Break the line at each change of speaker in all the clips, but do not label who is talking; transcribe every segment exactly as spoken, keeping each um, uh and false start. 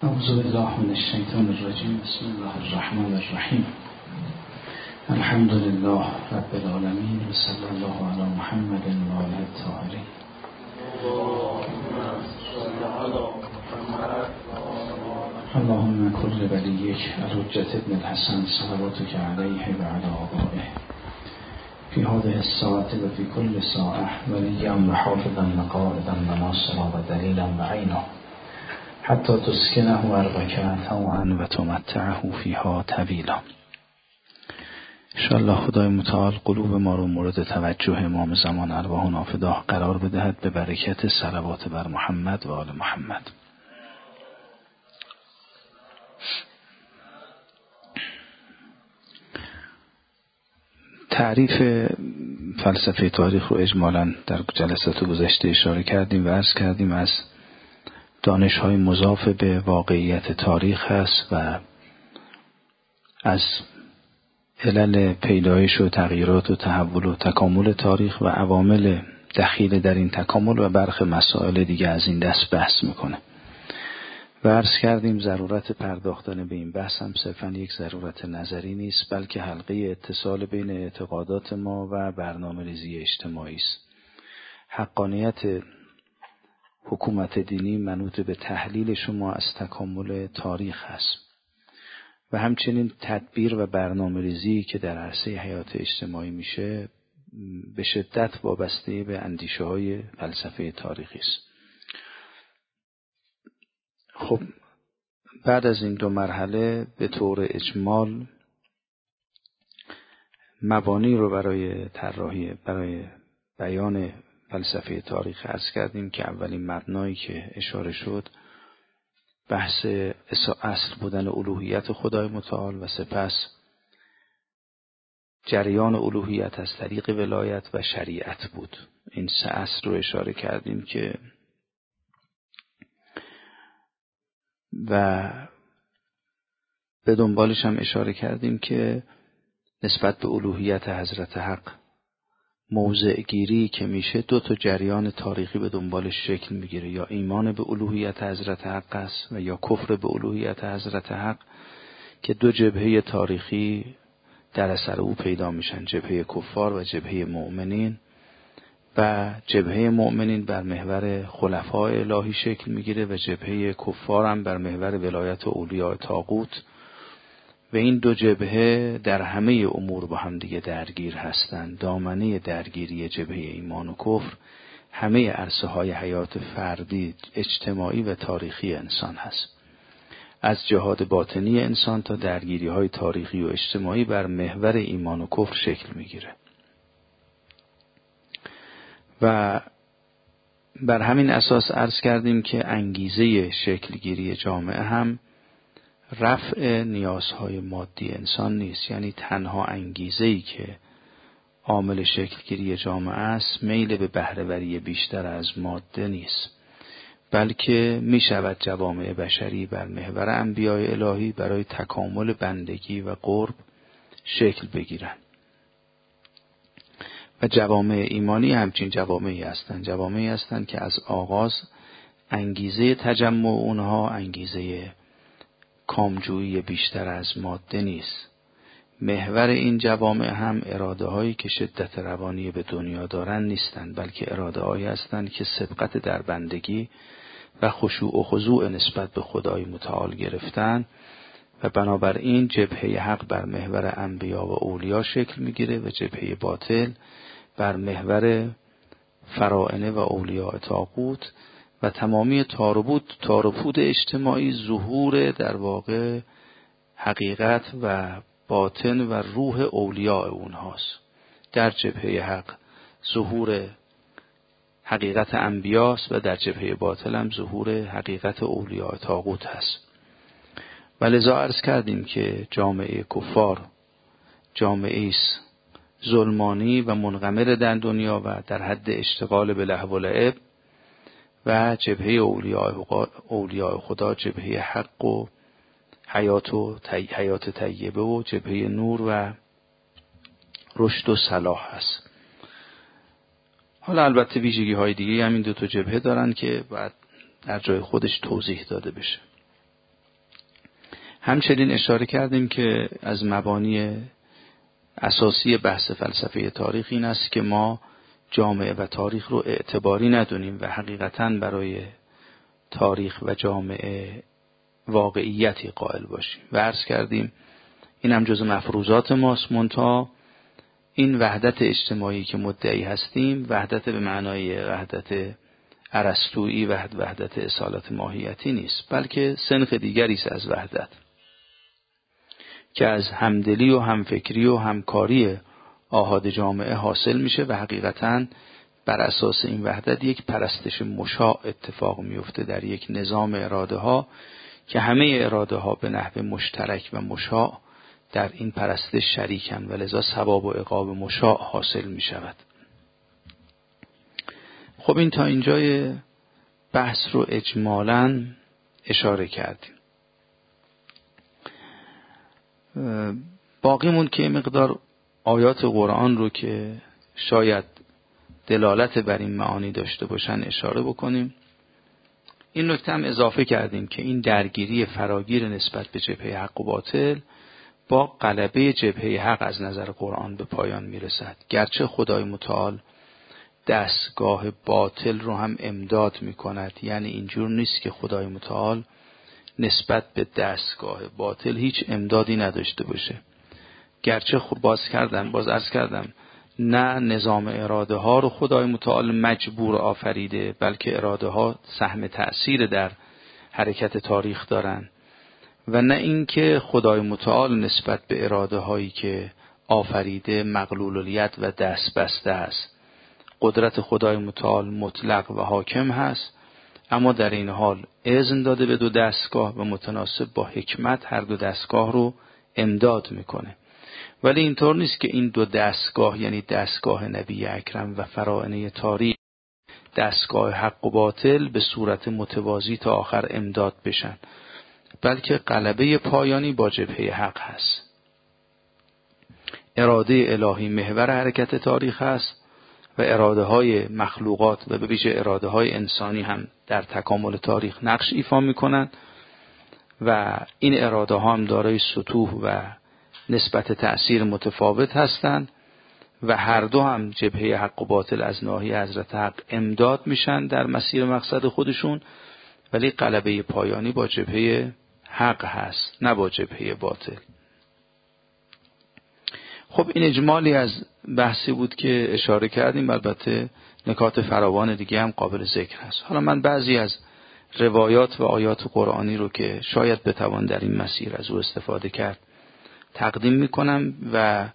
اعوذ بالله من الشیطان الرجیم. بسم الله الرحمن الرحیم. الحمد لله رب العالمین و صلی الله علی محمد و آله الطاهرین. اللهم کل ولیک الحجة ابن الحسن صلواتک علیه و علی آبائه فی هذه الساعة و فی کل ساعة ولیا و حافظا و قائدا و ناصرا و دلیلا و عینا حتی تسکنه ارضک طوعا و تمتعه فیها طویلا. انشاءالله خدای متعال قلوب ما رو مورد توجه امام زمان ارواح نافداه قرار بدهد به برکت صلوات بر محمد و آل محمد. تعریف فلسفه تاریخ رو اجمالاً در جلسات گذشته اشاره کردیم و عرض کردیم از دانش‌های مضاف به واقعیت تاریخ هست و از علل پیدایش و تغییرات و تحول و تکامل تاریخ و عوامل دخیل در این تکامل و برخی مسائل دیگه از این دست بحث میکنه و عرض کردیم ضرورت پرداختن به این بحث هم صرفاً یک ضرورت نظری نیست، بلکه حلقه اتصال بین اعتقادات ما و برنامه‌ریزی اجتماعی است. حقانیت حکومت دینی منوط به تحلیل شما از تکامل تاریخ است و همچنین تدبیر و برنامه‌ریزی که در عرصه حیات اجتماعی میشه به شدت وابسته به اندیشه‌های فلسفه تاریخی است. خب بعد از این دو مرحله به طور اجمال مبانی رو برای طراحی برای بیان فلسفه تاریخ عرض کردیم که اولین مبنایی که اشاره شد بحث اصل بودن الوهیت خدای متعال و سپس جریان الوهیت از طریق ولایت و شریعت بود. این سه اصل رو اشاره کردیم که و به دنبالش هم اشاره کردیم که نسبت به الوهیت حضرت حق موضع گیری که میشه دو تا جریان تاریخی به دنبالش شکل میگیره، یا ایمان به الوهیت حضرت حق است و یا کفر به الوهیت حضرت حق، که دو جبهه تاریخی در اثر او پیدا میشن، جبهه کفار و جبهه مؤمنین، و جبهه مؤمنین بر محور خلفای الهی شکل میگیره و جبهه کفار هم بر محور ولایت اولیاء طاغوت و این دو جبهه در همه امور با هم دیگه درگیر هستند. دامنه درگیری جبهه ایمان و کفر همه عرصه های حیات فردی، اجتماعی و تاریخی انسان هست، از جهاد باطنی انسان تا درگیری های تاریخی و اجتماعی بر محور ایمان و کفر شکل میگیره و بر همین اساس عرض کردیم که انگیزه شکلگیری جامعه هم رفع نیازهای مادی انسان نیست، یعنی تنها انگیزه‌ای که عامل شکلگیری جامعه است میل به بهره‌وری بیشتر از ماده نیست، بلکه می شود جوامع بشری بر محور انبیاء الهی برای تکامل بندگی و قرب شکل بگیرند و جوامع ایمانی همچین جوامعی هستند، جوامعی هستند که از آغاز انگیزه تجمع اونها انگیزه کامجویی بیشتر از ماده نیست. محور این جوامع هم اراده هایی که شدت روانی به دنیا دارن نیستند، بلکه اراده هایی هستند که سبقت در بندگی و خشوع و خضوع نسبت به خدای متعال گرفتن و بنابراین جبهه حق بر محور انبیا و اولیا شکل میگیره و جبهه باطل بر محور فرائنه و اولیاء طاغوت و تمامی تاربود تارپود اجتماعی ظهور در واقع حقیقت و باطن و روح اولیاء اونهاست. در جبهه حق ظهور حقیقت انبیاست و در جبهه باطل هم ظهور حقیقت اولیاء طاغوت هست. و لذا عرض کردیم که جامعه کفار جامعه است ظلمانی و منغمر در دنیا و در حد اشتغال به لهو و لعب، و جبهه اولیاء خدا جبهه حق و حیات و حیات طیبه و جبهه نور و رشد و صلاح هست. حالا البته ویژگی های دیگه هم این دو تا جبهه دارن که بعد در جای خودش توضیح داده بشه. همچنین اشاره کردیم که از مبانی اساسی بحث فلسفه تاریخ این است که ما جامعه و تاریخ رو اعتباری ندونیم و حقیقتاً برای تاریخ و جامعه واقعیتی قائل باشیم و عرض کردیم این هم جز مفروضات ماست، منتها این وحدت اجتماعی که مدعی هستیم وحدت به معنای وحدت ارسطویی و وحدت اصالت ماهیتی نیست، بلکه صنف دیگری است از وحدت که از همدلی و همفکری و همکاری آحاد جامعه حاصل میشه و حقیقتاً بر اساس این وحدت یک پرستش مشاع اتفاق میفته در یک نظام اراده ها که همه اراده ها به نحو مشترک و مشاع در این پرستش شریکن و لذا ثواب و عقاب مشاع حاصل می شود. خب این تا اینجای بحث رو اجمالاً اشاره کردیم. باقیمون که مقدار آیات قرآن رو که شاید دلالت بر این معانی داشته باشن اشاره بکنیم. این نکته هم اضافه کردیم که این درگیری فراگیر نسبت به جبهه حق و باطل با غلبه جبهه حق از نظر قرآن به پایان میرسد. گرچه خدای متعال دستگاه باطل رو هم امداد میکند، یعنی اینجور نیست که خدای متعال نسبت به دستگاه باطل هیچ امدادی نداشته باشه. گرچه خب باز کردم باز عرض کردم نه نظام اراده ها رو خدای متعال مجبور آفریده، بلکه اراده ها سهم تأثیر در حرکت تاریخ دارن و نه اینکه خدای متعال نسبت به اراده هایی که آفریده مغلول الید و دست بسته است. قدرت خدای متعال مطلق و حاکم هست، اما در این حال اذن داده به دو دستگاه و متناسب با حکمت هر دو دستگاه رو امداد میکنه. ولی اینطور نیست که این دو دستگاه یعنی دستگاه نبی اکرم و فرائنه تاریخ دستگاه حق و باطل به صورت متوازی تا آخر امداد بشن، بلکه غلبه پایانی با جبهه حق هست. اراده الهی محور حرکت تاریخ هست و اراده های مخلوقات و به ویژه اراده های انسانی هم در تکامل تاریخ نقش ایفا میکنن و این اراده ها هم دارای سطوح و نسبت تأثیر متفاوت هستند و هر دو هم جبهه حق و باطل از ناحیه حضرت حق امداد میشن در مسیر مقصد خودشون، ولی غلبه پایانی با جبهه حق هست نه با جبهه باطل. خب این اجمالی از بحثی بود که اشاره کردیم، البته نکات فراوان دیگه هم قابل ذکر هست. حالا من بعضی از روایات و آیات قرآنی رو که شاید بتوان در این مسیر از او استفاده کرد تقدیم میکنم و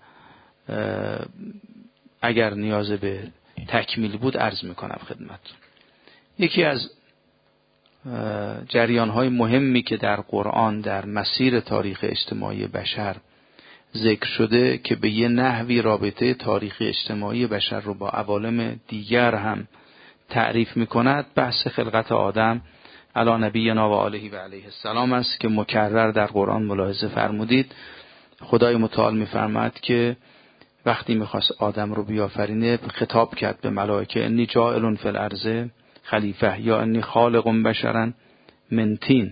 اگر نیاز به تکمیل بود عرض میکنم خدمت. یکی از جریان‌های مهمی که در قرآن در مسیر تاریخ اجتماعی بشر ذکر شده که به یه نحوی رابطه تاریخی اجتماعی بشر رو با عوالم دیگر هم تعریف میکند بحث خلقت آدم علی نبینا و آله و علیه السلام است که مکرر در قرآن ملاحظه فرمودید. خدای متعال میفرماید که وقتی میخواست آدم رو بیافرینه خطاب کرد به ملائکه انی جاعل فی الارض خلیفه یا انی خالق بشرا من طین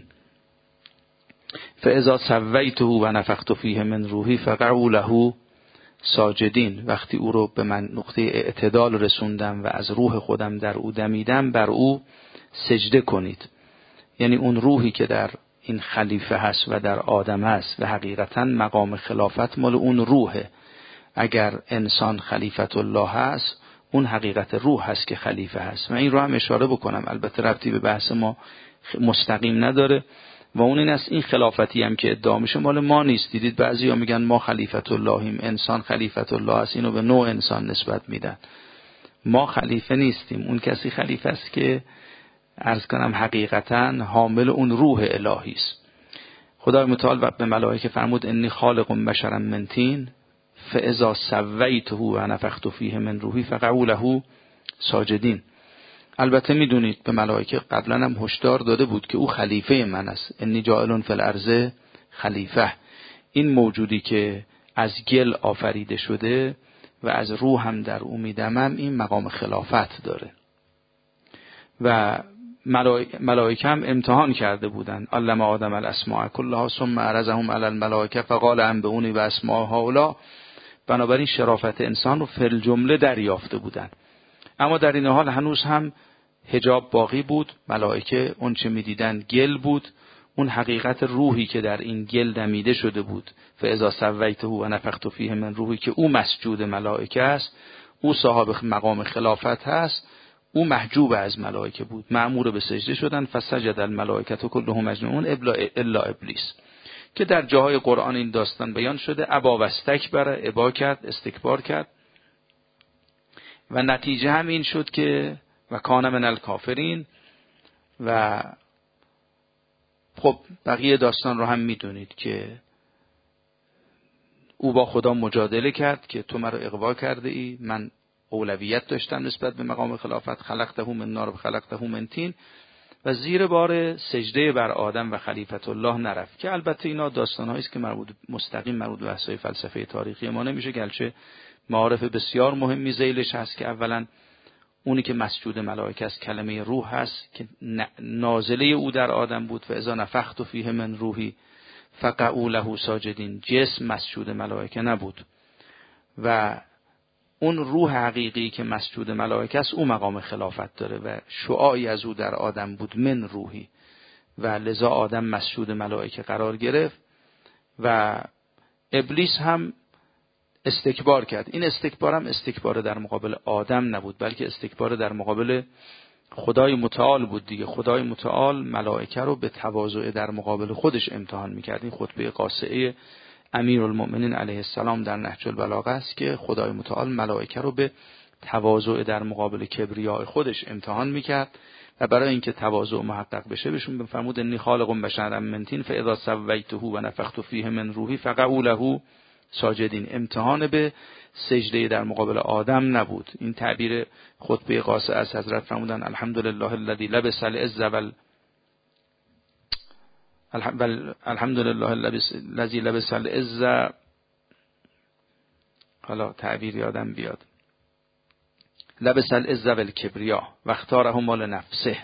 فاذا سویته و نفخت فیه من روحی فقعوا له ساجدین. وقتی او رو به من نقطه اعتدال رسوندم و از روح خودم در او دمیدم بر او سجده کنید. یعنی اون روحی که در این خلیفه هست و در آدم هست و حقیقتا مقام خلافت مال اون روحه. اگر انسان خلیفت الله هست اون حقیقت روح هست که خلیفه هست و این رو هم اشاره بکنم، البته ربطی به بحث ما مستقیم نداره و اون این است این خلافتی هم که ادعا میشه مال ما نیست. دیدید بعضی ها میگن ما خلیفت اللهیم، انسان خلیفت الله است، اینو به نوع انسان نسبت میدن. ما خلیفه نیستیم، اون کسی خلیفه است که عرض کنم حقیقتا حامل اون روح الهی است. خدای متعال به ملائکه فرمود انی خالق بشرا من طین فاذا سویته و نفخت فیه من روحی فقعوا له ساجدین. البته میدونید به ملائکه قبلا هم هشدار داده بود که او خلیفه من است. انی جاعل فی الارض خلیفه، این موجودی که از گل آفریده شده و از روح هم در او میدمم این مقام خلافت داره و ملائکه هم امتحان کرده بودن. علم آدم الاسماء کلها ثم عرضهم علی الملائکه فقال انبئونی باسماء هؤلاء. بنابراین شرافت انسان رو فی الجمله دریافته بودن. اما در این حال هنوز هم حجاب باقی بود. ملائکه اون چه می‌دیدن گل بود، اون حقیقت روحی که در این گل دمیده شده بود، فاذا سویته و نفخت فیه من روحی، که او مسجود ملائکه است، او صاحب مقام خلافت هست، او محجوب از ملائکه بود. مأمور به سجده شدن. فسجد الملائکه کلهم اجمعون الا ابلیس، که در جاهای قرآن این داستان بیان شده. ابا و استکبر، ابا کرد، استکبار کرد و نتیجه هم این شد که و کان من الکافرین. و خب بقیه داستان رو هم میدونید که او با خدا مجادله کرد که تو مرا اغوا کرده ای، من اولویت داشتم نسبت به مقام خلافت، خلقته من نار و خلقته من طین، و زیر بار سجده بر آدم و خلیفت الله نرفت. که البته اینا داستان‌هایی است که مربوط مستقیم مربوط به بحث‌های فلسفه تاریخی ما نمیشه، گرچه معارف بسیار مهمی ذیلش هست که اولا اونی که مسجود ملائکه است کلمه روح هست که نازله او در آدم بود. و اذا نفخت فیه من روحی فقعوا له ساجدین، جسم مسجود ملائکه نبود. و اون روح حقیقی که مسجود ملائکه است او مقام خلافت داره و شعاعی از او در آدم بود، من روحی، و لذا آدم مسجود ملائکه قرار گرفت و ابلیس هم استکبار کرد. این استکبار هم استکبار در مقابل آدم نبود، بلکه استکبار در مقابل خدای متعال بود دیگه. خدای متعال ملائکه رو به تواضع در مقابل خودش امتحان میکرد. این خطبه قاصعه امیرالمؤمنین علیه السلام در نهج البلاغه است که خدای متعال ملائکه رو به تواضع در مقابل کبریای خودش امتحان میکرد و برای اینکه تواضع محقق بشه بهشون بفرمود انی خالق بشرا من طین فاذا سویته و نفخت فیه من روحی فقعوا له ساجدین. امتحان به سجده در مقابل آدم نبود. این تعبیر خطبه قاصعه از حضرت فرمودن الحمدلله الذی لبس العز وال الحمدلله الذی لبس العز، حالا تعبیر یادم بیاد، لبس العز والکبریا و اختارهما لنفسه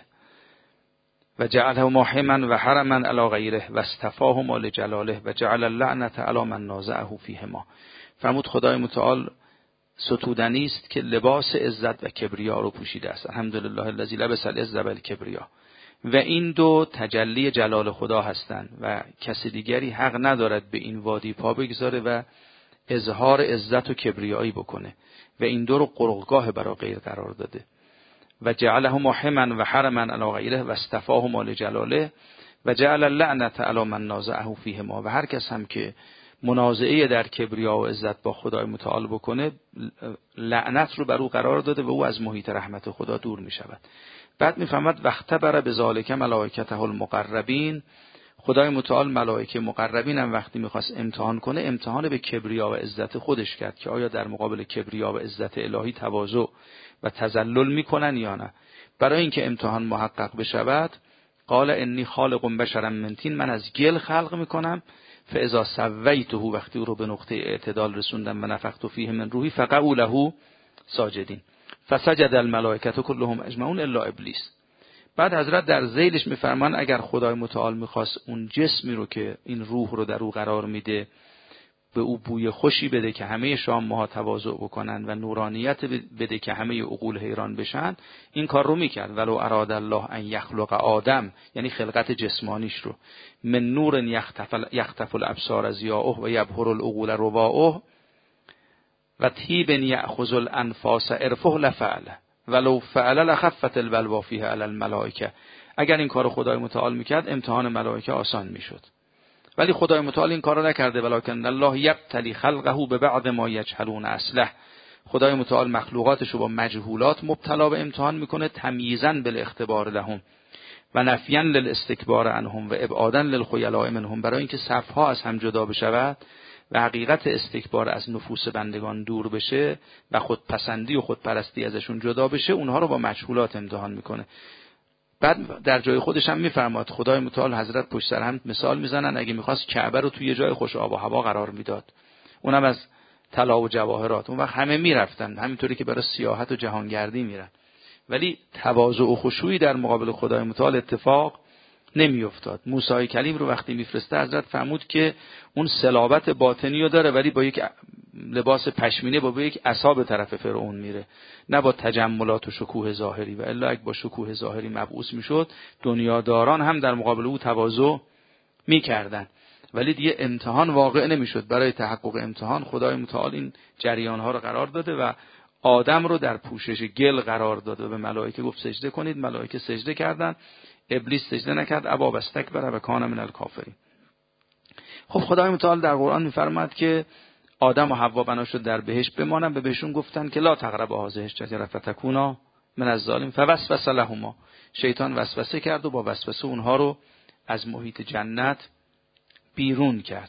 و جعلهما حما و حرما علی غیره و اصطفاهما لجلاله و جعل اللعنة علی من نازعه فیهما. فرمود خدای متعال ستودنی است که لباس عزت و کبریا رو پوشیده است. الحمدلله الذی لبس العز والکبریا. و این دو تجلی جلال خدا هستند و کسی دیگری حق ندارد به این وادی پا بگذاره و اظهار عزت و کبریایی بکنه و این دو رو قرقگاه برای غیر قرار داده. و جعلهما حما و حرما علی غیره و اصطفاهما لجلاله و جعل اللعنة علی من نازعه فیهما. و هر کس هم که منازعه در کبریا و عزت با خدای متعال بکنه لعنت رو بر او قرار داده و او از محیط رحمت خدا دور می شود. بعد می فهمد وقتبر بذالک ملائکته المقربین. خدای متعال ملائکه مقربین هم وقتی میخواست امتحان کنه امتحان به کبریا و عزت خودش کرد که آیا در مقابل کبریا و عزت الهی تواضع و تذلل میکنن یا نه. برای اینکه امتحان محقق بشود قال انی خالق بشرا من طین، من از گل خلق میکنم. فاذا سویته، وقتی او رو به نقطه اعتدال رسوندم و نفخت فیه من روحی فقعوا له ساجدین فسجد الملائکه کلهم اجمعون الا ابلیس. بعد حضرت در ذیلش میفرمان اگر خدای متعال میخواست اون جسمی رو که این روح رو در او قرار میده به او بوی خوشی بده که همه شام ماها تواضع بکنن و نورانیت بده که همه عقول حیران بشن، این کار رو میکرد. ولو اراد الله ان یخلق آدم، یعنی خلقت جسمانیش رو، من نور یختف الابصار ضیاؤه و یبهر العقول رواؤه و طیب یأخذ الانفاس عرفه لفعل ولو فعل لخفت البلوا فیه علی الملائکه. اگر این کارو خدای متعال میکرد امتحان ملائکه آسان میشد، ولی خدای متعال این کارو نکرده. ولکن الله یبتلی خلقه ببعض ما یجهلون اصله. خدای متعال مخلوقاتشو با مجهولات مبتلا به امتحان میکنه، تمییزا بالاختبار لهم و نفیا للاستکبار عنهم و ابعادا للخیلاء منهم، برای اینکه صفها از هم جدا بشود و حقیقت استکبار از نفوس بندگان دور بشه و خودپسندی و خودپرستی ازشون جدا بشه، اونها رو با مجهولات امتحان میکنه. بعد در جای خودش هم میفرماد خدای متعال حضرت پشت سر هم مثال میزنن اگه میخواست کعبه رو توی جای خوش آب و هوا قرار میداد، اونم از طلا و جواهرات، اون وقت همه میرفتن، همینطوری که برای سیاحت و جهانگردی میرن. ولی تواضع و خشوعی در مقابل خدای متعال اتفاق نمی افتاد. موسی کلیم رو وقتی میفرسته حضرت فرمود که اون صلابت باطنی رو داره، ولی با یک لباس پشمینه با, با یک عصا به طرف فرعون میره، نه با تجملات و شکوه ظاهری. و الا اگه با شکوه ظاهری مبعوث میشد دنیاداران هم در مقابل او تواضع میکردن، ولی دیگه امتحان واقع نمیشد. برای تحقق امتحان خدای متعال این جریان ها رو قرار داده و آدم رو در پوشش گل قرار داده و به ملائکه گفت سجده کنید. ملائکه سجده کردند، ابلیس سجده نکرد، ابا و استکبر و کان من الکافرین. خب خدای متعال در قرآن میفرماد که آدم و حوا بنا شد در بهشت بمانن، به بهشون گفتن که لا تقربا هذه الشجره فتکونا من الظالمین فوسوس لهما. شیطان وسوسه کرد و با وسوسه اونها رو از محیط جنت بیرون کرد.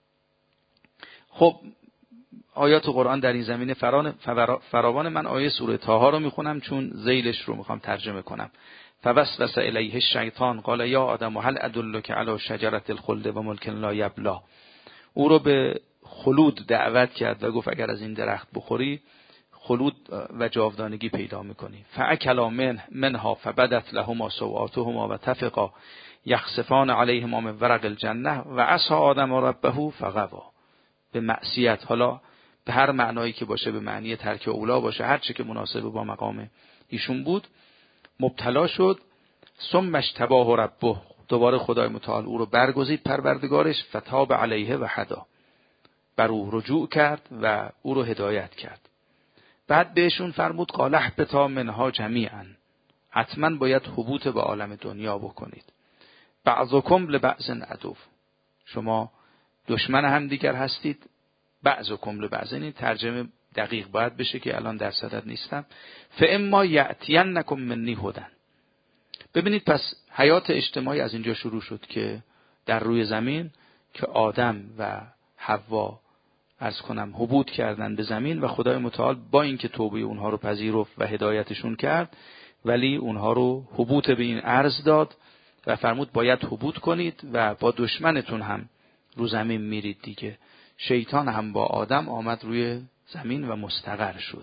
خب آیات قرآن در این زمینه فراوان. من آیه سوره طه رو میخونم چون ذیلش رو میخوام ترجمه کنم. فوسوس الیه الشیطان قال یا آدم هل ادلک علی شجرة الخلد و ملک لا یبلی. او رو به خلود دعوت کرد و گفت اگر از این درخت بخوری خلود و جاودانگی پیدا میکنی. فاکلا من منها فبدت لهما سوآتهما و طفقا یخسفان علیهما من ورق الجنه و عصی آدم ربه فغوا. به معصیت، حالا به هر معنایی که باشه، به معنی ترک اولا باشه، هر چی که مناسب با مقام ایشون بود، مبتلا شد. ثم اجتباه ربه، دوباره خدای متعال او رو برگزید پروردگارش، فتاب علیه و هدا، بر او رجوع کرد و او رو هدایت کرد. بعد بهشون فرمود قال اهبطا منها جمیعا، حتما باید حبوط به عالم دنیا بکنید. بعضکم لبعض عدو، شما دشمن هم دیگر هستید. بعضکم لبعض، این ترجمه دقیق باید بشه که الان در صدد نیستم. فاما یأتینکم منی هدی. ببینید پس حیات اجتماعی از اینجا شروع شد که در روی زمین که آدم و حوا عرض کنم حبوط کردن به زمین و خدای متعال با اینکه توبه اونها رو پذیرفت و هدایتشون کرد، ولی اونها رو حبوط به این ارض داد و فرمود باید حبوط کنید و با دشمنتون هم رو زمین میرید دیگه. شیطان هم با آدم آمد روی زمین و مستقر شد.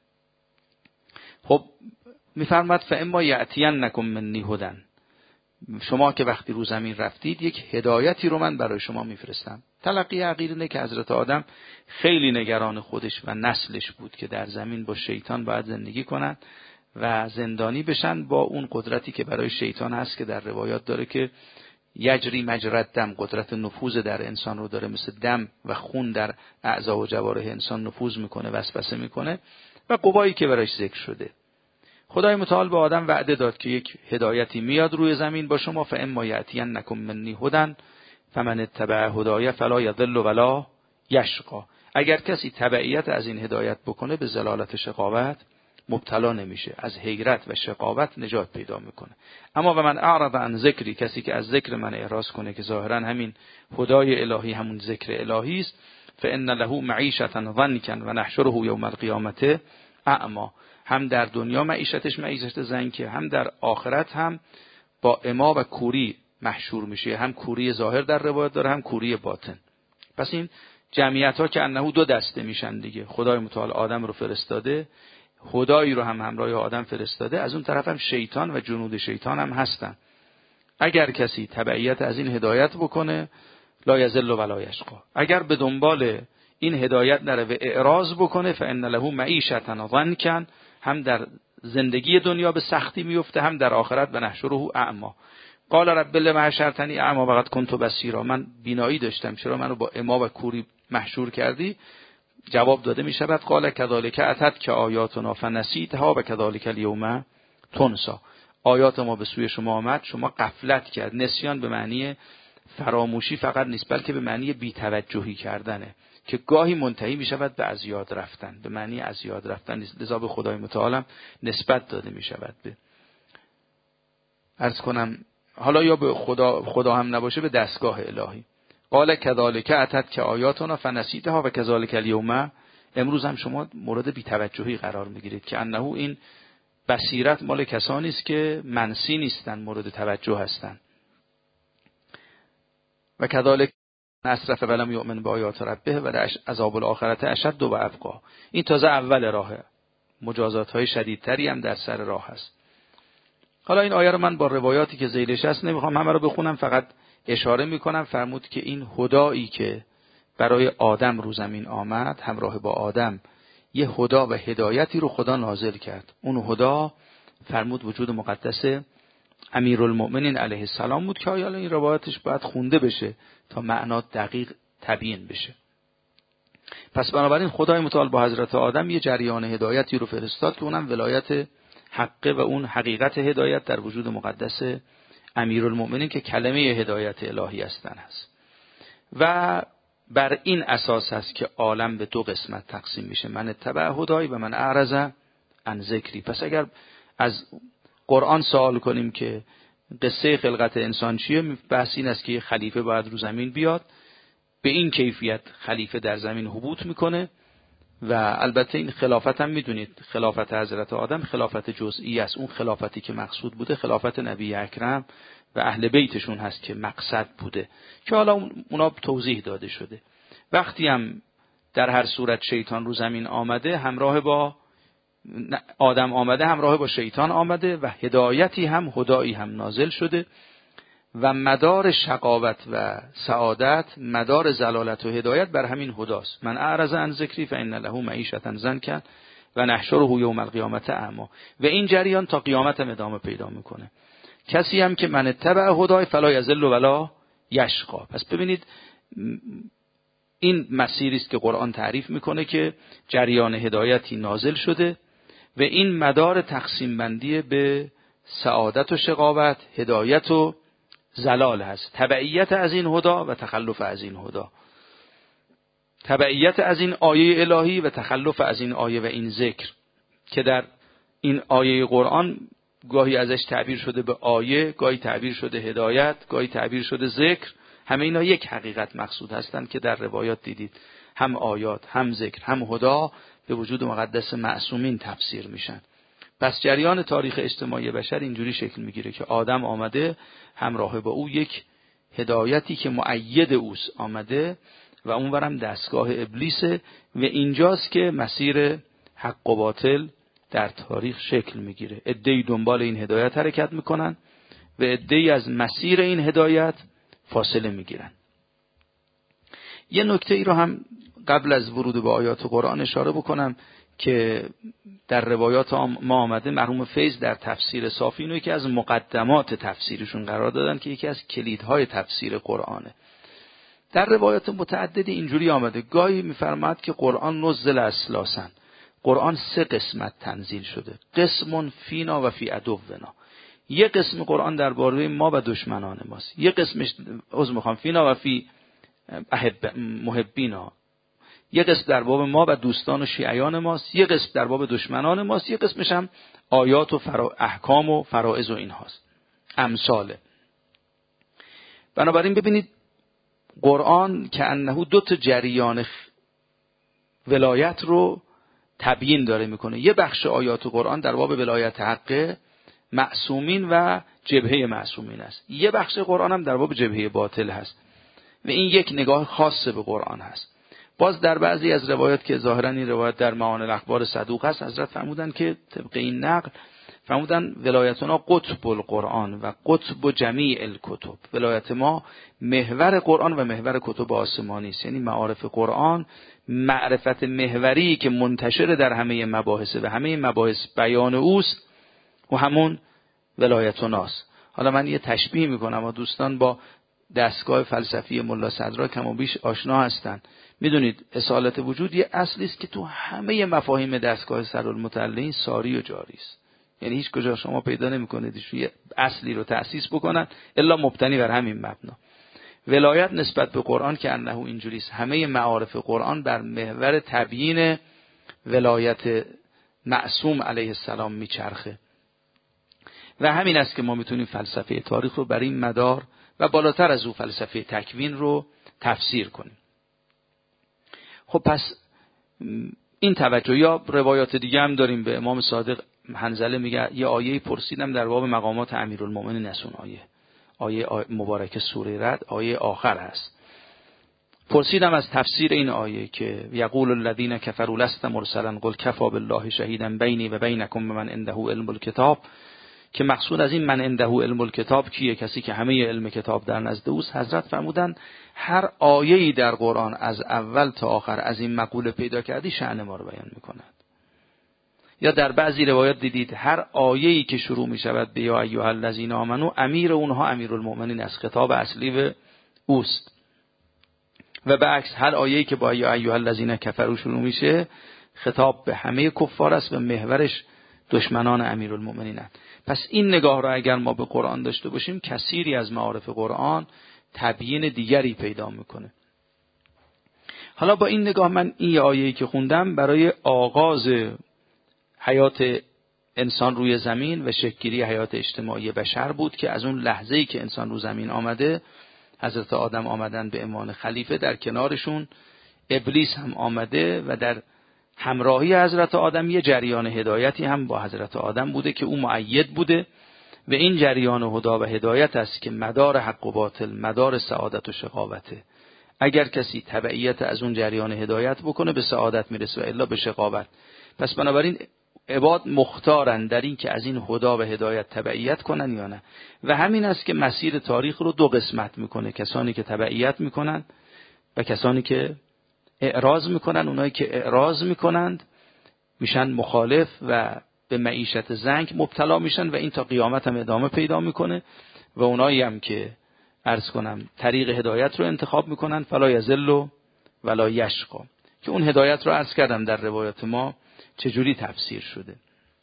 خب میفرماد فاما یأتینکم منی هدی، شما که وقتی رو زمین رفتید یک هدایتی رو من برای شما میفرستم. تلقی عقیل اینه که حضرت آدم خیلی نگران خودش و نسلش بود که در زمین با شیطان باید زندگی کنن و زندانی بشن با اون قدرتی که برای شیطان هست که در روایات داره که یجری مجرد دم، قدرت نفوذ در انسان رو داره، مثل دم و خون در اعضا و جوارح انسان نفوذ میکنه، وسوسه میکنه و قوایی که برایش ذکر شده. خدای متعال به آدم وعده داد که یک هدایتی میاد روی زمین با شما. فاما یأتینکم منی هدی فمن اتبع هدای فلا یضل ولا یشقی. اگر کسی تبعیت از این هدایت بکنه به ضلالت شقاوت مبتلا نمیشه، از حیرت و شقاوت نجات پیدا میکنه. اما و من اعرض عن ذکری، کسی که از ذکر من اعراض کنه که ظاهرا همین هدای الهی همون ذکر الهی است، فان له معیشة ضنکا و نحشره یوم القیامة اعمی. هم در دنیا معیشتش معیشت ضنکه، هم در آخرت هم با عمی و کوری محشور میشه. هم کوری ظاهر در روایت داره، هم کوری باطن. پس این جمعیت ها که انه دو دسته میشن دیگه. خدای متعال آدم رو فرستاده، هدایی رو هم همراه آدم فرستاده، از اون طرف هم شیطان و جنود شیطان هم هستن. اگر کسی تبعیت از این هدایت بکنه لا یضل ولا یشقی، اگر به دنبال این هدایت نره و اعراض بکنه فان له معیشة ضنکا، هم در زندگی دنیا به سختی میفته، هم در آخرت و نحشره اعمی. قال رب لم حشرتنی اعمی وقد كنت بصیرا، من بینایی داشتم چرا منو با عمی و کوری محشور کردی؟ جواب داده می شود قال کذالک اتتک آیاتنا فنسیتها و کذالک الیوم تنسی. آیات ما به سوی شما آمد، شما غفلت کرد. نسیان به معنی فراموشی فقط نیست، بلکه به معنی بی‌توجهی کردنه که گاهی منتهی می شود به از یاد رفتن. به معنی از یاد رفتن نیست، لذا به خدای متعال نسبت داده می شود به عرض کنم حالا یا به خدا خدا هم نباشه به دستگاه الهی. قال کذالک اتتک آیاتنا فنسیتها و کذالک الیوم، امروز هم شما مورد بی‌توجهی قرار میگیرید که انه این بصیرت مال کسانی است که منسی نیستن، مورد توجه هستن. و کذالک اسرف ولم یؤمن بآیات ربه و عذاب الاخرة اشد و ابقی. این تازه اول راهه. مجازات های شدیدتری هم در سر راه هست. حالا این آیه رو من با روایاتی که ذیلش هست نمیخوام همه رو بخونم، فقط اشاره میکنم. فرمود که این هدایی که برای آدم رو زمین آمد، همراه با آدم یه هدا و هدایتی رو خدا نازل کرد. اون هدا فرمود وجود مقدس امیرالمؤمنین علیه السلام بود که حالا این روایتش باید خونده بشه تا معنا دقیق تبیین بشه. پس بنابراین خدای متعال با حضرت آدم یه جریان هدایتی رو فرستاد که اونم ولایت حقه و اون حقیقت هدایت در وجود مقدس امیرالمؤمنین که کلمه هدایت الهی هستن هست. و بر این اساس هست که عالم به دو قسمت تقسیم میشه، من اتبع هدای و من اعرض عن ذکری. پس اگر از قرآن سوال کنیم که قصه خلقت انسان چیه، بحث این است که خلیفه باید رو زمین بیاد، به این کیفیت خلیفه در زمین حبوط میکنه. و البته این خلافت هم میدونید خلافت حضرت آدم خلافت جزئی است. اون خلافتی که مقصود بوده خلافت نبی اکرم و اهل بیتشون هست که مقصد بوده، که حالا اونا توضیح داده شده. وقتی هم در هر صورت شیطان رو زمین آمده، همراه با آدم آمده، همراه با شیطان آمده و هدایتی هم هدایی هم نازل شده و مدار شقاوت و سعادت، مدار زلالت و هدایت بر همین هداست. من اعرض عن ذکری فإن له معیشة ضنکا و نحشره یوم القیامة اعمی. و این جریان تا قیامت هم ادامه پیدا میکنه. کسی هم که من اتبع هدای فلا یضل ولا یشقی. پس ببینید این مسیری است که قرآن تعریف میکنه که جریان هدایتی نازل شده و این مدار تقسیم بندی به سعادت و شقاوت، هدایت و زلال هست. تبعیت از این هدا و تخلف از این هدا، تبعیت از این آیه الهی و تخلف از این آیه و این ذکر که در این آیه قرآن گاهی ازش تعبیر شده به آیه، گاهی تعبیر شده هدایت، گاهی تعبیر شده ذکر. همه اینا یک حقیقت مقصود هستند که در روایات دیدید هم آیات، هم ذکر، هم هدا به وجود مقدس معصومین تفسیر میشن. پس جریان تاریخ اجتماعی بشر اینجوری شکل میگیره که آدم آمده، همراه با او یک هدایتی که مؤید اوست آمده و اونورم دستگاه ابلیسه و اینجاست که مسیر حق و باطل در تاریخ شکل میگیره. عده‌ای دنبال این هدایت حرکت میکنن و عده‌ای از مسیر این هدایت فاصله میگیرن. یه نکته ای رو هم قبل از ورود به آیات قرآن اشاره بکنم که در روایات ما آمده. مرحوم فیض در تفسیر صافی اینو یکی از مقدمات تفسیرشون قرار دادن که یکی از کلیدهای تفسیر قرآنه. در روایات متعددی اینجوری آمده، گاهی میفرماد که قرآن نزل اسلاسن، قرآن سه قسمت تنزیل شده، قسم فینا و فی عدونا. یه قسم قرآن درباره ما و دشمنان ماست، یه قسمش عذر میخوام فینا و فی احب محبینا، یه قسم در باب ما و دوستان و شیعیان ماست، یه قسم در باب دشمنان ماست، یه قسمش هم آیات و فرا... احکام و فرائض و این هاست، امثاله. بنابراین ببینید قرآن که انه دو تا جریان ولایت رو تبیین داره میکنه. یه بخش آیات قرآن در باب ولایت حقه، معصومین و جبهه معصومین است. یه بخش قرآن هم در باب جبهه باطل هست و این یک نگاه خاص به قرآن هست. باز در بعضی از روایات که ظاهرا این روایت در معانی الاخبار صدوق هست، حضرت فرمودن که طبق این نقل فرمودن ولایتنا قطب القرآن و قطب جمیع الکتب. ولایت ما محور قرآن و محور کتب آسمانی است، یعنی معارف قرآن معرفت محوری که منتشر در همه مباحث و همه مباحث بیان اوست و همون ولایتناست. حالا من یه تشبیه میکنم و دوستان با دستگاه فلسفی ملا صدرا کم و بیش آشنا هستن. میدونید اصالت وجود یه اصلی است که تو همه مفاهیم دستگاه سرالمتعلقین ساری و جاری است. یعنی هیچ کجا شما پیدا نمی‌کنید یه اصلی رو تأسیس بکنن الا مبتنی بر همین مبنا. ولایت نسبت به قرآن که انه اینجوری است، همه معارف قرآن بر محور تبیین ولایت معصوم علیه السلام میچرخه و همین است که ما میتونیم فلسفه تاریخ رو بر این مدار و بالاتر از او فلسفه تکوین رو تفسیر کنیم. خب پس این توجه. یا روایات دیگه هم داریم. به امام صادق حنظله میگه یه آیه پرسیدم در باب مقامات امیرالمومنین، نسون آیه آیه مبارکه سوره رد آیه آخر هست. پرسیدم از تفسیر این آیه که یقول الذین کفروا لست مرسلا قل کفی بالله شهیدا بینی و بینکم من عنده علم الکتاب، که مقصود از این من عنده علم الکتاب کیه؟ کسی که همه علم کتاب در نزد اوست. حضرت فرمودن هر آیه‌ای در قرآن از اول تا آخر از این مقوله پیدا کردی شأن ما رو بیان میکند. یا در بعضی روایات دیدید هر آیه‌ای که شروع می شود به یا ایها الذین آمنو، امیر اونها امیرالمؤمنین از خطاب اصلی و اوست، و به عکس هر آیه‌ای که با یا ایها الذین کفروا شروع میشه خطاب به همه کفار است و محورش دشمنان امیرالمؤمنینند. پس این نگاه را اگر ما به قرآن داشته باشیم کثیری از معارف قرآن تبیین دیگری پیدا میکنه. حالا با این نگاه من این آیه‌ای که خوندم برای آغاز حیات انسان روی زمین و شکل‌گیری حیات اجتماعی بشر بود که از اون لحظه‌ای که انسان رو زمین آمده، حضرت آدم آمدن به عنوان خلیفه، در کنارشون ابلیس هم آمده و در همراهی حضرت آدم یه جریان هدایتی هم با حضرت آدم بوده که او مؤید بوده و این جریان هدا و هدایت است که مدار حق و باطل، مدار سعادت و شقاوته. اگر کسی تبعیت از اون جریان هدایت بکنه به سعادت میرسه و الا به شقاوت. پس بنابراین عباد مختارن در این که از این هدا و هدایت تبعیت کنن یا نه. و همین است که مسیر تاریخ رو دو قسمت میکنه، کسانی که تبعیت میکنن و کسانی که اعراض میکنن. اونایی که اعراض میکنند میشن مخالف و به معیشت زنگ مبتلا میشن و این تا قیامت هم ادامه پیدا میکنه. و اونایی هم که عرض کنم طریق هدایت رو انتخاب میکنن فلا یضل ولا یشقی، که اون هدایت رو عرض کردم در روایات ما چجوری تفسیر شده.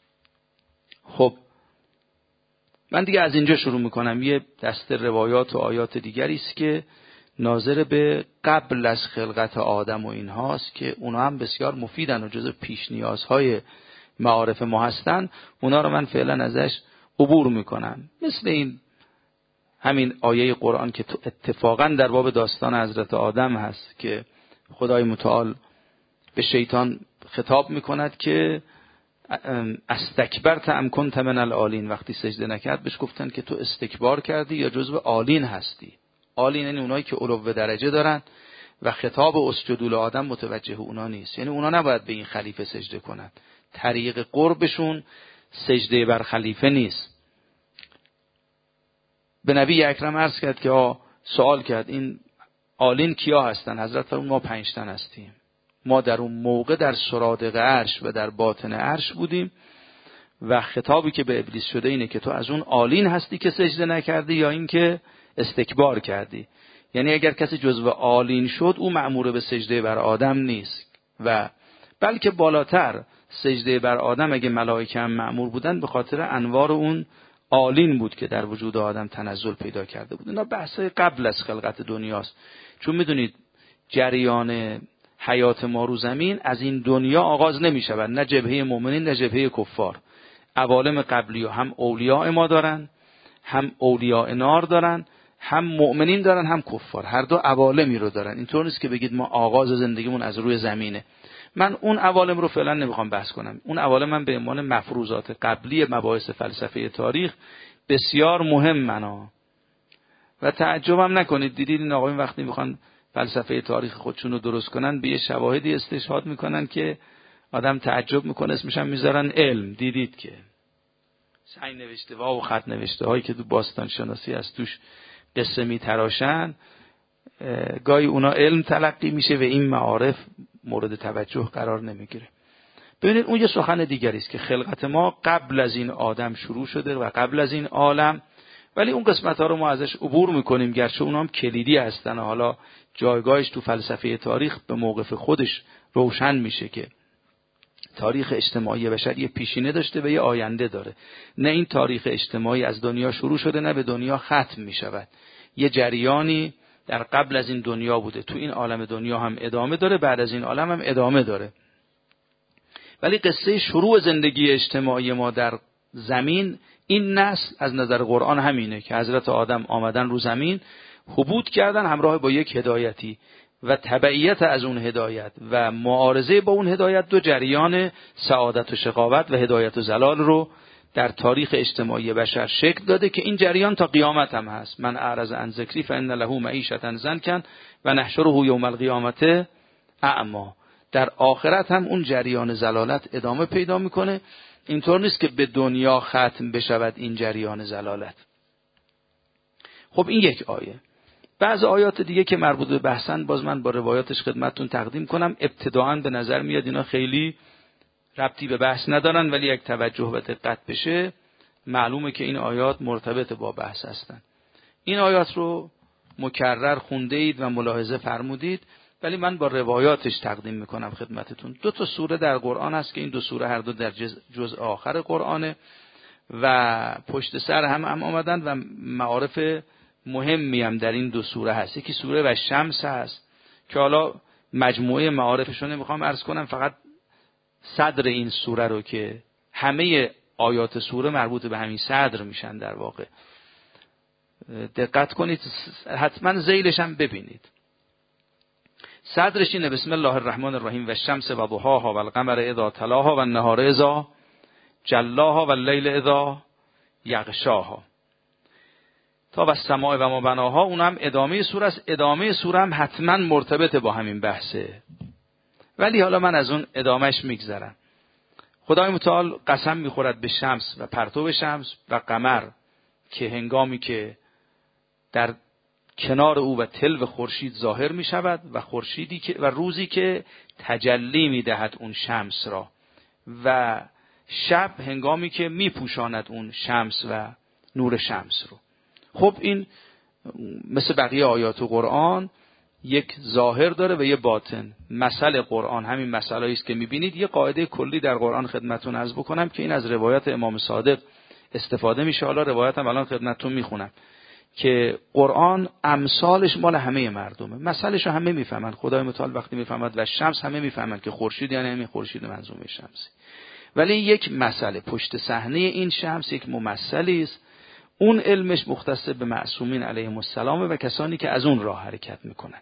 خب من دیگه از اینجا شروع میکنم. یه دسته روایات و آیات دیگری است که ناظر به قبل از خلقت آدم و اینهاست که اونا هم بسیار مفیدن و جزو پیش نیازهای معارف ما هستن. اونا رو من فعلا ازش عبور میکنم. مثل این همین آیه قرآن که اتفاقا در باب داستان حضرت آدم هست که خدای متعال به شیطان خطاب میکند که استکبرت ام کنت من العالین. وقتی سجده نکرد بهش گفتن که تو استکبار کردی یا جزو عالین هستی. عالین یعنی اونایی که علو درجه دارن و خطاب اسجدوا لآدم متوجه اونا نیست. یعنی اونا نباید به این خلیفه سجده کنند. طریق قربشون سجده بر خلیفه نیست. به نبی اکرم عرض کرد که آه سوال کرد این عالین کیا هستن؟ حضرت فرمود ما پنج تن هستیم. ما در اون موقع در سرادق عرش و در باطن عرش بودیم و خطابی که به ابلیس شده اینه که تو از اون عالین هستی که سجده نکردی یا این که استکبار کردی. یعنی اگر کسی جزو عالین شد او مأمور به سجده بر آدم نیست و بلکه بالاتر سجده بر آدم اگه ملائکه هم مأمور بودن به خاطر انوار اون عالین بود که در وجود آدم تنزل پیدا کرده بود. اینا بحثای قبل از خلقت دنیاست. چون میدونید جریان حیات ما رو زمین از این دنیا آغاز نمی شود، نه جبهه مؤمنین نه جبهه کفار. عوالم قبلی هم اولیاء ما دارن، هم اولیاء نار دارن، هم مؤمنین دارن هم کفار. هر دو عوالمی رو دارن. اینطور نیست که بگید ما آغاز زندگیمون از روی زمینه. من اون عوالم رو فعلا نمیخوام بحث کنم. اون عوالم من به عنوان مفروضات قبلی مباحث فلسفه تاریخ بسیار مهمن و تعجبم نکنید دیدید این آقایون وقتی میخوان فلسفه تاریخ خودشون رو درست کنن به یه شواهدی استشهاد میکنن که آدم تعجب میکنه، اسمش هم میذارن علم. دیدید که سعی نوشته ها و خط نوشته هایی که تو باستان شناسی از توش قصه میتراشن، گاهی اونا علم تلقی میشه و این معارف مورد توجه قرار نمیگیره. ببینید اون یه سخن دیگری است که خلقت ما قبل از این آدم شروع شده و قبل از این عالم، ولی اون قسمت ها رو ما ازش عبور میکنیم گرچه اونا هم کلیدی هستن و حالا جایگاهش تو فلسفه تاریخ به موقف خودش روشن میشه که تاریخ اجتماعی بشر یه پیشینه داشته و یه آینده داره. نه این تاریخ اجتماعی از دنیا شروع شده نه به دنیا ختم میشود. یه جریانی در قبل از این دنیا بوده، تو این عالم دنیا هم ادامه داره، بعد از این عالم هم ادامه داره. ولی قصه شروع زندگی اجتماعی ما در زمین این نسل از نظر قرآن همینه که حضرت آدم آمدن رو زمین، حبوط کردن همراه با یک هدایتی و تبعیت از اون هدایت و معارضه با اون هدایت دو جریان سعادت و شقاوت و هدایت و زلال رو در تاریخ اجتماعی بشر شکل داده که این جریان تا قیامت هم هست. من اعرض عن ذکری فان له معیشة ضنکا و نحشره یوم القیامة اعمی. در آخرت هم اون جریان ضلالت ادامه پیدا میکنه. اینطور نیست که به دنیا ختم بشود این جریان ضلالت. خب این یک آیه. بعض آیات دیگه که مربوط به بحثن باز من با روایاتش خدمتتون تقدیم کنم. ابتداءً به نظر میاد اینا خیلی ربطی به بحث ندارن، ولی یک توجه و دقت بشه معلومه که این آیات مرتبط با بحث هستن. این آیات رو مکرر خونده اید و ملاحظه فرمودید، ولی من با روایاتش تقدیم میکنم خدمتتون. دو تا سوره در قرآن هست که این دو سوره هر دو در جزء آخر قرآنه و پشت سر هم هم آمدن و معارف مهمی هم در این دو سوره هست. یکی سوره و شمس هست که حالا مجموعه معارفشون نمیخوام عرض کنم، فقط صدر این سوره رو که همه آیات سوره مربوط به همین صدر میشن در واقع. دقت کنید، حتما ذیلش هم ببینید. صدرش اینه: بسم الله الرحمن الرحیم و الشمس و ضحاها و القمر اذا تلاها و النهار اذا جلاها و اللیل اذا یغشاها تا و السماء و ما بناها. اون هم ادامه سوره است. ادامه سوره هم حتما مرتبط با همین بحثه، ولی حالا من از اون ادامهش میگذرم. خدای متعال قسم میخورد به شمس و پرتو شمس و قمر که هنگامی که در کنار او و تلو خورشید ظاهر می شود و خورشیدی که و روزی که تجلی می دهد اون شمس را و شب هنگامی که می پوشاند اون شمس و نور شمس رو. خب این مثل بقیه آیات قرآن یک ظاهر داره و یه باطن. مثل قرآن همین مسائلی است که می بینید. یه قاعده کلی در قرآن خدمتتون عرض بکنم که این از روایت امام صادق استفاده میشه. حالا روایت هم الان خدمتتون میخونم که قرآن امثالش مال همه مردمه. مثلش رو همه میفهمن. خدای متعال وقتی میفهمد و شمس همه میفهمن که خورشید یعنی همین خورشید منظومه شمسی. ولی یک مسئله پشت صحنه این شمس یک ممثلی است. اون علمش مختص به معصومین علیهم السلام و کسانی که از اون راه حرکت میکنن.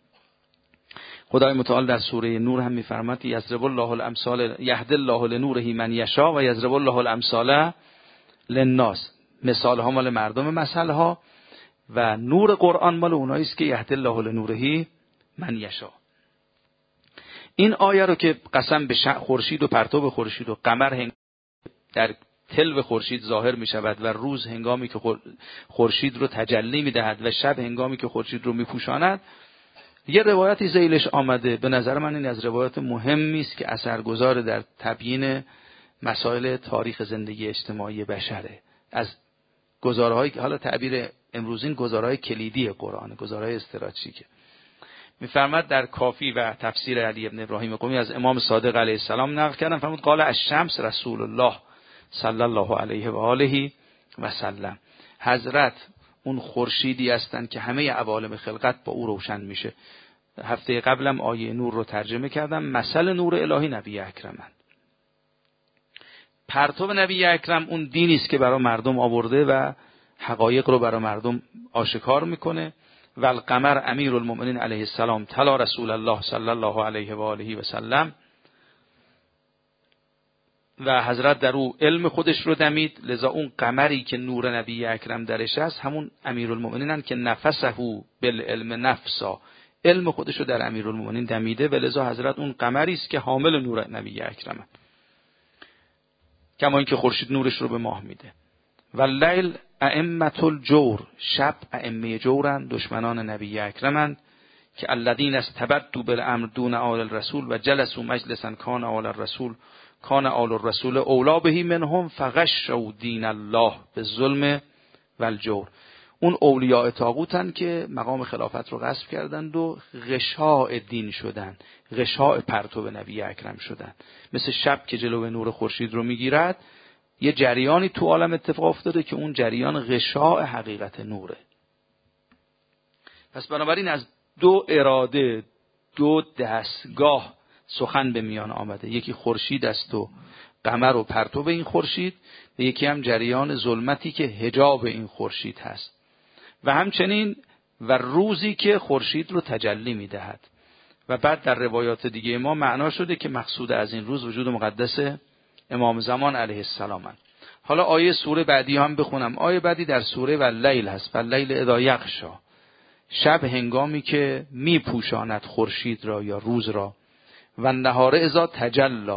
خدای متعال در سوره نور هم میفرماد: یضرب الله الامثال یهدی الله لنوره من یشاء و یضرب الله الامثال للناس. مثال ها مال مردم، مثل ها و نور قرآن مال اونایی است که یهدی الله لنوره من یشاء. این آیه رو که قسم به خورشید و پرتو خورشید و قمر در تلو خورشید ظاهر می شود و روز هنگامی که خورشید رو تجلی می دهد و شب هنگامی که خورشید رو می پوشاند، یه روایتی ذیلش آمده. به نظر من این از روایات مهمی است که اثرگذار در تبیین مسائل تاریخ زندگی اجتماعی بشره. از گزارهایی که حالا تعبیر امروزین گزارهای کلیدی قرآن، گزارهای استراتژیکه. میفرماد در کافی و تفسیر علی ابن ابراهیم قمی از امام صادق علیه السلام نقل کردن، فرمود قال الشمس رسول الله صلی الله علیه و آله و سلم. حضرت اون خورشیدی هستند که همه عوالم خلقت با او روشن میشه. هفته قبلم آیه نور رو ترجمه کردم. مثل نور الهی نبی اکرمند. پرتو نبی اکرم اون دینی است که برای مردم آورده و حقایق رو برای مردم آشکار میکنه. و القمر امیر المؤمنین علیه السلام تلا رسول الله صلی الله علیه و آله و سلم. و حضرت در او علم خودش رو دمید، لذا اون قمری که نور نبی اکرم درش است همون امیرالمؤمنینن که نفسه بالعلم نفسا، علم خودش رو در امیرالمؤمنین دمیده و لذا حضرت اون قمری است که حامل نور نبی اکرمه، کما اینکه خورشید نورش رو به ماه میده. و لیل ائمه الجور، شب ائمه جورن، دشمنان نبی اکرمند که الذین استبدوا بالامر دون آل الرسول و جلسوا مجلسا کان آل الرسول کان آل الرسول اولا بهی منهم فغشوا دین الله بالظلم والجور. اون اولیاء طاغوتن که مقام خلافت رو غصب کردند و غشاء دین شدن، غشاء پرتو نبی اکرم شدن. مثل شب که جلوه نور خورشید رو میگیرد، یه جریانی تو عالم اتفاق افتاده که اون جریان غشاء حقیقت نوره. پس بنابراین از دو اراده، دو دستگاه سخن به میان آمده. یکی خورشید است و قمر و پرتو این خورشید، و یکی هم جریان ظلمتی که حجاب این خورشید هست، و همچنین و روزی که خورشید رو تجلی میدهد. و بعد در روایات دیگه ما معنا شده که مقصود از این روز وجود مقدس امام زمان علیه السلام هست. حالا آیه سوره بعدی هم بخونم. آیه بعدی در سوره واللیل هست. واللیل اذا یغشی، شب هنگامی که می پوشاند خورشید را یا روز را. و النهار اذا تجلی،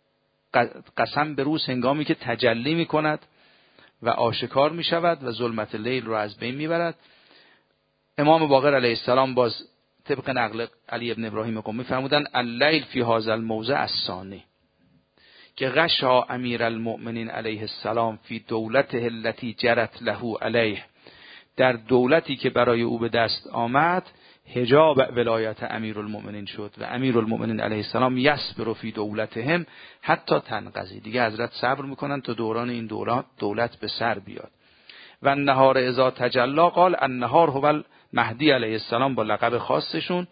قسم به روز هنگامی که تجلی می کند و آشکار می شود و ظلمت لیل را از بین می برد. امام باقر علیه السلام باز طبق نقل علی ابن ابراهیم قمی فرمودن اللیل فی هذا الموضع الثانی، که غشا امیر المؤمنین علیه السلام فی دولته التي جرت له علیه، در دولتی که برای او به دست آمد حجاب ولایت امیرالمؤمنین شد و امیرالمؤمنین علیه السلام یصبر فی دولتهم حتی تنقضی، دیگه حضرت صبر میکنن تا دوران این دولت دولت به سر بیاد. و النهار اذا تجلی قال النهار هو المهدی علیه السلام با لقب خاصشون.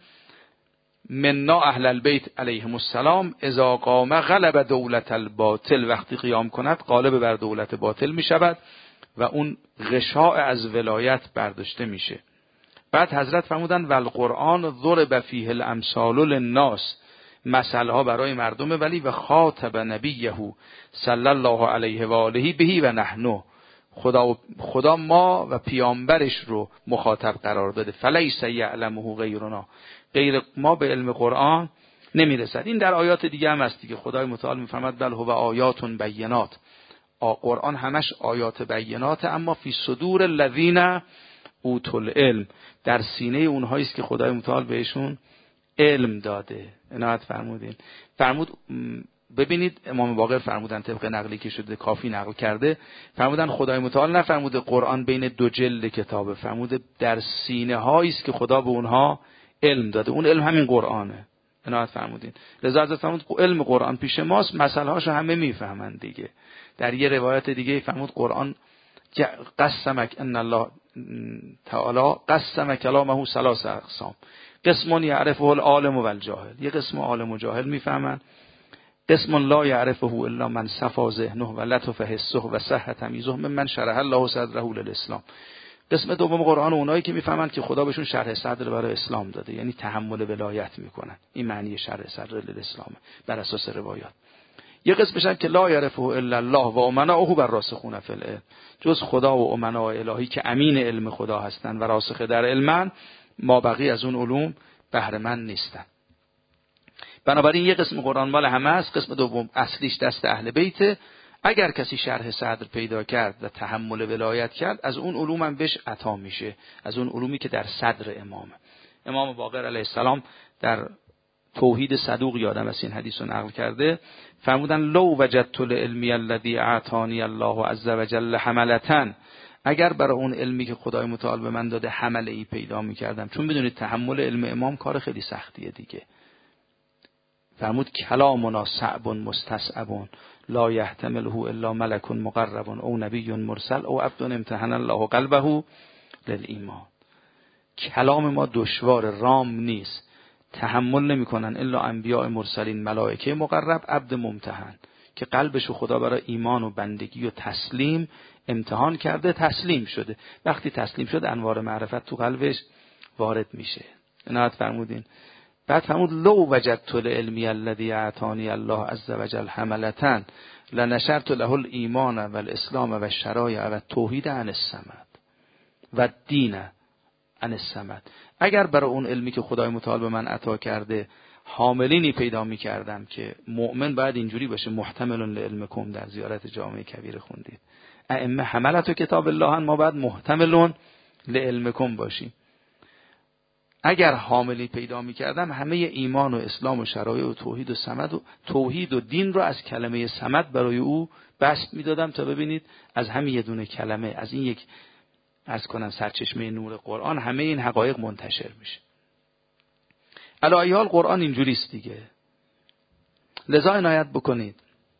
منا اهل البیت علیهم السلام اذا قام غلب دولت الباطل، وقتی قیام کند غالب بر دولت باطل می شود و اون غشاء از ولایت برداشته میشه. بعد حضرت فرمودن والقرآن ضرب فیه الامثال للناس، مثل ها برای مردم، ولی و خاطب نبیه صلی الله علیه و آله به و نحن، خدا خدا ما و پیامبرش رو مخاطب قرار داده. فلیس یعلمه غیرنا، غیر ما به علم قرآن نمیرسد. این در آیات دیگه هم هست دیگه. خدای متعال میفرماد بل هو آیات بینات، قرآن همش آیات بینات، اما فی صدور الذین اوتوا العلم، در سینه اونهایی است که خدای متعال بهشون علم داده. عنایت فرمودین. فرمود ببینید امام باقر فرمودن طبق نقلی که شده کافی نقل کرده، فرمودن خدای متعال نفرموده قرآن بین دو جلد کتابه، فرموده در سینه هایی است که خدا به اونها علم داده. اون علم همین قرآنه. عنایت فرمودین. لذا حضرت فرمود علم قرآن پیش ماست، مسئله هاشو همه میفهمن دیگه. در یه روایت دیگه فرمود قرآن قسمک ان الله تعالی قسم کلامه ثلاث اقسام، قسم یعرفه العالم و الجاهل، یه قسم عالم و جاهل میفهمن، قسم لا یعرفه الا من صفا ذهنه و لطف حسه و صح تمیزه ممن شرح الله صدره للاسلام. قسم دوم قرآن اونایی که میفهمن که خدا بهشون شرح صدر برای اسلام داده، یعنی تحمل ولایت میکنن. این معنی شرح صدر للاسلام بر اساس روایات. یه قسمش هم که لا یعرفه الا الله و امناؤه بر راسخون فی العلم، جز خدا و امناء الهی که امین علم خدا هستن و راسخ در علمن، ما بقی از اون علوم بهره مند نیستن. بنابراین یه قسم قرآن مال همه است، قسم دوم اصلیش دست اهل بیت. اگر کسی شرح صدر پیدا کرد و تحمل ولایت کرد، از اون علوم هم بهش عطا میشه، از اون علومی که در صدر امامه. امام باقر علیه السلام در توحید صدوق یادم از این حدیث رو نقل کرده، فرمودن لو وجدت العلمی الذی اعطانی الله عز وجل حملتاً، اگر برای اون علمی که خدای متعال به من داده حمله ای پیدا میکردم، چون بدونید تحمل علم امام کار خیلی سختیه دیگه. فرمود کلامنا صعب مستصعب لا یحتمله الا ملک مقرب او نبی مرسل او عبد امتحن الله قلبه للایمان. کلام ما دشوار، رام نیست، تحمل نمیکنن الا انبیاء مرسلین، ملائکه مقرب، عبد ممتحن که قلبشو خدا برای ایمان و بندگی و تسلیم امتحان کرده، تسلیم شده. وقتی تسلیم شد انوار معرفت تو قلبش وارد میشه. عنایت فرمودین. بعد فرمود لو وجدت العلمی الذی اعطانی الله عز وجل حملتاً لنشرت له الایمان و الاسلام و الشرایع و التوحید عن الصمد و الدین عن الصمد. اگر برای اون علمی که خدای متعال به من عطا کرده حاملینی پیدا می کردم که مؤمن باید اینجوری باشه، محتمل لعلمکم، در زیارت جامع کبیر خوندید ائمه حملت و کتاب الله، ما باید محتمل لعلمکم باشیم. اگر حاملی پیدا می کردم همه ایمان و اسلام و شرایع و توحید و صمد و توحید و دین رو از کلمه صمد برای او بسط می دادم تا ببینید از همین یه دونه کلمه، از این یک از کنم سرچشمه نور قرآن، همه این حقایق منتشر میشه. علی ای حال قرآن اینجوری است دیگه. لذا عنایت بکنید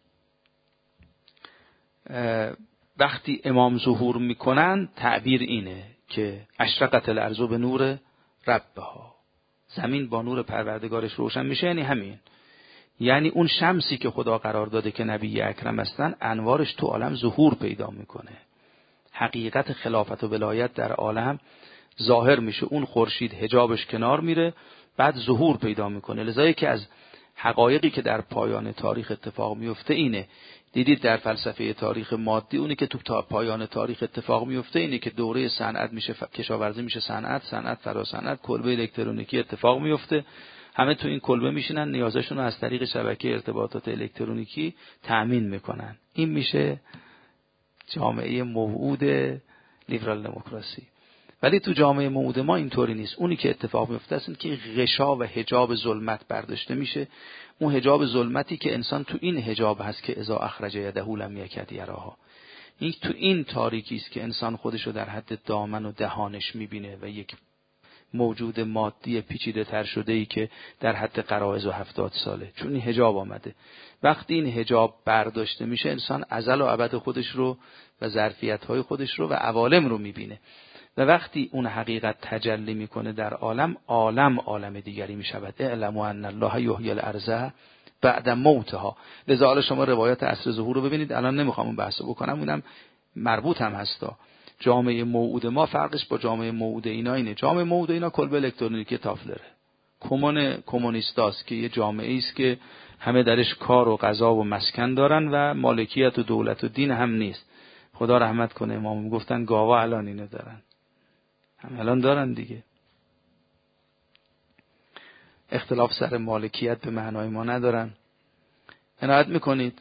وقتی امام ظهور میکنن تعبیر اینه که اشرقت الارض به نور ربها، زمین با نور پروردگارش روشن میشه، یعنی همین، یعنی اون شمسی که خدا قرار داده که نبی اکرم هستن انوارش تو عالم ظهور پیدا میکنه، حقیقت خلافت و ولایت در عالم ظاهر میشه، اون خورشید حجابش کنار میره، بعد ظهور پیدا میکنه. لذا که از حقایقی که در پایان تاریخ اتفاق میفته اینه. دیدید در فلسفه تاریخ مادی اونی که تو تا پایان تاریخ اتفاق میفته اینه که دوره صنعت میشه، ف... کشاورزی میشه صنعت، صنعت فرا صنعت، کلبه الکترونیکی اتفاق میفته، همه تو این کلبه میشینن، نیازشون رو از طریق شبکه ارتباطات الکترونیکی تأمین میکنن. این میشه جامعه موعود لیبرال دموکراسی. ولی تو جامعه موعود ما اینطوری نیست. اونی که اتفاق میفته است که غشا و حجاب ظلمت برداشته میشه، اون حجاب ظلمتی که انسان تو این حجاب هست که اذا اخرج یده لم یکد یراها. این تو این تاریکی است که انسان خودشو در حد دامن و دهانش میبینه و یک موجود مادی پیچیده تر شده ای که در حد غرایز و هفتاد ساله، چون این حجاب آمده. وقتی این حجاب برداشته میشه انسان ازل و ابد خودش رو و ظرفیت‌های خودش رو و عوالم رو میبینه و وقتی اون حقیقت تجلی میکنه در عالم، عالم عالم دیگری میشود. اعلموا ان الله یحیی الارض بعد موتها. لذا حالا شما روایات عصر ظهور رو ببینید. الان نمیخوام اون بحثو بکنم، اونم مربوط هم هستا. جامعه موعود ما فرقش با جامعه موعود اینا اینه. جامعه موعود اینا کلبه الکترونیکی تافلره، کمون کمونیستاست که یه جامعه است که همه درش کار و غذا و مسکن دارن و مالکیت و دولت و دین هم نیست. خدا رحمت کنه امام میگفتن گاوا الان اینو دارن، هم الان دارن دیگه. اختلاف سر مالکیت به معنای ما ندارن. عنایت میکنید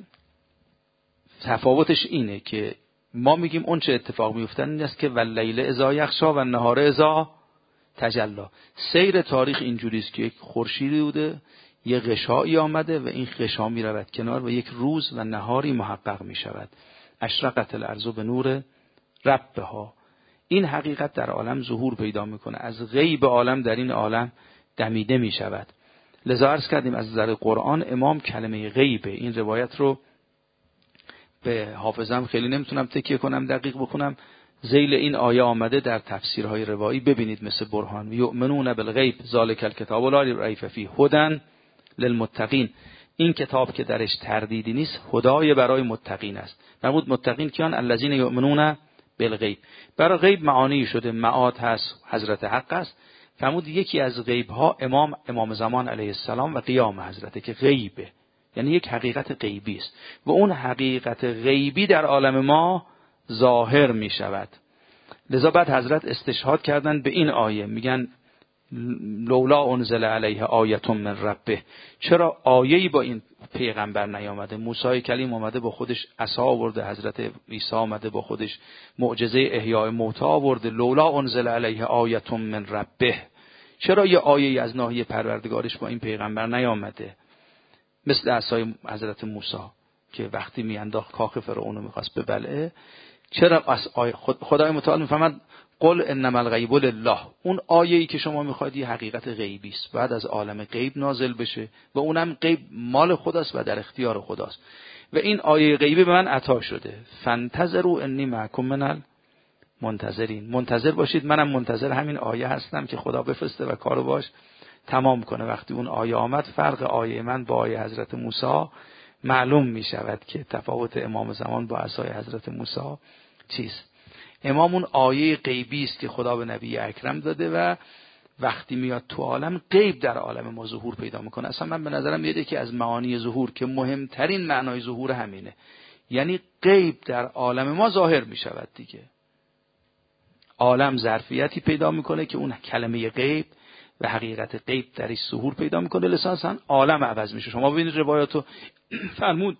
تفاوتش اینه که ما میگیم اون چه اتفاق میفتن این است که واللیل اذا یغشا و النهار اذا تجلی. سیر تاریخ اینجوری است که یک خورشیدی بوده، یک غشایی آمده و این غشا میرود کنار و یک روز و نهاری محقق میشود. اشرقت الارض بنور ربها. این حقیقت در عالم ظهور پیدا میکنه، از غیب عالم در این عالم دمیده میشود. لذا عرض کردیم از نظر قرآن امام کلمه غیبه. این روایت رو به حافظم خیلی نمیتونم تکیه کنم دقیق بخونم، ذیل این آیه آمده در تفسیرهای روایی، ببینید مثل برهان. یؤمنون بالغیب ذالک الکتاب لا ریب فیه هدی للمتقین. این کتاب که درش تردیدی نیست هدای برای متقین است. مربوط متقین کیان؟ الذین یؤمنون بالغیب. برای غیب معانی شده، معاد هست، حضرت حق است. فرمود یکی از غیب ها امام امام زمان علیه السلام و قیام حضرته که غیبه، یعنی یک حقیقت غیبی است و اون حقیقت غیبی در عالم ما ظاهر می شود. لذا بعد حضرت استشهاد کردن به این آیه، میگن لولا انزل علیه آیه من ربه. چرا آیه‌ای با این پیغمبر نیامده؟ موسی کلیم اومده با خودش عصا آورده، حضرت عیسی اومده با خودش معجزه احیاء موتی آورده. لولا انزل علیه آیه من ربه. چرا یه آیه‌ای از ناحیه پروردگارش با این پیغمبر نیامده؟ مثل عصای حضرت موسی که وقتی میانداخت کاخ فرعون رو میخواست ببلعه. چرا از آیه خدای متعال میفهمد قل انما الغیب لله. اون آیه‌ای که شما میخواید یه حقیقت غیبی است، بعد از عالم غیب نازل بشه و اونم غیب مال خداست و در اختیار خداست و این آیه غیبی به من عطا شده. فانتظروا انی معکم من المنتظرین. منتظر باشید، منم منتظر همین آیه هستم که خدا بفرسته و کارو باش تمام کنه. وقتی اون آیه آمد فرق آیه من با آیه حضرت موسی معلوم می شود که تفاوت امام زمان با عصای حضرت موسی چیست. امام اون آیه غیبی است که خدا به نبی اکرم داده و وقتی میاد تو عالم غیب در عالم ما ظهور پیدا میکنه. اصلا من به نظرم میاد که از معانی ظهور که مهمترین معنای ظهور همینه، یعنی غیب در عالم ما ظاهر می شود دیگه. عالم ظرفیتی پیدا میکنه که اون کلمه غیب و حقیقت غیب درش ظهور پیدا میکنه، لسانساً عالم عوض میشه. شما ببینید روایاتو فرمود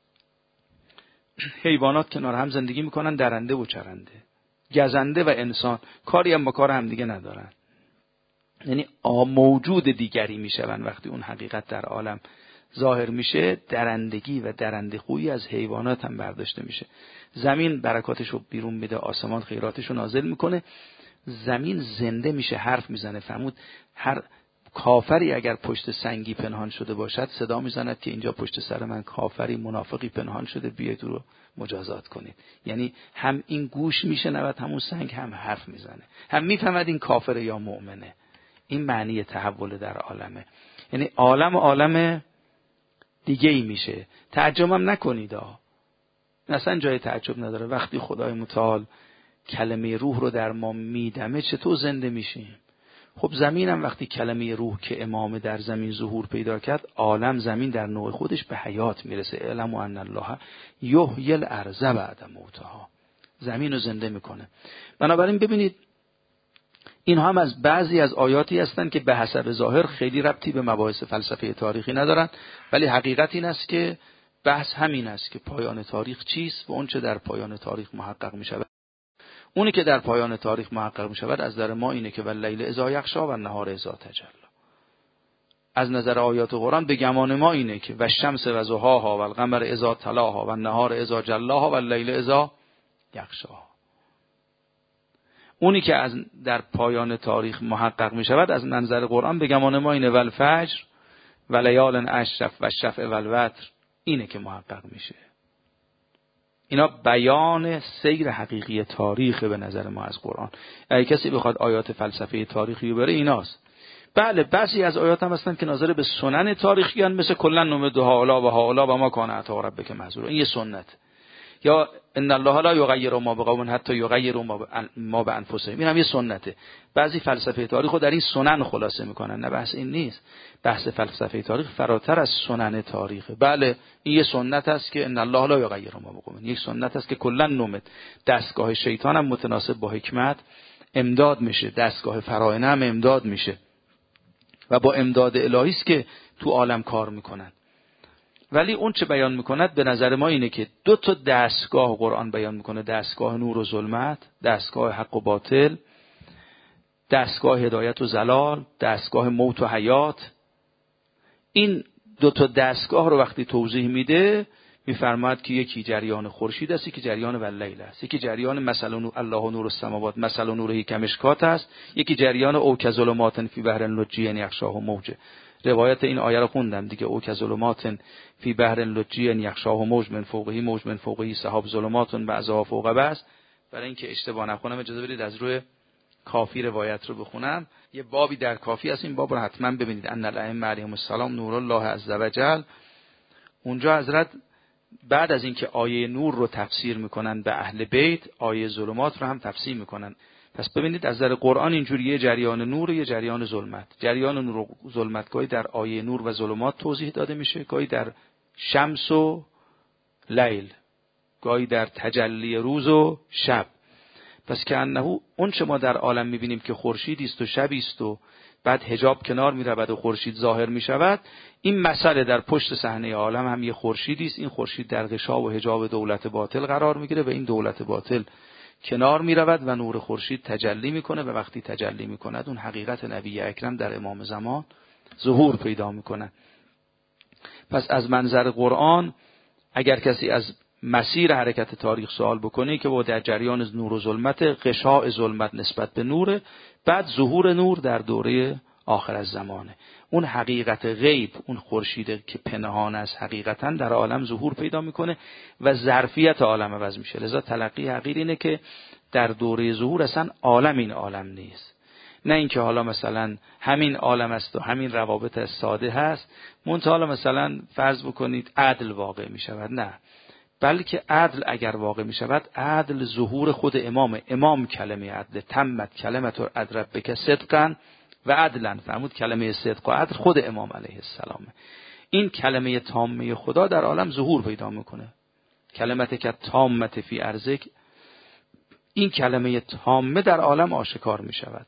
حیوانات کنار هم زندگی میکنن، درنده و چرنده، گزنده و انسان، کاری هم با کار هم دیگه ندارن. یعنی موجود دیگری میشون وقتی اون حقیقت در عالم ظاهر میشه. درندگی و درنده خویی از حیوانات هم برداشته میشه. زمین برکاتش رو بیرون میده، آسمان خیراتش رو نازل میکنه، زمین زنده میشه، حرف میزنه. فرمود هر کافری اگر پشت سنگی پنهان شده باشد صدا میزند که اینجا پشت سر من کافری منافقی پنهان شده، بیاید او رو مجازات کنید. یعنی هم این گوش میشنود همون سنگ، هم حرف میزنه، هم میفهمد این کافر یا مؤمنه. این معنی تحول در عالمه. یعنی عالم عالم دیگه ای میشه. تعجب هم نکنید ها، اصلا جای تعجب نداره. وقتی خدای متعال کلمه روح رو در ما میدمه چطور زنده میشیم؟ خب زمین هم وقتی کلمه روح که امام در زمین ظهور پیدا کرد، عالم زمین در نوع خودش به حیات میرسه. اعلموا ان الله یحیی الارض بعد موتها، زمین رو زنده میکنه. بنابراین ببینید این هم از بعضی از آیاتی هستند که به حسب ظاهر خیلی ربطی به مباحث فلسفه تاریخی ندارن، ولی حقیقت این است که بحث همین است که پایان تاریخ چیست و اون چه در پایان تاریخ محقق می شود. اونی که در پایان تاریخ محقق می شود از در ما اینه که واللیل اذا یغشی و النهار اذا تجلی. از نظر آیات قرآن به گمان ما اینه که و الشمس و ضحاها و القمر اذا تلاها و النهار اذا جلاها و اللیل اذا یغشاها. اونی که از در پایان تاریخ محقق می شود از منظر قرآن به گمان ما اینه والفجر و لیال عشر و الشفع و الوتر، اینه که محقق میشه. اینا بیان سیر حقیقی تاریخ به نظر ما از قرآن. اگه کسی بخواد آیات فلسفه تاریخی بره ایناست. بله بعضی از آیات هم هستن که ناظر به سنن تاریخی هستن، مثل کلا نمد هاولا و هاولا و ما کان عطا ربک مهزورا، این یه سنت. یا ان الله لا یغیر ما بقوم حتی یغیروا ما بانفسهم، این هم یه سنته. بعضی فلسفه تاریخ رو در این سنن خلاصه میکنن. نه بحث این نیست. بحث فلسفه تاریخ فراتر از سنن تاریخه. بله این یه سنت است که ان الله لا یغیر ما بقوم، یک سنت است که کلا نمد دستگاه شیطان هم متناسب با حکمت امداد میشه، دستگاه فراعنه هم امداد میشه و با امداد الهی است که تو عالم کار میکنن. ولی اون چه بیان میکند به نظر ما اینه که دو تا دستگاه قرآن بیان میکنه، دستگاه نور و ظلمت، دستگاه حق و باطل، دستگاه هدایت و ضلال، دستگاه موت و حیات. این دو تا دستگاه رو وقتی توضیح میده میفرماید که یکی جریان خورشید است، یکی جریان واللیل است، یکی جریان مثلا الله نور السماوات مثلا نوره کمشکات است، یکی جریان او کظلمات فی بحر لجی یغشاه موج. روایت این آیه رو خوندم دیگه، او کظلمات فی بحر لجی یغشاه موج من فوقه موج من فوقه سحاب ظلمات بعضها فوق بعض. برای اینکه اشتباه نکنم اجازه بدید از روی کافی روایت رو بخونم. یه بابی در کافی است، این باب رو حتما ببینید، ان الائمه علیهم السلام نور الله عز وجل. اونجا حضرت بعد از اینکه آیه نور رو تفسیر میکنن به اهل بیت، آیه ظلمات رو هم تفسیر میکنن. پس ببینید از نظر قرآن اینجوری یه جریان نور و یه جریان ظلمت. جریان نور و ظلمت گاهی در آیه نور و ظلمات توضیح داده میشه، گاهی در شمس و لیل، گاهی در تجلی روز و شب. پس که انه اون چه ما در عالم میبینیم که خورشیدی است و شبی است و بعد حجاب کنار میرود و خورشید ظاهر میشود، این مسئله در پشت صحنه عالم هم یه خورشیدی است. این خورشید در غشا و حجاب دولت باطل قرار میگیره و این دولت باطل کنار میرود و نور خورشید تجلی میکنه و وقتی تجلی میکند اون حقیقت نبی اکرم در امام زمان ظهور پیدا میکنه. پس از منظر قرآن اگر کسی از مسیر حرکت تاریخ سوال بکنه که با در جریان نور و ظلمت، غشاء ظلمت نسبت به نور، بعد ظهور نور در دوره آخر از زمانه. اون حقیقت غیب، اون خورشید که پنهان است حقیقتا در عالم ظهور پیدا میکنه و ظرفیت عالم عوض میشه. لذا تلقی حقیر اینه که در دوره ظهور اصلا عالم این عالم نیست. نه اینکه حالا مثلا همین عالم است و همین روابط ساده هست، منتها حالا مثلا فرض بکنید عدل واقع میشود. نه، بلکه عدل اگر واقع می شود، عدل ظهور خود امام. امام کلمه عدل، تمت کلمت عدل ربک صدقا و عدلا، فرمود کلمه صدق و عدل خود امام علیه السلامه. این کلمه تامه خدا در عالم ظهور پیدا میکنه. کلمت که تامت فی ارزک، این کلمه تامه در عالم آشکار می شود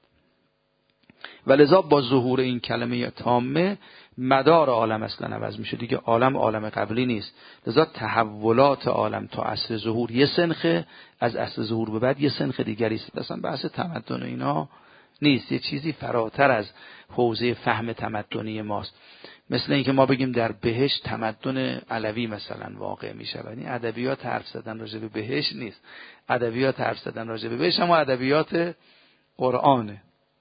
و لذا با ظهور این کلمه تامه مدار عالم اصلا عوض میشه دیگه. عالم عالم قبلی نیست. لذا تحولات عالم تا عصر ظهور یه سنخه، از عصر ظهور به بعد یه سنخ دیگری است. اصلا بحث تمدن اینا نیست، یه چیزی فراتر از حوزه فهم تمدنی ماست. مثل اینکه ما بگیم در بهشت تمدن علوی مثلا واقع میشه. این ادبیات حرف زدن راجع به بهشت نیست. ادبیات حرف زدن راجع به بهشت اما ادبیات قرآنه.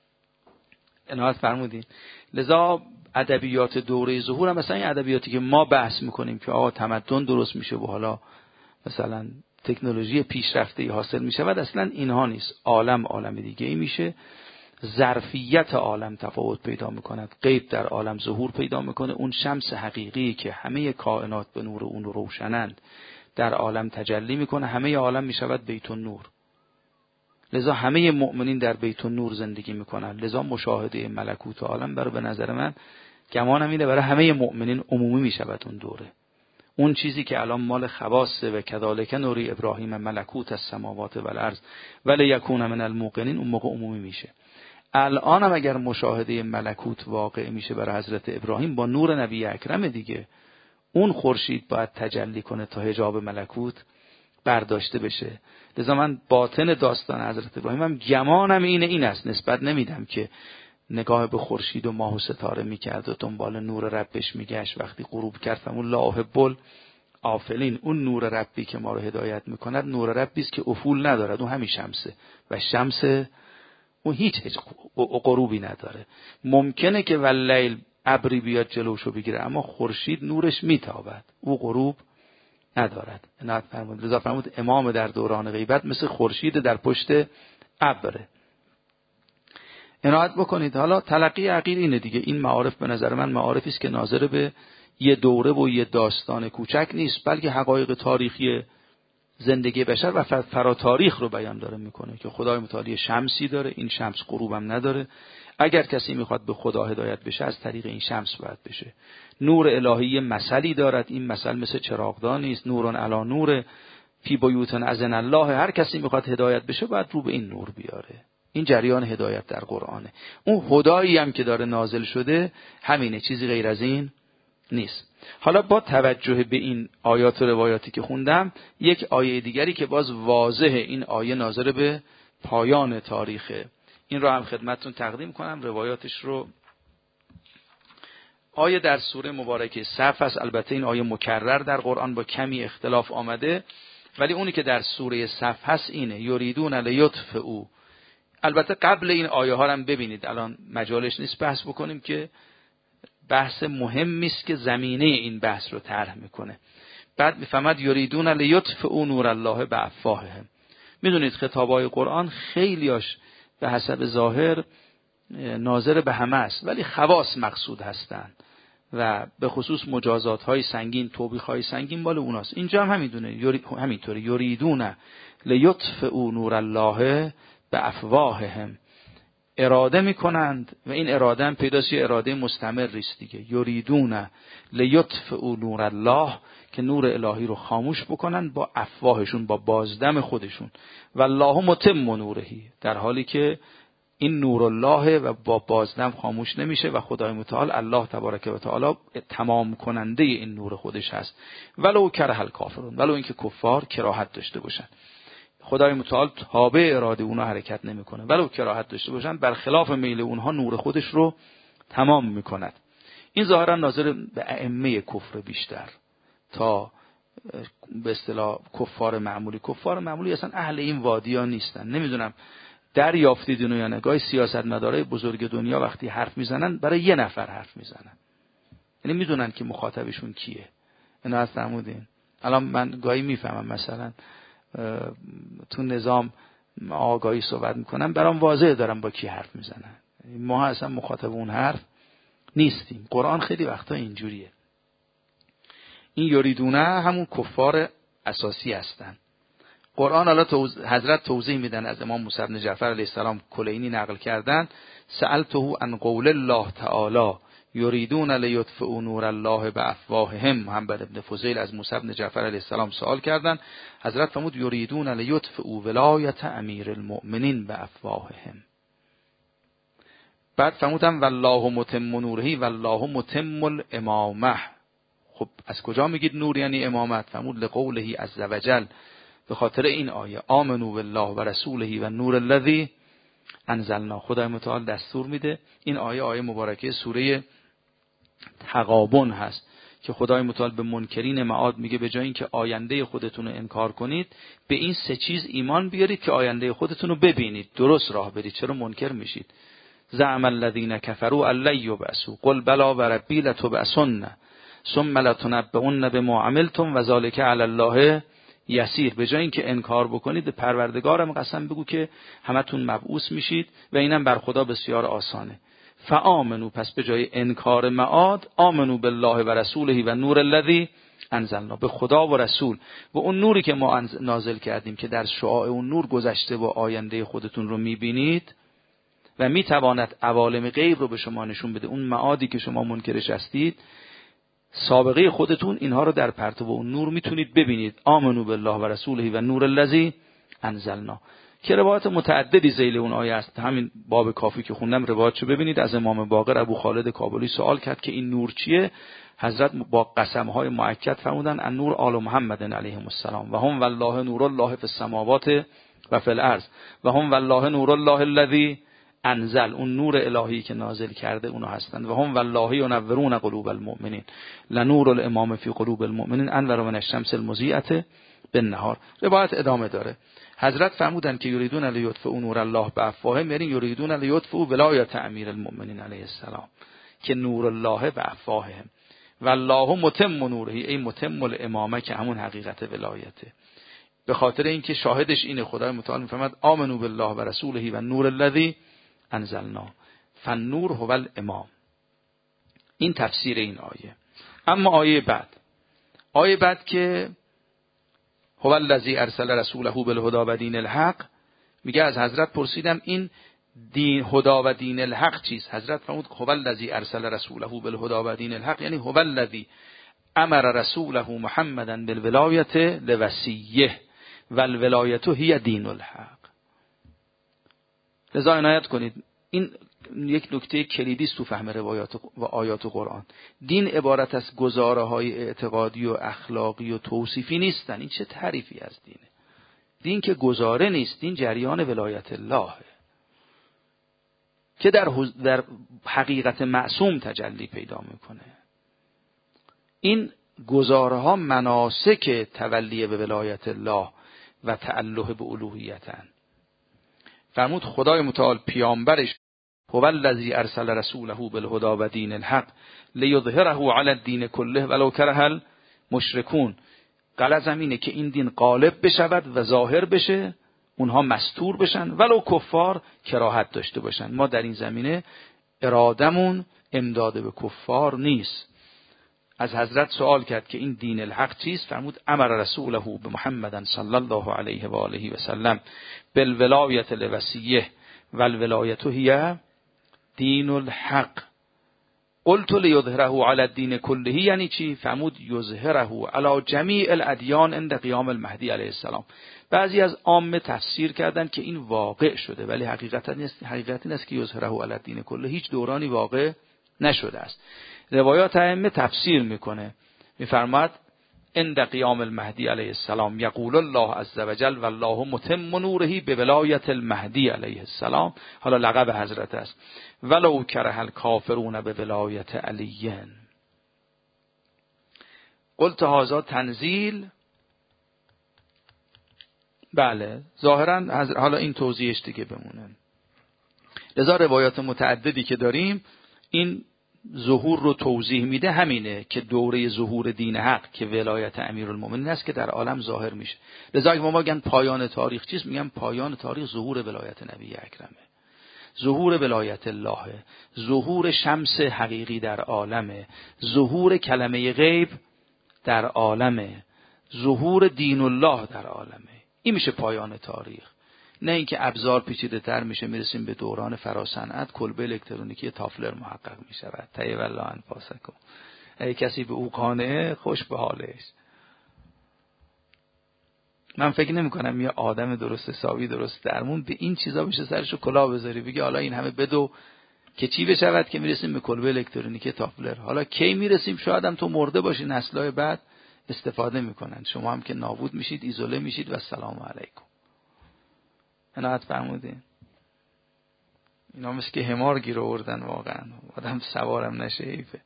عنایت فرمودین. لذا ادبیات دوره ظهور هم مثلا این ادبیاتی که ما بحث میکنیم که آقا تمدن درست میشه و حالا مثلا تکنولوژی پیشرفته حاصل میشه و اصلا اینها نیست. عالم عالم دیگه ای میشه، ظرفیت عالم تفاوت پیدا میکند، غیب در عالم ظهور پیدا میکنه. اون شمس حقیقی که همه کائنات به نور اون روشنند در عالم تجلی میکنه، همه عالم میشود بیت النور. لذا همه مؤمنین در بیت النور زندگی میکنن، لذا مشاهده ملکوت عالم برای به نظر من گمانم اینه برای همه مؤمنین عمومی میشود اون دوره. اون چیزی که الان مال خواصه و کذالک نوری ابراهیم ملکوت السماوات و الارض ولیکون من الموقنین، اون موقع عمومی میشه. الان هم اگر مشاهده ملکوت واقع میشه برای حضرت ابراهیم با نور نبی اکرم دیگه، اون خورشید باید تجلی کنه تا حجاب ملکوت برداشته بشه. لذا من باطن داستان حضرت ابراهیم هم گمانم اینه این است، نسبت نمیدم که نگاه به خورشید و ماه و ستاره میکرد و دنبال نور ربش میگشت، وقتی غروب کرد فهمون لا احب الافلین. اون نور ربی که ما رو هدایت میکند نور ربی است که افول ندارد، اون همین شمسه و شمس اون هیچ غروبی نداره. ممکنه که واللیل ابری بیاد جلوشو بگیره، اما خورشید نورش میتابد، او غروب ندارد. عنایت فرمود. رضا فرمود امام در دوران غیبت مثل خورشید در پشت ابره. عنایت بکنید. حالا تلقی عقیل اینه دیگه، این معارف به نظر من معارفی است که ناظر به یه دوره و یه داستان کوچک نیست، بلکه حقایق تاریخی زندگی بشر و فراتاریخ رو بیان داره میکنه که خدای متعالی شمسی داره، این شمس غروبم نداره. اگر کسی میخواد به خدا هدایت بشه از طریق این شمس باید بشه. نور الهی مثلی دارد، این مثل مثل چراغدان نیست، نورون علی نور فی بیوتن اذن الله. هر کسی میخواد هدایت بشه باید رو به این نور بیاره. این جریان هدایت در قرآنه. اون هدایی هم که داره نازل شده همینه، چیزی غیر از این نیست. حالا با توجه به این آیات و روایاتی که خوندم، یک آیه دیگری که باز واضحه، این آیه ناظر به پایان تاریخه، این رو هم خدمتتون تقدیم کنم. روایاتش رو آیه در سوره مبارکه صف است. البته این آیه مکرر در قرآن با کمی اختلاف آمده، ولی اونی که در سوره صف هست اینه یریدون لیطفئوا. البته قبل این آیه ها هم ببینید، الان مجالش نیست بحث بکنیم که بحث مهمی است که زمینه این بحث رو طرح میکنه. بعد میفهمد یریدون لیطفئوا نور الله بافواههم. میدونید خطابای قرآن خیلیاش به حسب ظاهر ناظر به همه است، ولی خواص مقصود هستند و به خصوص مجازات های سنگین، توبیخ های سنگین مال اوناست. اینجا هم همینطوره، یوری... همینطوره یریدون لیطفئوا نور الله بافواههم. اراده میکنند و این اراده هم پیداست یه اراده مستمری است دیگه. یریدون لیطفئوا نور الله، که نور الهی رو خاموش بکنن با افواهشون، با بازدم خودشون. والله متم نورهی، در حالی که این نور الله و با بازدم خاموش نمیشه و خدای متعال الله تبارک و تعالی تمام کننده این نور خودش هست. ولو کره الکافرون، ولو اینکه کفار کراهت داشته باشن، خدای متعال تابع اراده اونها حرکت نمیکنه، ولو کراهت داشته باشن برخلاف میل اونها نور خودش رو تمام میکند. این ظاهرا ناظر به ائمه کفر بیشتر تا به اصطلاح کفار معمولی. کفار معمولی اصلا اهل این وادی ها نیستن. نمیدونم دریافتید اینو یا نه، گاهی سیاستمدارای بزرگ دنیا وقتی حرف میزنن برای یه نفر حرف میزنن، یعنی میدونن که مخاطبشون کیه. اینا از فرمودین. الان من گاهی میفهمم مثلا تو نظام آگاهی صحبت میکنم، برام واضحه دارم با کی حرف میزنن. ما اصلا مخاطب اون حرف نیستیم. قرآن خیلی وقتا اینجوریه. این یریدونه همون کفار اساسی هستن. قرآن حالا توز... حضرت توضیح میدن، از امام موسی بن جعفر علیه السلام کلینی نقل کردن، سألته عن قول الله تعالی یریدون لیطفئوا نور الله بافواههم. محمد بن فضیل از موسی بن جعفر علیه السلام سوال کردن، حضرت فرمود یریدون لیطفئوا ولایت امیر المؤمنین بافواههم. بعد فرمودن والله متم نوره والله متم الامامه. خب از کجا میگید نور یعنی امامت؟ فرمود لقوله عز وجل، به خاطر این آیه آمنو بالله و رسوله و نور الذی انزلنا. خدای متعال دستور میده، این آیه آیه مبارکه سوره تغابن هست که خدای متعال به منکرین معاد میگه به جای اینکه آینده خودتون رو انکار کنید، به این سه چیز ایمان بیارید که آینده خودتون رو ببینید، درست راه برید. چرا منکر میشید؟ زعم الذین کفروا ان لن یبعثوا قل بلی و ربی لتبعثن ثم لتنبؤن بما عملتم و ذلک علی الله یسیر. به جای اینکه انکار بکنید به پروردگارم قسم بگو که همتون مبعوث میشید و اینم بر خدا بسیار آسانه. فآمنو، پس به جای انکار معاد آمنو بالله و رسوله و نور الذی انزلنا، به خدا و رسول و اون نوری که ما نازل کردیم که در شعاع اون نور گذشته و آینده خودتون رو میبینید و میتواند عوالم غیب رو به شما نشون بده. اون معادی که شما منکرش هستید، سابقه خودتون، اینها رو در پرتو اون نور میتونید ببینید. آمنو بالله و رسوله و نور الذی انزلنا، که روایت متعددی ذیل اون آیه است. همین باب کافی که خوندم روایتشو ببینید. از امام باقر ابو خالد کابلی سوال کرد که این نور چیه؟ حضرت با قسم‌های مؤکد فرمودن ان نور آل محمد علیهم السلام و هم والله نور الله فی السماوات و فی الارض و هم والله نور الله الذی انزل، اون نور الهی که نازل کرده اونها هستند. و هم والله ینورون قلوب المؤمنین لنور الامام فی قلوب المؤمنین انور من الشمس المضیئه بالنهار. روایت ادامه داره. حضرت فرمودند که یریدون لیطفئوا نور الله بافواههم، یعنی یریدون لیطفئوا ولایت امیر المؤمنین علیه السلام، که نور الله بافواههم والله متم نوره، ای متم الامامه، که همون حقیقت ولایته. به خاطر اینکه شاهدش اینه، خدای متعال میفرماد آمنو بالله و رسوله و نور الذی انزلنا فالنور هو الامام. این تفسیر این آیه. اما آیه بعد، آیه بعد که هو الذی ارسل رسوله بالهدی و دین الحق، میگه از حضرت پرسیدم این دین هدا و دین الحق چیست؟ حضرت فرمود هو الذی ارسل رسوله بالهدی و دین الحق، یعنی هو الذی امر رسوله محمدا بالولایت لوصیه و الولایت هی دین الحق. لذا عنایت کنید، این یک نکته کلیدی است تو فهم روایات و آیات قرآن. دین عبارت از گزاره های اعتقادی و اخلاقی و توصیفی نیستن. این چه تعریفی از دینه؟ دین که گزاره نیست، دین جریان ولایت اللهه که در در حقیقت معصوم تجلی پیدا میکنه. این گزاره ها مناسک تولی به ولایت الله و تعلق به الوهیتن. فرمود خدای متعال پیامبرش هو الذی ارسل رسوله بالهدی و دین الحق لیظهره علی الدین کله ولو کره المشرکون. غرضم اینه که این دین غالب بشود و ظاهر بشه، اونها مستور بشن ولو کفار کراهت داشته باشن. ما در این زمینه ارادمون امداد به کفار نیست. از حضرت سوال کرد که این دین الحق چیست؟ فرمود امر رسوله به محمد صلی الله علیه و آله و سلم بالولایت لوصیه و الولایت هی دین الحق. قلت لیظهره علی الدین کله، یعنی چی؟ فرمود یظهره علی جمیع الادیان عند قیام المهدی علیه السلام. بعضی از عامه تفسیر کردند که این واقع شده، ولی حقیقتا نیست. حقیقت این است که یظهره علی الدین کله هیچ دورانی واقع نشده است. روایات ائمه تفسیر میکنه، میفرماد عند قیام المهدی علیه السلام یقول الله عز وجل والله متم نوره به ولایت المهدی علیه السلام. حالا لقب حضرت است. ولو کره الکافرون به ولایت علی. قلت هذا تنزیل. بله ظاهرا حالا این توضیحش دیگه بمونه. لذا روایات متعددی که داریم این ظهور رو توضیح میده، همینه که دوره ظهور دین حق که ولایت امیرالمومنین است که در عالم ظاهر میشه. لذا اگه ما میگن پایان تاریخ چیست، میگن پایان تاریخ ظهور ولایت نبی اکرمه، ظهور ولایت الله، ظهور شمس حقیقی در عالمه، ظهور کلمه غیب در عالمه، ظهور دین الله در عالمه. این میشه پایان تاریخ. نه اینکه ابزار پیچیده تر میشه، میرسیم به دوران فراصنعت، کلبه الکترونیکی تافلر محقق میشود. طیب الله انفاسکم. اگه کسی به او قانعه خوش به حالش. من فکر نمی کنم یه آدم درست حسابی درست درمون به این چیزا بشه سرشو کلاه بذاری بگی حالا این همه بدو که چی بشود که میرسیم به کلبه الکترونیکی تافلر. حالا کی میرسیم؟ شاید هم تو مرده باشی، نسل‌های بعد استفاده میکنن، شما هم که نابود میشید، ایزوله میشید و السلام علیکم. عنایت فرمودین. اینا مثل که حمار گیر آوردن، واقعا آدم سوارم نشه ایفه.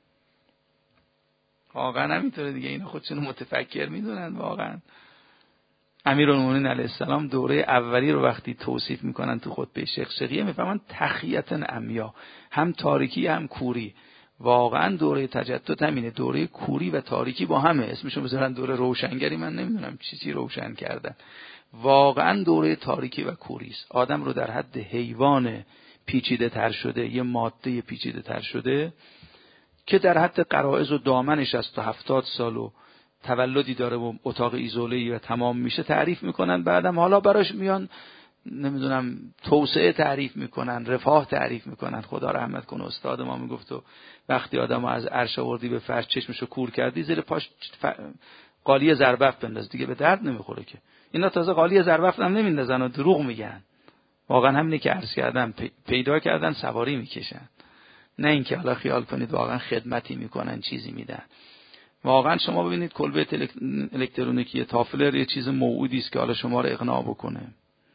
واقعا همینطوره دیگه، اینا خودشونو متفکر میدونن. واقعا امیرالمومنین علیه السلام دوره اولی رو وقتی توصیف میکنن تو خطبه شقشقیه میفهمن تخیتن عمیا، هم تاریکی هم کوری. واقعا دوره تجدد همینه، دوره کوری و تاریکی با همه. اسمشو بذارن دوره روشنگری، من نمیدونم چی چی روشن کردن. واقعا دوره تاریکی و کوری است. آدم رو در حد حیوان پیچیده تر شده، یه ماده پیچیده تر شده که در حد غرائز و دامنش است تا هفتاد سال و تولدی داره و اتاق ایزوله‌ای و تمام میشه تعریف میکنن، بعدم حالا براش میان نمیدونم توسعه تعریف میکنن، رفاه تعریف میکنن. خدا رحمت کنه استاد ما میگفت و وقتی آدمو از عرش آوردی به فرش چشمشو کور کردی زیر پاش قالی زربفت بنداز دیگه به درد نمیخوره که. اینا تازه قالی زربفت هم نمیندازن و دروغ میگن. واقعا همینه که عرض کردم، پیدا کردن سواری میکشن، نه اینکه حالا خیال کنید واقعا خدمتی میکنن چیزی میدن. واقعا شما ببینید کلبه الکترونیکی تافلر یه چیز موعودی است که حالا شما رو اقناع بکنه،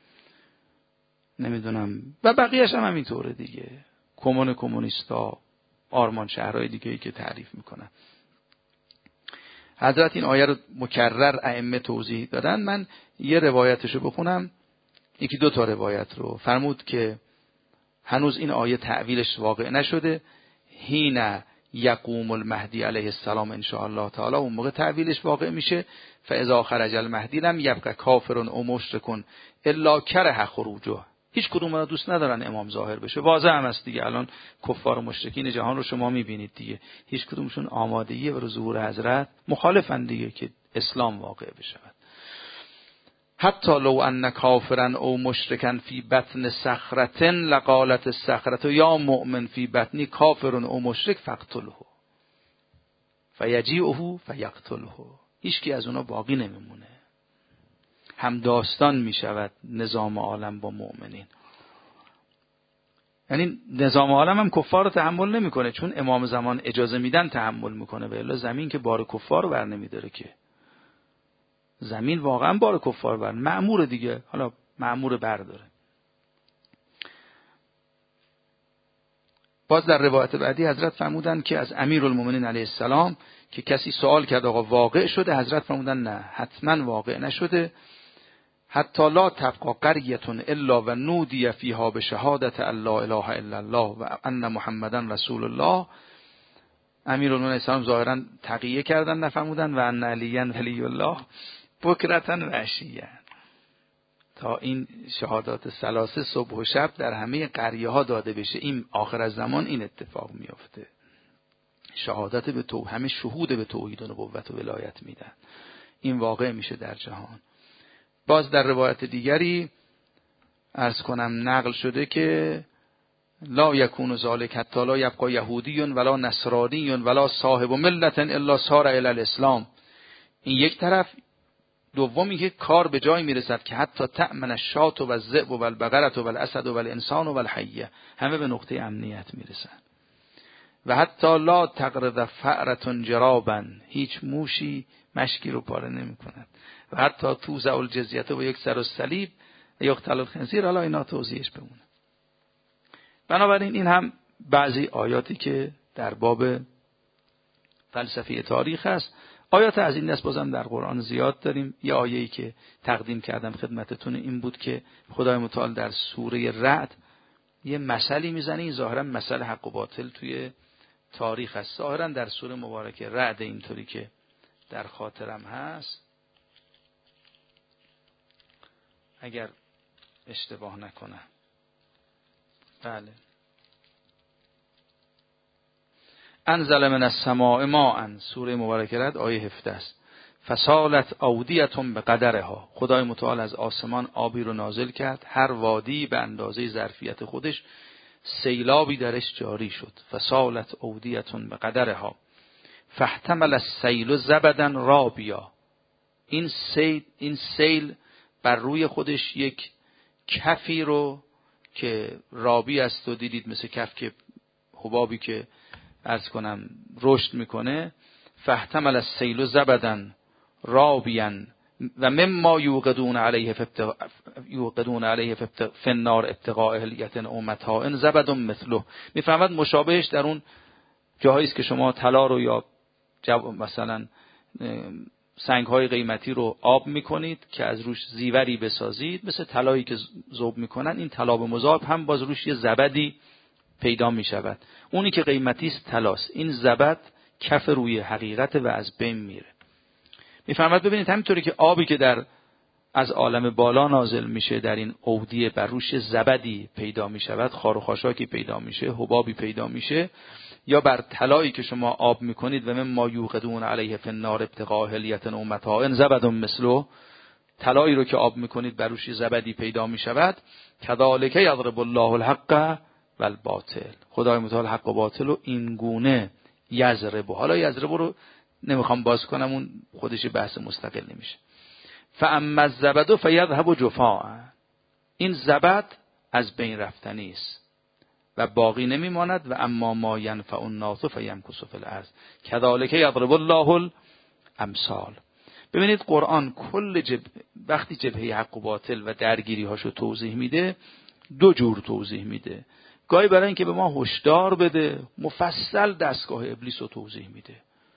نمیدونم، و بقیه‌اش هم همینطوره دیگه. کمون کمونیستا، آرمان شهرهای دیگه ای که تعریف میکنن. حضرت این آیه رو مکرر ائمه توضیح دادن. من یه روایتشو بخونم، یکی دو تا روایت رو. فرمود که هنوز این آیه تعویلش واقع نشده، حین یقوم المهدی علیه السلام ان شاء الله تعالی، اون موقع تعویلش واقع میشه. فاذا خرج المهدی لم یبق کافر او مشرک الا کره خروجه. هیچ کدوم را دوست ندارن امام ظاهر بشه. واضح هم است دیگه، الان کفار و مشرکین جهان رو شما میبینید دیگه، هیچ کدومشون آمادگی برای ظهور حضرت مخالفن دیگه که اسلام واقع بشه. حتی لو ان کافرا او مشرکا فی بطن صخرة لقالت الصخرة یا مؤمن فی بطنی کافر او مشرک فقتله فیجیعه فیقتله. هیچ کی از اونا باقی نمیمونه. هم داستان میشود نظام عالم با مؤمنین. یعنی نظام عالم هم کفار رو تحمل نمیکنه، چون امام زمان اجازه میدن تحمل میکنه، و الا زمین که بار کفار رو بر نمیداره که. زمین واقعا بار کفار بر مأمور دیگه، حالا مأمور برداره. باز در روایت بعدی حضرت فرمودن که از امیرالمومنین علیه السلام که کسی سوال کرد آقا واقع شده؟ حضرت فرمودن نه، حتما واقع نشده. حتی لا تبقى قریة الا و نودی فیها بشهادت لا اله الا الله و ان محمدن رسول الله. امیرالمومنین علیه السلام ظاهرا تقیه کردن، نفرمودن و ان علیاً ولی الله بکرتن و عشیاً، تا این شهادات ثلاثه صبح و شب در همه قریه ها داده بشه. این آخر از زمان این اتفاق میفته، شهادت به تو همه شهود به توحید و نبوت و ولایت میدن. این واقع میشه در جهان. باز در روایت دیگری عرض کنم نقل شده که لا یکون ذالک حتی لا یبقى یهودی ولا نصرانی ولا صاحب ملت الا صار الی الاسلام. این یک طرف. دومی که کار به جای میرسد که حتی تأمن الشاة و الذئب و البقرة و الاسد و الانسان و الحیه، همه به نقطه امنیت میرسن. و حتی لا تقرض فأرة جرابا، هیچ موشی مشکی رو پاره نمی کند. و حتی توزع الجزیه و یکسر الصلیب و یقتل الخنزیر. حالا اینا توضیحش بمونه. بنابراین این هم بعضی آیاتی که در باب فلسفه تاریخ است. آیات از این دست بازم در قرآن زیاد داریم. یه آیه‌ای که تقدیم کردم خدمتتون این بود که خدای متعال در سوره رعد یه مثلی میزنه، این ظاهرا مثل حق و باطل توی تاریخ است. ظاهرا در سوره مبارکه رعد اینطوری که در خاطرم هست، اگر اشتباه نکنم، بله، انزل من السماء ماء، سوره مبارکه رعد آیه هفده است. فسالت اودیة بقدرها، خدای متعال از آسمان آبی رو نازل کرد، هر وادی به اندازه ظرفیت خودش سیلابی درش جاری شد. فسالت اودیة بقدرها فاحتمل السیل زبدا رابیا. این سیل این سیل بر روی خودش یک کفی رو که رابی است و دیدید مثل کف که حبابی که عرض کنم رشد میکنه. فاحتمل السیل زبدا رابیا و مما یوقدون علیه فابتغاء یوقدون علیه فی النار ابتغاء حلیة او متاع زبد مثله. میفهمد مشابهش در اون جاهایی است که شما طلا رو یا مثلا سنگ های قیمتی رو آب میکنید که از روش زیوری بسازید، مثل طلایی که ذوب میکنن، این طلا به مذاب هم باز روش یه زبدی پیدا میشود. اونی که قیمتی است طلاست، این زبد کف روی حقیقت و از بین میره. میفهمد ببینید همینطوری که آبی که در از عالم بالا نازل میشه، در این اودیه بر روش زبدی پیدا میشود، خار و خاشاکی پیدا میشه، حبابی پیدا میشه، یا بر طلایی که شما آب میکنید و مما یوقدون علیه فی النار ابتغاء حلیة و متاع زبد مثله، طلایی رو که آب میکنید بر روش زبدی پیدا میشود. کذالک یضرب الله الحق و الباطل، خدای متعال حق و باطل رو این گونه یضرب. حالا یضرب رو نمیخوام باز کنم، اون خودش بحث مستقل نمیشه. فاما الزبد فیذهب جفاء، این زبد از بین رفتنی است و باقی نمیماند. و اما ما ینفع الناس فیمکث فی الارض کذالک یضرب الله الامثال. ببینید قرآن کل جب... وقتی جبهه حق و باطل و درگیری هاشو توضیح میده، دو جور توضیح میده. گاهی برای اینکه به ما هشدار بده مفصل دستگاه ابلیس رو توضیح میده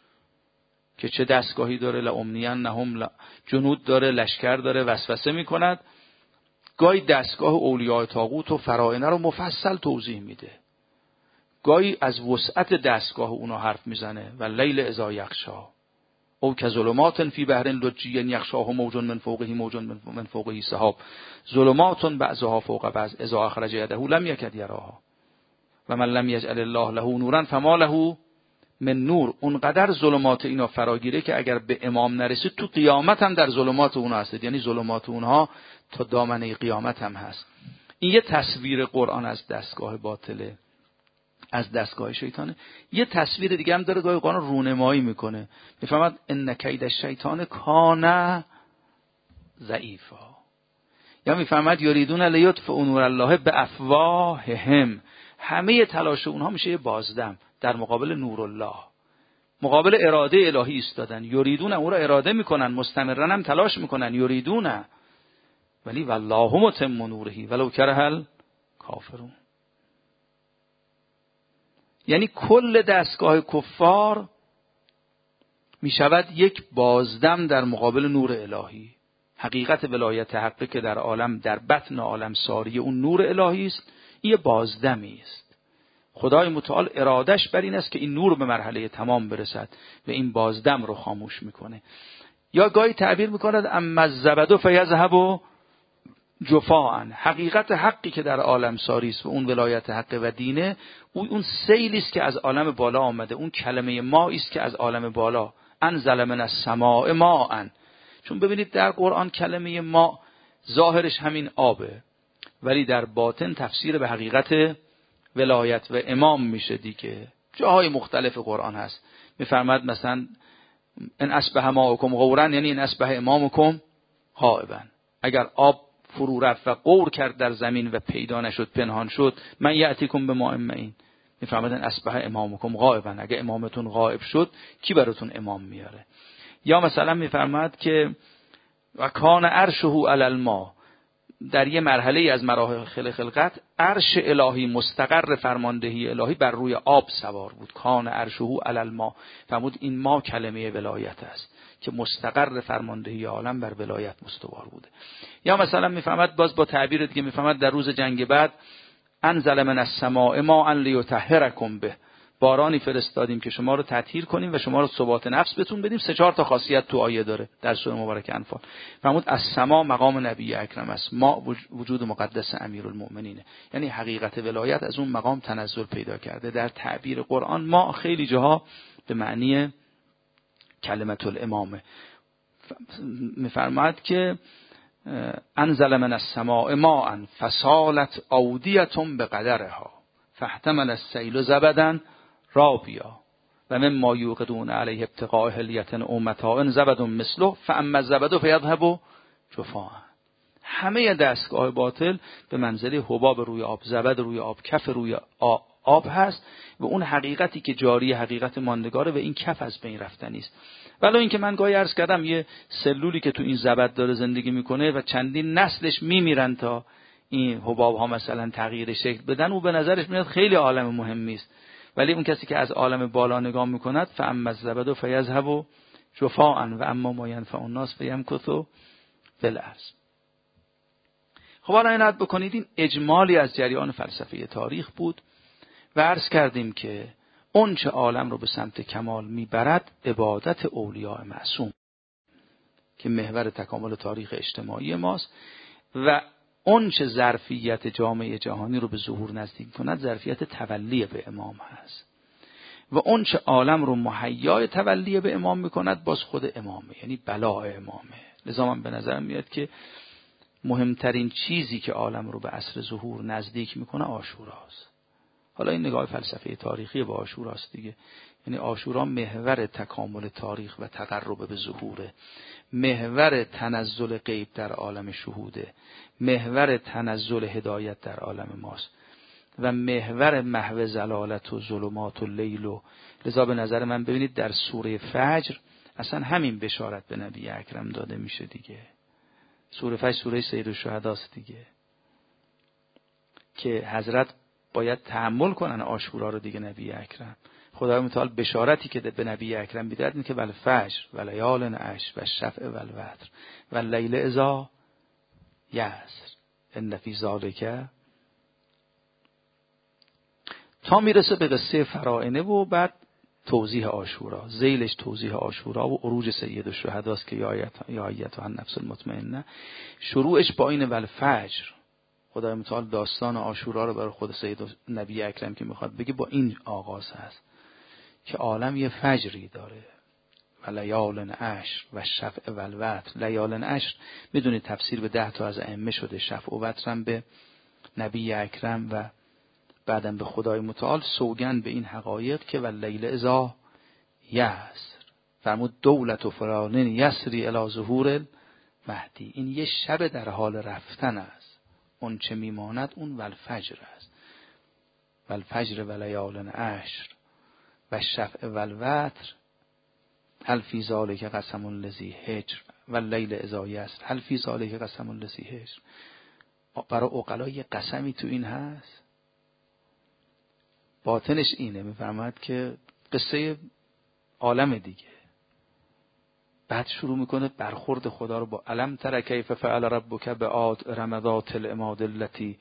که چه دستگاهی داره، لامنینهم ل... جنود داره، لشکر داره، وسوسه میکند. گاهی دستگاه اولیاء طاغوت و فرائنه رو مفصل توضیح میده. گاهی از وسعت دستگاه اونا حرف میزنه و لیل اذا یغشا او کظلمات فی بحر لجی یغشاه موج من فوقه موج من فوقه سحاب ظلمات بعضها فوق بعض اذا اخرج یده لم یکد یراها و من لم یجعل الله له نورا فما له من نور. اونقدر ظلمات اینا فراگیره که اگر به امام نرسید تو قیامت هم در ظلمات اونها هست، یعنی ظلمات اونها تا دامنه قیامت هم هست. این یه تصویر قرآن از دستگاه باطله، از دستگاه شیطانه. یه تصویر دیگه هم داره، گاهی قرآن رونمایی میکنه، میفهمد ان کید الشیطان کان ضعیفا، یا میفهمد یریدون لیطفئوا نور الله بافواههم، همه تلاش اونها میشه یه بازدم در مقابل نور الله، مقابل اراده الهی ایستادن. یریدون اون رو اراده میکنن، مستمرن هم تلاش میکنن، یریدون، ولی والله متم نوره ولو کره الکافرون. یعنی کل دستگاه کفار می شود یک بازدم در مقابل نور الهی. حقیقت ولایت حقی که در عالم، در بطن عالم ساری اون نور الهی است، این بازدمی است. خدای متعال ارادش بر این است که این نور به مرحله تمام برسد و این بازدم رو خاموش میکنه. یا گاهی تعبیر میکند اما الزبد فیذهب جفاء، حقیقت حقی که در عالم ساری است و اون ولایت حق و دینه، اون اون سیلی است که از عالم بالا آمده، اون کلمه ما است که از عالم بالا، انزل من السماء ماء. چون ببینید در قرآن کلمه ما ظاهرش همین آبه، ولی در باطن تفسیر به حقیقت ولایت و امام میشه دیگه. جاهای مختلف قرآن هست، میفرماد مثلا ان اصبح ماؤکم غورا، یعنی ان اصبح امامکم غائبا، اگر آب فرو رفت و غور کرد در زمین و پیدا نشد، پنهان شد، من یأتیکم بماء معین، میفرمادن اصبح امامکم غائبا، اگه امامتون غائب شد کی براتون امام میاره. یا مثلا میفرماد که و کان عرشه علی الماء، در یه مرحله از مراحل خلقت عرش الهی، مستقر فرماندهی الهی بر روی آب سوار بود. کان عرشه علی الماء، فرمود این ما کلمه ولایت است که مستقر فرماندهی عالم بر ولایت مستوار بوده. یا مثلا میفهمد باز با تعبیر دیگه، میفهمد در روز جنگ بعد انزل من السماء ماء لیطهرکم به، بارانی فرستادیم که شما رو تطهیر کنیم و شما رو ثبات نفس بتون بدیم. سه چهار تا خاصیت تو آیه داره در سوره مبارکه انفال. فرمود السماء مقام نبی اکرم است، ما وجود مقدس امیرالمؤمنینه، یعنی حقیقت ولایت از اون مقام تنزل پیدا کرده. در تعبیر قرآن ما خیلی جاها به معنی کلمت الامامه. میفرماد که انزل من السماء ماء فسالت اودیة بقدرها فاحتمل السیل زبدا رابیا و مما یوقدون علیه ابتغاء حلیة او متاع زبد مثله فاما الزبد فیذهب جفاء. همه دستگاه باطل به منزله حباب روی آب، زبد روی آب، کف روی آب هست و اون حقیقتی که جاری حقیقت ماندگاره و این کف از بین رفتنی است. ولی اینکه من گاهی عرض کردم یه سلولی که تو این زبد داره زندگی میکنه و چندین نسلش میمیرن تا این حباب ها مثلا تغییر شکل بدن، او به نظرش میاد خیلی عالم مهمی است. ولی اون کسی که از عالم بالا نگاه میکند فاما الزبد فیذهب جفاء و اما ما ینفع الناس فیمکث فی الارض. خب حالا عنایت بکنید این اجمالی از جریان فلسفه تاریخ بود و عرض کردیم که اون چه عالم رو به سمت کمال میبرد عبادت اولیاء معصوم. که محور تکامل تاریخ اجتماعی ماست و اون چه ظرفیت جامعه جهانی رو به ظهور نزدیک کند ظرفیت تولی به امام هست و اون چه عالم رو مهیای تولی به امام میکند باز خود امامه، یعنی بلاء امامه. لذا من به نظرم میاد که مهمترین چیزی که عالم رو به عصر ظهور نزدیک میکنه عاشوراست. حالا این نگاه فلسفه تاریخی به عاشوراست دیگه، یعنی عاشورا محور تکامل تاریخ و تقرب به ظهوره، محور تنزل غیب در عالم شهوده، محور تنزل هدایت در عالم ماست و محور محو زلالت و ظلمات و لیل. و لذا به نظر من ببینید در سوره فجر اصلا همین بشارت به نبی اکرم داده میشه دیگه. سوره فجر سوره سید الشهداست دیگه، که حضرت باید تحمل کنن عاشورا رو دیگه. نبی اکرم خدای متعال بشارتی که به نبی اکرم میداد اینه که ول فجر و لیال عشر و شفع و الوتر و اللیل اذا یسر ان فی ذلک، تا میرسه به قصه فراعنه و بعد توضیح عاشورا. ذیلش توضیح عاشورا و عروج سید الشهداست که یا ایتها النفس المطمئنه. شروعش با این ول فجر، خدای متعال داستان عاشورا رو برای خود سید نبی اکرم که میخواد بگه با این آغاز هست که عالم یه فجری داره و لیال عشر و شفع و الوتر. لیال عشر میدونید تفسیر به ده تا از ائمه شده، شفع و وتر هم به نبی اکرم و بعدم به خدای متعال سوگند به این حقایق که واللیل اذا یسر، فرمود دولت و فلانین یسری الی ظهور المهدی. این یه شب در حال رفتن است، اون چه میماند اون والفجر است. والفجر و لیال عشر و شفع و الوتر هل فی ذلک قسم لذی حجر واللیل اذا یسر هل فی ذلک قسم لذی حجر. برای عقلا یه قسمی تو این هست، باطنش اینه، میفهمد که قصه عالم دیگه. بعد شروع میکنه برخورد خدا رو با علم تر کیف فعل ربک بعاد ارم ذات العماد التي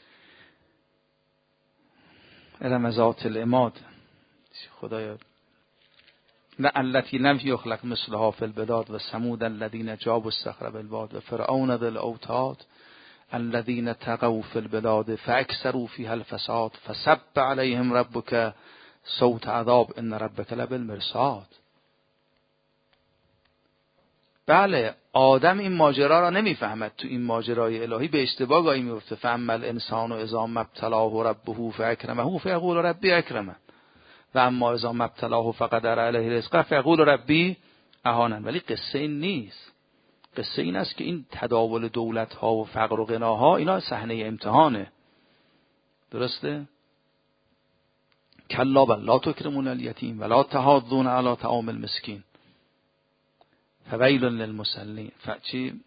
ارم ذات العماد خدایا نه التي لم یخلق مثلها فی البلاد و ثمود الذین جابوا الصخر بالواد و فرعون ذی الاوتاد الذين تغوا في البلاد فاكثروا فيها الفساد فصب عليهم ربك صوت عذاب ان ربك لبالمرصاد. بله آدم این ماجرا را نمیفهمد، تو این ماجرای الهی به اشتباه گاهی میفته. فاما الانسان اذا ما ابتلاه ربه فاکرمه فیقول ربی اکرمن و اما اذا ما ابتلاه فقدر علیه رزقه فیقول ربی اهانن. ولی قصه این نیست. قصه این است که این تداول دولت ها و فقر و غناها اینا صحنه امتحانه. درسته؟ کلا بل لا تکرمون الیتیم ولا تحاضون علی طعام المسکین فویل للمصلین فچی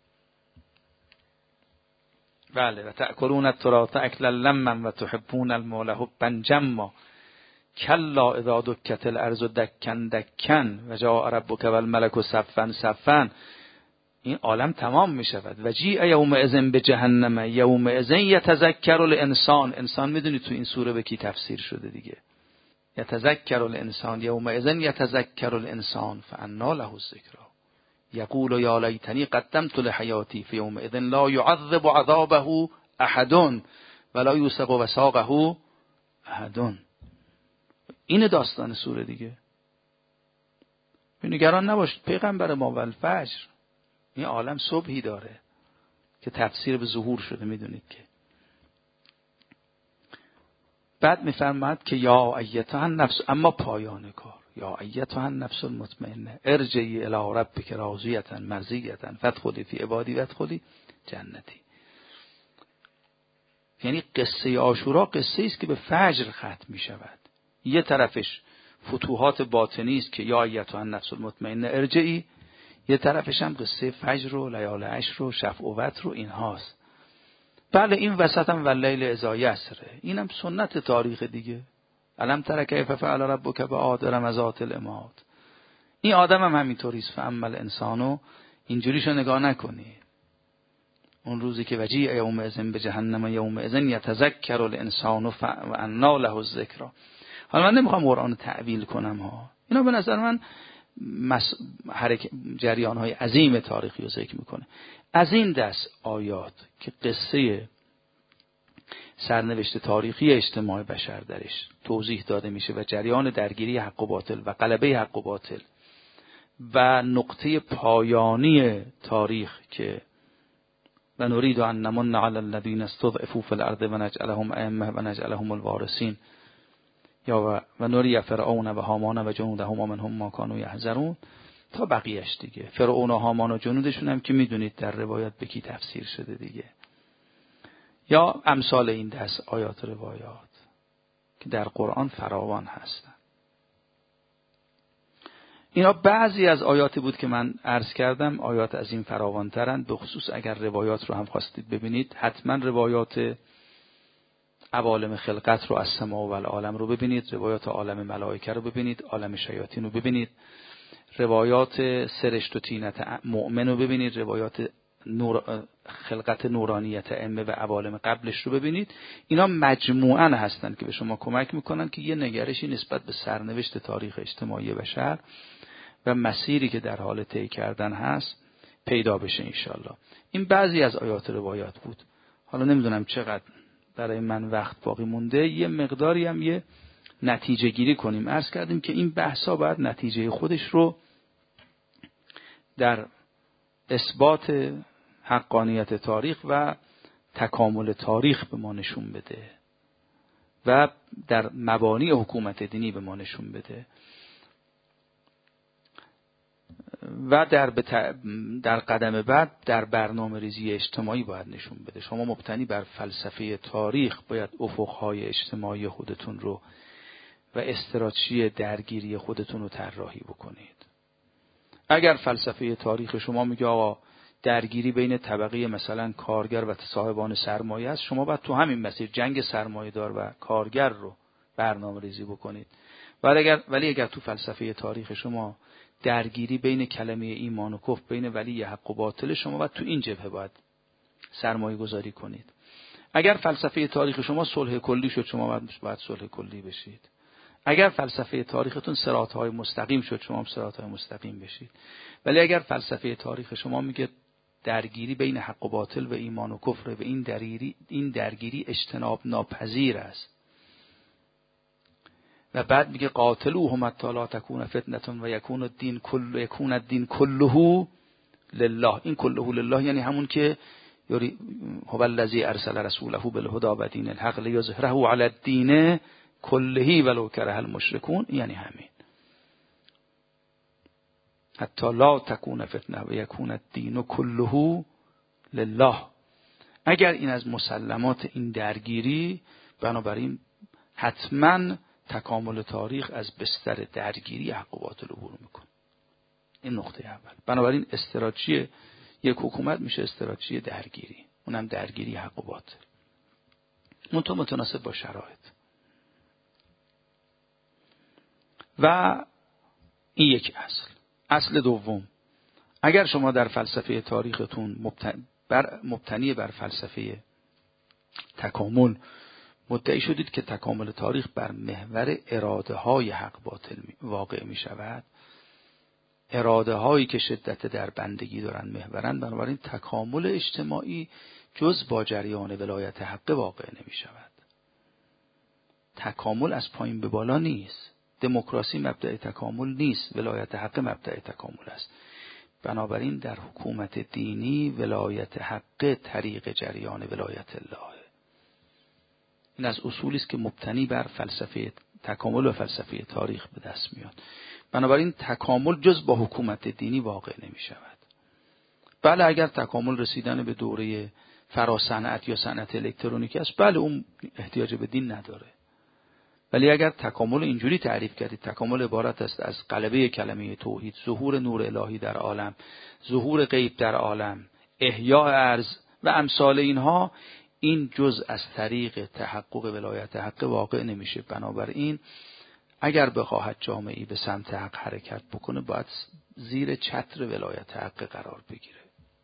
بله و تأکلون التراث اکلا لما و تحبون المال حبا جما کلا اذا دکت الارض دکن دکن و جاء ربک والملک صفا صفا. این عالم تمام می شود. و جیء یومئذ بجهنم یومئذ یتذکر الانسان. انسان میدونی تو این سوره به کی تفسیر شده دیگه؟ یتذکر الانسان یومئذ یتذکر الانسان فانا له الذکری یقول یا لیتنی قدمت لحیاتی فیومئذ لا یعذب عذابه احد ولا یوثق وثاقه احد. این داستان سوره دیگه. نگران نباشید پیغمبر ما والفجر، این عالم صبحی داره که تفسیر به ظهور شده میدونید که. بعد میفرماد که یا ایتها النفس، اما پایان کار، یا ایتها النفس المطمئنه ارجعی الی ربک راضیة مرضیة فادخلی فی عبادی وادخلی جنتی. یعنی قصه عاشورا قصه است که به فجر ختم می شود. یه طرفش فتوحات باطنی است که یا ایتها النفس المطمئنه ارجعی، یه طرفش هم قصه فجر و لیال عشر و شفع و وتر و این هاست. بله این وسط هم واللیل اذا یسره، این هم سنت تاریخ دیگه. الم تر کیف فعل ربک بعاد ارم ذات العماد. این آدم هم همینطوریست. فاما الانسانو اینجوریشو نگاه نکنی. اون روزی که وجیء یومئذ بجهنم یومئذ یتذکر الانسان و انا له الذکری. حالا من نمیخوام قرآن تعویل کنم ها، اینا به نظر من مس... حرک... جریان‌های عظیم تاریخی رو ذکر میکنه. از این دست آیات که قصه سرنوشت تاریخی اجتماع بشر درش توضیح داده میشه و جریان درگیری حق و باطل و غلبه حق و باطل و نقطه پایانی تاریخ که و نريد ان نمن على الذين استضعفوا في الارض ونجعلهم ائمه ونجعلهم الوارثين یا و نوری فرعون و هامان و جنودهما منهم ما كانوا يحذرون تا بقیهش دیگه. فرعون و هامان و جنودشون هم که میدونید در روایات به کی تفسیر شده دیگه، یا امثال این دست آیات روایات که در قرآن فراوان هستن. اینا بعضی از آیاتی بود که من عرض کردم. آیات از این فراوان ترن. به خصوص اگر روایات رو هم خواستید ببینید حتما روایات عوالم خلقت رو از سما و العالم رو ببینید، روایات عالم ملائکه رو ببینید، عالم شیاطین رو ببینید، روایات سرشت و طینت مؤمن رو ببینید، روایات نور خلقت نورانیت ائمه و عوالم قبلش رو ببینید. اینا مجموعاً هستن که به شما کمک میکنن که یه نگرشی نسبت به سرنوشت تاریخ اجتماعی بشر و مسیری که در حال طی کردن هست پیدا بشه انشالله. این بعضی از آیات روایات بود. حالا نمیدونم چقدر برای من وقت باقی مونده، یه مقداری هم یه نتیجه گیری کنیم. عرض کردیم که این بحثا باید نتیجه خودش رو در اثبات حقانیت تاریخ و تکامل تاریخ به ما نشون بده و در مبانی حکومت دینی به ما نشون بده و در بت... در قدم بعد در برنامه ریزی اجتماعی باید نشون بده. شما مبتنی بر فلسفه تاریخ باید افقهای اجتماعی خودتون رو و استراتژی درگیری خودتون رو طراحی بکنید. اگر فلسفه تاریخ شما میگه آقا درگیری بین طبقه مثلا کارگر و صاحبان سرمایه است، شما باید تو همین مسیر جنگ سرمایه‌دار و کارگر رو برنامه ریزی بکنید. ولی اگر ولی اگر تو فلسفه تاریخ شما درگیری بین کلمه ایمان و کفر، بین ولی حق و باطل، شما باید تو این جبهه باید سرمایه گذاری کنید. اگر فلسفه تاریخ شما صلح کلی شد، شما باید باید صلح کلی بشید. اگر فلسفه تاریختون صراط‌های مستقیم شد، شما هم صراط‌های مستقیم بشید. ولی اگر فلسفه تاریخ شما میگه درگیری بین حق و باطل و ایمان و کفر و این درگیری این درگیری اجتناب ناپذیر است و بعد میگه قاتلوهم حتی لا تکون فتنه و یکون الدین کله یکون الدین کله لله. این کله لله یعنی همون که یوری هو الذی ارسل رسوله بالهدى و دین الحق لیظهره علی الدین کله ولو کره المشرکون، یعنی همین حتی لا تکون فتنه و یکون الدین کله لله. اگر این از مسلمات این درگیری، بنابراین حتما تکامل تاریخ از بستر درگیری حق و باطل عبور میکنه. این نقطه اول. بنابراین استراتژی یک حکومت میشه استراتژی درگیری، اونم درگیری حق و باطل، منتها متناسب با شرایط. و این یک اصل. اصل دوم، اگر شما در فلسفه تاریختون مبتنی بر, مبتنی بر فلسفه تکامل مدعی شدید که تکامل تاریخ بر محور اراده های حق باطل واقع می شود، اراده هایی که شدت در بندگی دارن محورن، بنابراین تکامل اجتماعی جز با جریان ولایت حق واقع نمی شود. تکامل از پایین به بالا نیست. دموکراسی مبدأ تکامل نیست، ولایت حق مبدأ تکامل است. بنابراین در حکومت دینی ولایت حق طریق جریان ولایت الله. این از اصولی است که مبتنی بر فلسفه تکامل و فلسفه تاریخ به دست میاد. بنابراین تکامل جز با حکومت دینی واقع نمی شود. بله اگر تکامل رسیدن به دوره فراصنعت یا صنعت الکترونیکی است، بله اون احتیاج به دین نداره. ولی اگر تکامل اینجوری تعریف کردید، تکامل عبارت است از غلبه کلمه توحید، ظهور نور الهی در عالم، ظهور غیب در عالم، احیاء ارض و امثال اینها، این جز از طریق تحقق ولایت حق واقع نمیشه. بنابراین اگر بخواهد جامعه‌ای به سمت حق حرکت بکنه، باید زیر چتر ولایت حق قرار بگیره.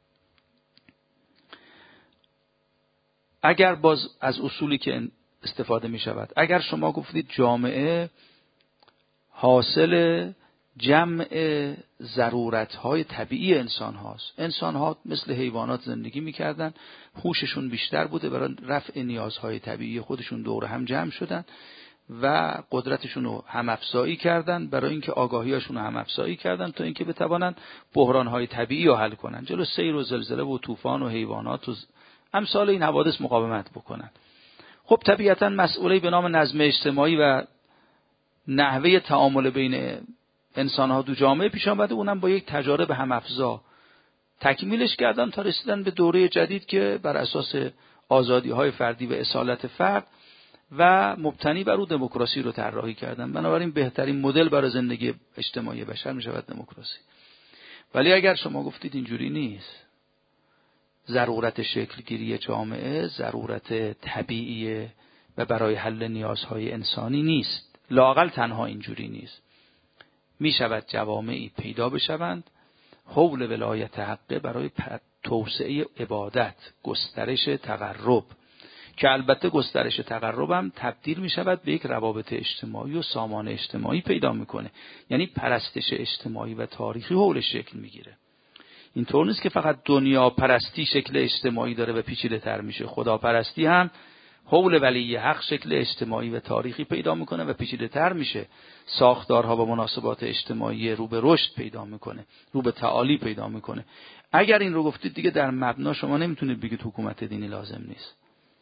اگر باز از اصولی که استفاده می شود، اگر شما گفتید جامعه حاصل جمع ضرورت‌های طبیعی انسان هاست. انسان ها مثل حیوانات زندگی می‌کردن، هوششون بیشتر بوده، برای رفع نیازهای طبیعی خودشون دور هم جمع شدن و قدرتشون رو هم افزایی کردن، برای اینکه آگاهیاشون رو هم افزایی کردن تا اینکه بتوانن بحران‌های طبیعی رو حل کنن، جلو سیل و زلزله و طوفان و حیوانات و امثال این حوادث مقاومت بکنن. خب طبیعتاً مسئوله‌ای به نام نظم اجتماعی و نحوه تعامل بین انسان‌ها دو جامعه پیش آمده، اونم با یک تجارب هم افزا تکمیلش کردن تا رسیدن به دوره جدید که بر اساس آزادی‌های فردی و اصالت فرد و مبتنی بر او دموکراسی رو طراحی کردن. بنابراین بهترین مدل برای زندگی اجتماعی بشر میشود دموکراسی. ولی اگر شما گفتید اینجوری نیست، ضرورت شکلگیری جامعه ضرورت طبیعی و برای حل نیازهای انسانی نیست، لااقل تنها اینجوری نیست، میشود جوامعی پیدا بشوند حول ولایت حقه برای توسعه عبادت، گسترش تقرب، که البته گسترش تقرب هم تبدیل می شود به یک روابط اجتماعی و سامان اجتماعی پیدا میکنه، یعنی پرستش اجتماعی و تاریخی حولش شکل میگیره. اینطور نیست که فقط دنیا پرستی شکل اجتماعی داره و پیچیده تر میشه، خدا پرستی هم حول ولی حق شکل اجتماعی و تاریخی پیدا میکنه و پیچیده تر میشه، ساختارها و مناسبات اجتماعی رو به رشد پیدا میکنه، رو به تعالی پیدا میکنه. اگر این رو گفتید دیگه در مبنا شما نمیتونید بگید حکومت دینی لازم نیست.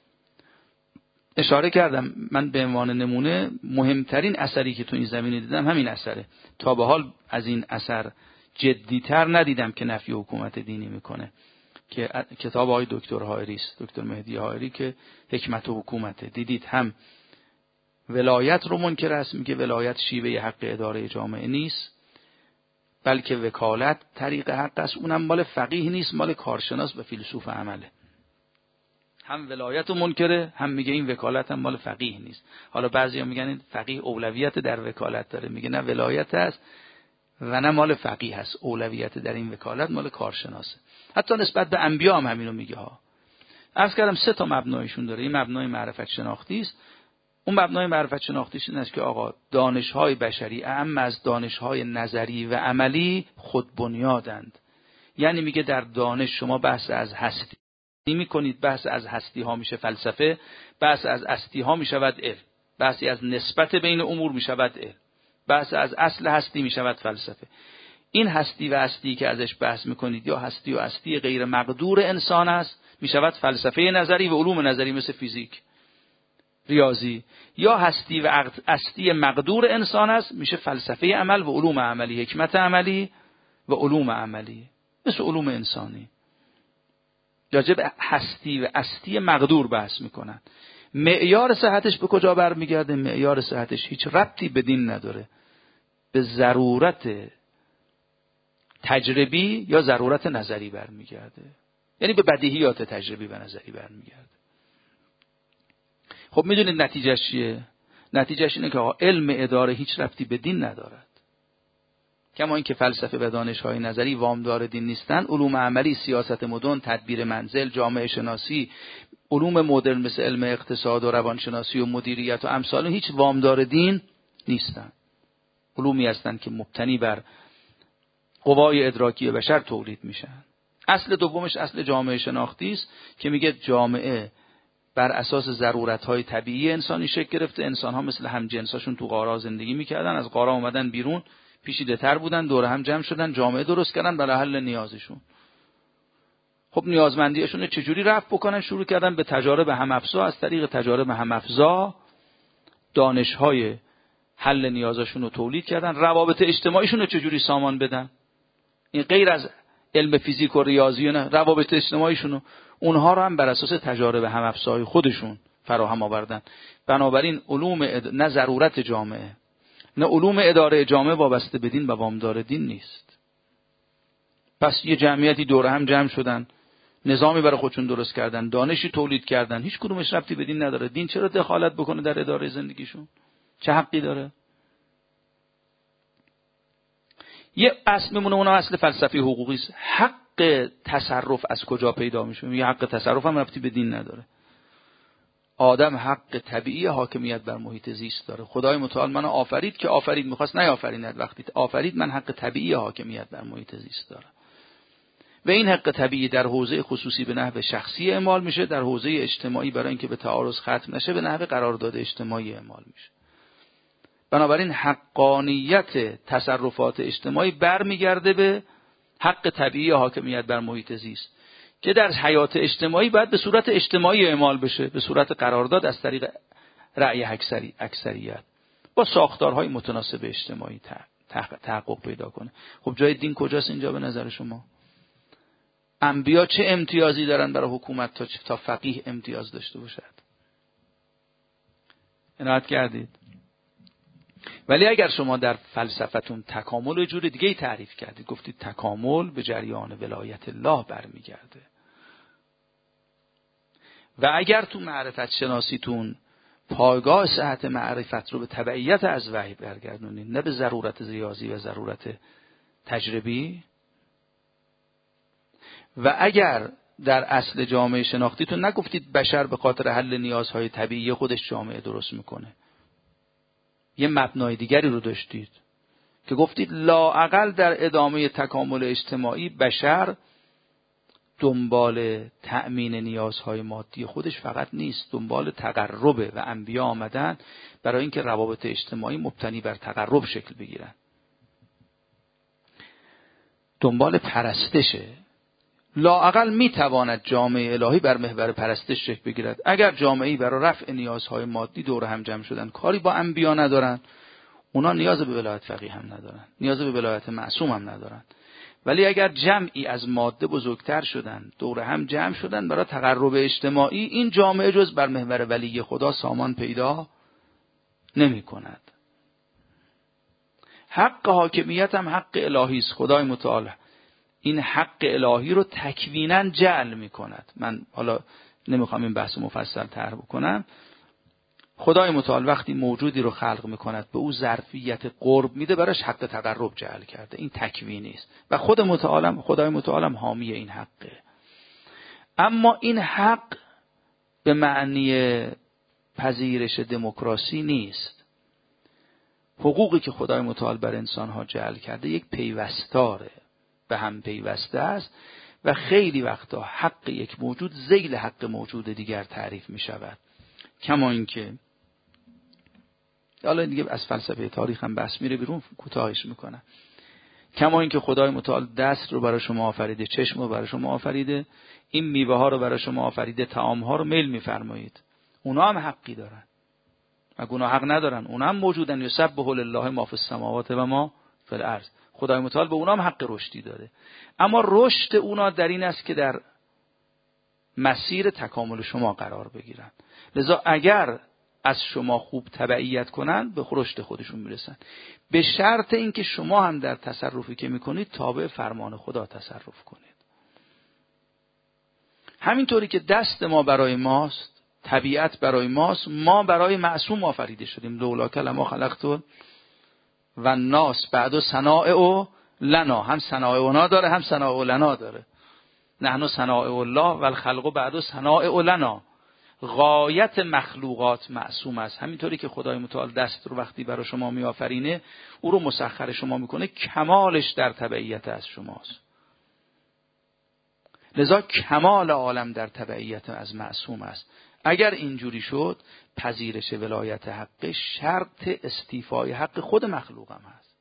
اشاره کردم من به عنوان نمونه مهمترین اثری که تو این زمینه دیدم همین اثره. تا به حال از این اثر جدیتر ندیدم که نفی حکومت دینی میکنه، که کتاب آقای دکتر هایری است، دکتر مهدی هایری، که حکمت و حکومت. دیدید هم ولایت رو منکر است، میگه ولایت شیوه حق اداره جامعه نیست بلکه وکالت طریق حق است، اونم مال فقیه نیست، مال کارشناس و فیلسوف عمله. هم ولایت رو منکره، هم میگه این وکالت هم مال فقیه نیست. حالا بعضیا میگن این فقیه اولویت در وکالت داره، میگه نه ولایت است و نه مال فقیه هست، اولویت در این وکالت مال کارشناسه. حتی نسبت به انبیا هم همینو میگه ها. عرض کردم سه تا مبنایشون داره. این مبنای معرفت شناختی است. اون مبنای معرفت شناختیش این است که آقا دانش‌های بشری اهم از دانش‌های نظری و عملی خود بنیادند. یعنی میگه در دانش شما بحث از هستی می‌کنید، بحث از هستی ها میشه فلسفه، بحث از هستی ها میشود علم، بحثی از نسبت بین امور میشود علم، بحث از اصل هستی میشود فلسفه. این هستی و هستی که ازش بحث میکنید یا هستی و هستی غیر مقدور انسان است میشود فلسفه نظری و علوم نظری مثل فیزیک، ریاضی، یا هستی و هستی مقدور انسان است میشه فلسفه عمل و علوم عملی، حکمت عملی و علوم عملی مثل علوم انسانی. راجع به هستی و هستی مقدور بحث میکنن. معیار صحتش به کجا برمیگرده؟ معیار صحتش هیچ ربطی به دین نداره، به ضرورت تجربی یا ضرورت نظری برمیگرده، یعنی به بدیهیات تجربی و نظری برمیگرده. خب میدونید نتیجهش چیه؟ نتیجهش اینه که آقا علم اداره هیچ ربطی به دین ندارد. کما اینکه فلسفه و دانش‌های نظری وامدار دین نیستن، علوم عملی، سیاست مدن، تدبیر منزل، جامعه شناسی، علوم مدرن مثل علم اقتصاد و روانشناسی و مدیریت و امثال هیچ وامدار دین نیستن. علومی هستند که مبتنی بر قوای ادراکی بشر تولید میشن. اصل دومش اصل جامعه شناختی است که میگه جامعه بر اساس ضرورت‌های طبیعی انسانی شکل گرفته. انسان‌ها مثل همجنساشون تو غار‌ها زندگی می‌کردن، از غار‌ها اومدن بیرون، پیچیده‌تر بودن، دور هم جمع شدن، جامعه درست کردن برای حل نیازشون. خب نیازمندیشون چجوری رفع بکنن؟ شروع کردن به تجارب هم افزا. از طریق تجارب هم افزا دانش‌های حل نیازشون رو تولید کردن. روابط اجتماعیشون رو چجوری سامان بدن؟ این غیر از علم فیزیک و ریاضی و نه، روابط اجتماعیشون رو اونها رو هم بر اساس تجارب هم افزای خودشون فراهم آوردن. بنابراین علوم اد... نه ضرورت جامعه، نه علوم اداره جامعه وابسته به دین و وامدار دین نیست. پس یه جمعیتی دور هم جمع شدن، نظامی برای خودشون درست کردن، دانشی تولید کردن، هیچ کدومش ربطی به دین نداره. دین چرا دخالت بکنه در اداره زندگیشون؟ چه حقی داره؟ یه اصل میمونه، اونم اصل فلسفی حقوقی است. حق تصرف از کجا پیدا میشه؟ میگه حق تصرف هم ربطی به دین نداره. آدم حق طبیعی حاکمیت بر محیط زیست داره. خدای متعال منو آفرید که آفرید، میخواست نیافریند، وقتی آفرید من حق طبیعی حاکمیت بر محیط زیست داره و این حق طبیعی در حوزه خصوصی به نحو شخصی اعمال میشه، در حوزه اجتماعی برای اینکه به تعارض ختم نشه به نحو قرارداد اجتماعی اعمال میشه. بنابراین حقانیت تصرفات اجتماعی برمیگرده به حق طبیعی حاکمیت بر محیط زیست که در حیات اجتماعی باید به صورت اجتماعی اعمال بشه، به صورت قرارداد از طریق رأی اکثری اکثریت با ساختارهای متناسب اجتماعی تحقق پیدا کنه. خب جای دین کجاست اینجا به نظر شما؟ انبیا چه امتیازی دارن برای حکومت تا تا فقیه امتیاز داشته باشد؟ عنایت کردید؟ ولی اگر شما در فلسفتون تکامل و جور دیگه تعریف کردید، گفتید تکامل به جریان ولایت الله برمیگرده و اگر تو معرفت شناسیتون پایگاه صحت معرفت رو به تبعیت از وحی برگردونید، نه به ضرورت ریاضی و ضرورت تجربی، و اگر در اصل جامعه شناختیتون نگفتید بشر به خاطر حل نیازهای طبیعی خودش جامعه درست میکنه، یه مبنای دیگری رو داشتید که گفتید لااقل در ادامه تکامل اجتماعی بشر دنبال تأمین نیازهای مادی خودش فقط نیست، دنبال تقربه و انبیا آمدن برای اینکه روابط اجتماعی مبتنی بر تقرب شکل بگیرن، دنبال پرستشه. لااقل میتواند جامعه الهی بر محور پرستش شکل بگیرد. اگر جامعه‌ای برای رفع نیازهای مادی دور هم جمع شدن کاری با انبیا ندارن، اونا نیاز به ولایت فقیه هم ندارن، نیاز به ولایت معصوم هم ندارن. ولی اگر جمعی از ماده بزرگتر شدن، دور هم جمع شدن برای تقرب اجتماعی، این جامعه جز بر محور ولی خدا سامان پیدا نمی کند. حق حاکمیت هم حق الهی است. خدای متعال این حق الهی رو تکویناً جعل می کند. من حالا نمیخوام این بحث مفصل طرح بکنم. خدای متعال وقتی موجودی رو خلق می کند به او ظرفیت قرب میده، براش حق تقرب جعل کرده. این تکوینی است و خود متعالم خدای متعالم حامی این حقه. اما این حق به معنی پذیرش دموکراسی نیست. حقوقی که خدای متعال بر انسانها جعل کرده یک پیوستاره، به هم پیوسته است و خیلی وقتا حق یک موجود ذیل حق موجود دیگر تعریف می شود. کما اینکه حالا دیگه از فلسفه تاریخ هم بحث میره بیرون، کوتاهش میکنم. کما اینکه خدای متعال دست رو برای شما آفریده، چشم رو برای شما آفریده، این میوه ها رو برای شما آفریده، طعام ها رو میل میفرمایید، اونا هم حقی دارن. اگه اونا حق ندارن، اونا هم موجودن. یسبح لله ما فی السماوات و ما فی الارض. خدای متعال به اونا هم حق رشدی داده. اما رشد اونا در این است که در مسیر تکامل شما قرار بگیرن. لذا اگر از شما خوب تبعیت کنن به رشد خودشون میرسن، به شرط اینکه شما هم در تصرفی که میکنید تابع فرمان خدا تصرف کنید. همینطوری که دست ما برای ماست، طبیعت برای ماست، ما برای معصوم آفریده شدیم. لولا کلمه خلقت و الناس بعد صنائع و لنا، هم صنائع اونا داره هم صنائع و لنا داره. نحن صنائع الله و الخلق بعد صنائع و لنا. غایت مخلوقات معصوم است. همینطوری که خدای متعال دست رو وقتی برای شما می آفرینه، او رو مسخر شما میکنه، کمالش در تبعیت از شماست. لذا کمال عالم در تبعیت از معصوم است. اگر اینجوری شد، پذیرش ولایت حق شرط استیفای حق خود مخلوق هم هست.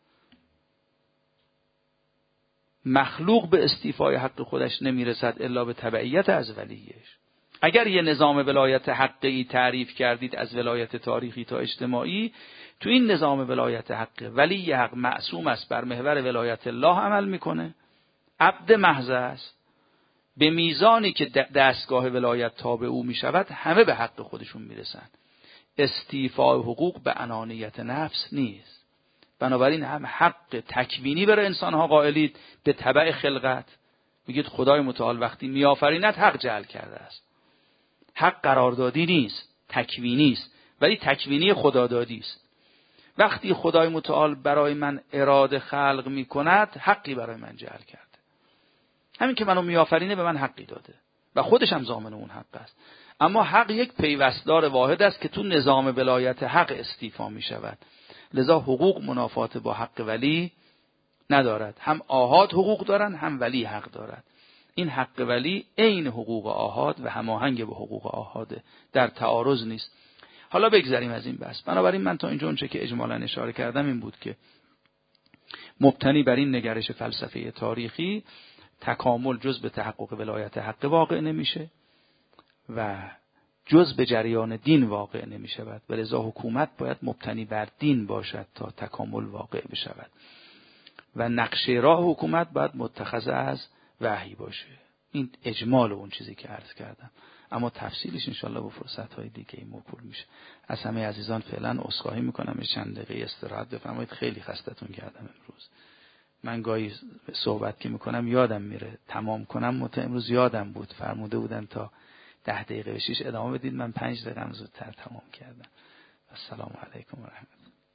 مخلوق به استیفای حق خودش نمیرسد الا به تبعیت از ولیش. اگر یه نظام ولایت حقی تعریف کردید از ولایت تاریخی تا اجتماعی، تو این نظام ولایت حق ولی حق معصوم است، بر محور ولایت الله عمل میکنه، عبد محض است، به میزانی که دستگاه ولایت تابع او میشود همه به حق خودشون میرسن. استیفای حقوق به انانیت نفس نیست. بنابراین هم حق تکوینی برای انسانها قائلید به تبع خلقت. میگید خدای متعال وقتی میآفریند حق جعل کرده است. حق قراردادی نیست، تکوینی است، ولی تکوینی خدادادی است. وقتی خدای متعال برای من اراده خلق میکند، حقی برای من جعل کرده. همین که منو میآفرینه به من حقی داده. و خودش هم ضامن اون حق است. اما حق یک پیوستدار واحد است که تو نظام ولایت حق استیفا می شود. لذا حقوق منافات با حق ولی ندارد. هم آحاد حقوق دارن، هم ولی حق دارد. این حق ولی عین حقوق آحاد و هماهنگ با حقوق آحاده، در تعارض نیست. حالا بگذریم از این بحث. بنابراین من تا اینجا اونچه که اجمالاً اشاره کردم این بود که مبتنی بر این نگرش فلسفه تاریخی، تکامل جز به تحقق ولایت حق واقع نمیشه و جز به جریان دین واقع نمی شود و لذا حکومت باید مبتنی بر دین باشد تا تکامل واقع بشود و نقشه راه حکومت باید متخذ از وحی باشه. این اجمال اون چیزی که عرض کردم، اما تفصیلش انشالله با فرصت‌های دیگه موکول میشه. از همه عزیزان فعلا عذرخواهی میکنم، چند دقیقه استراحت بفرمایید. خیلی خستتون کردم امروز. من گاهی صحبت که میکنم یادم میره تمام کنم، مت امروز یادم بود فرموده بودن تا ده دقیقه به شیش ادامه بدید، من پنج دقیقه زودتر تمام کردم. السلام علیکم و رحمت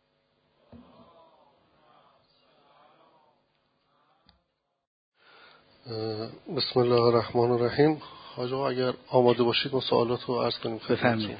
الله. بسم الله الرحمن الرحیم. حاج آقا اگر آماده باشید ما سوالات رو عرض کنیم.
بفرمایید.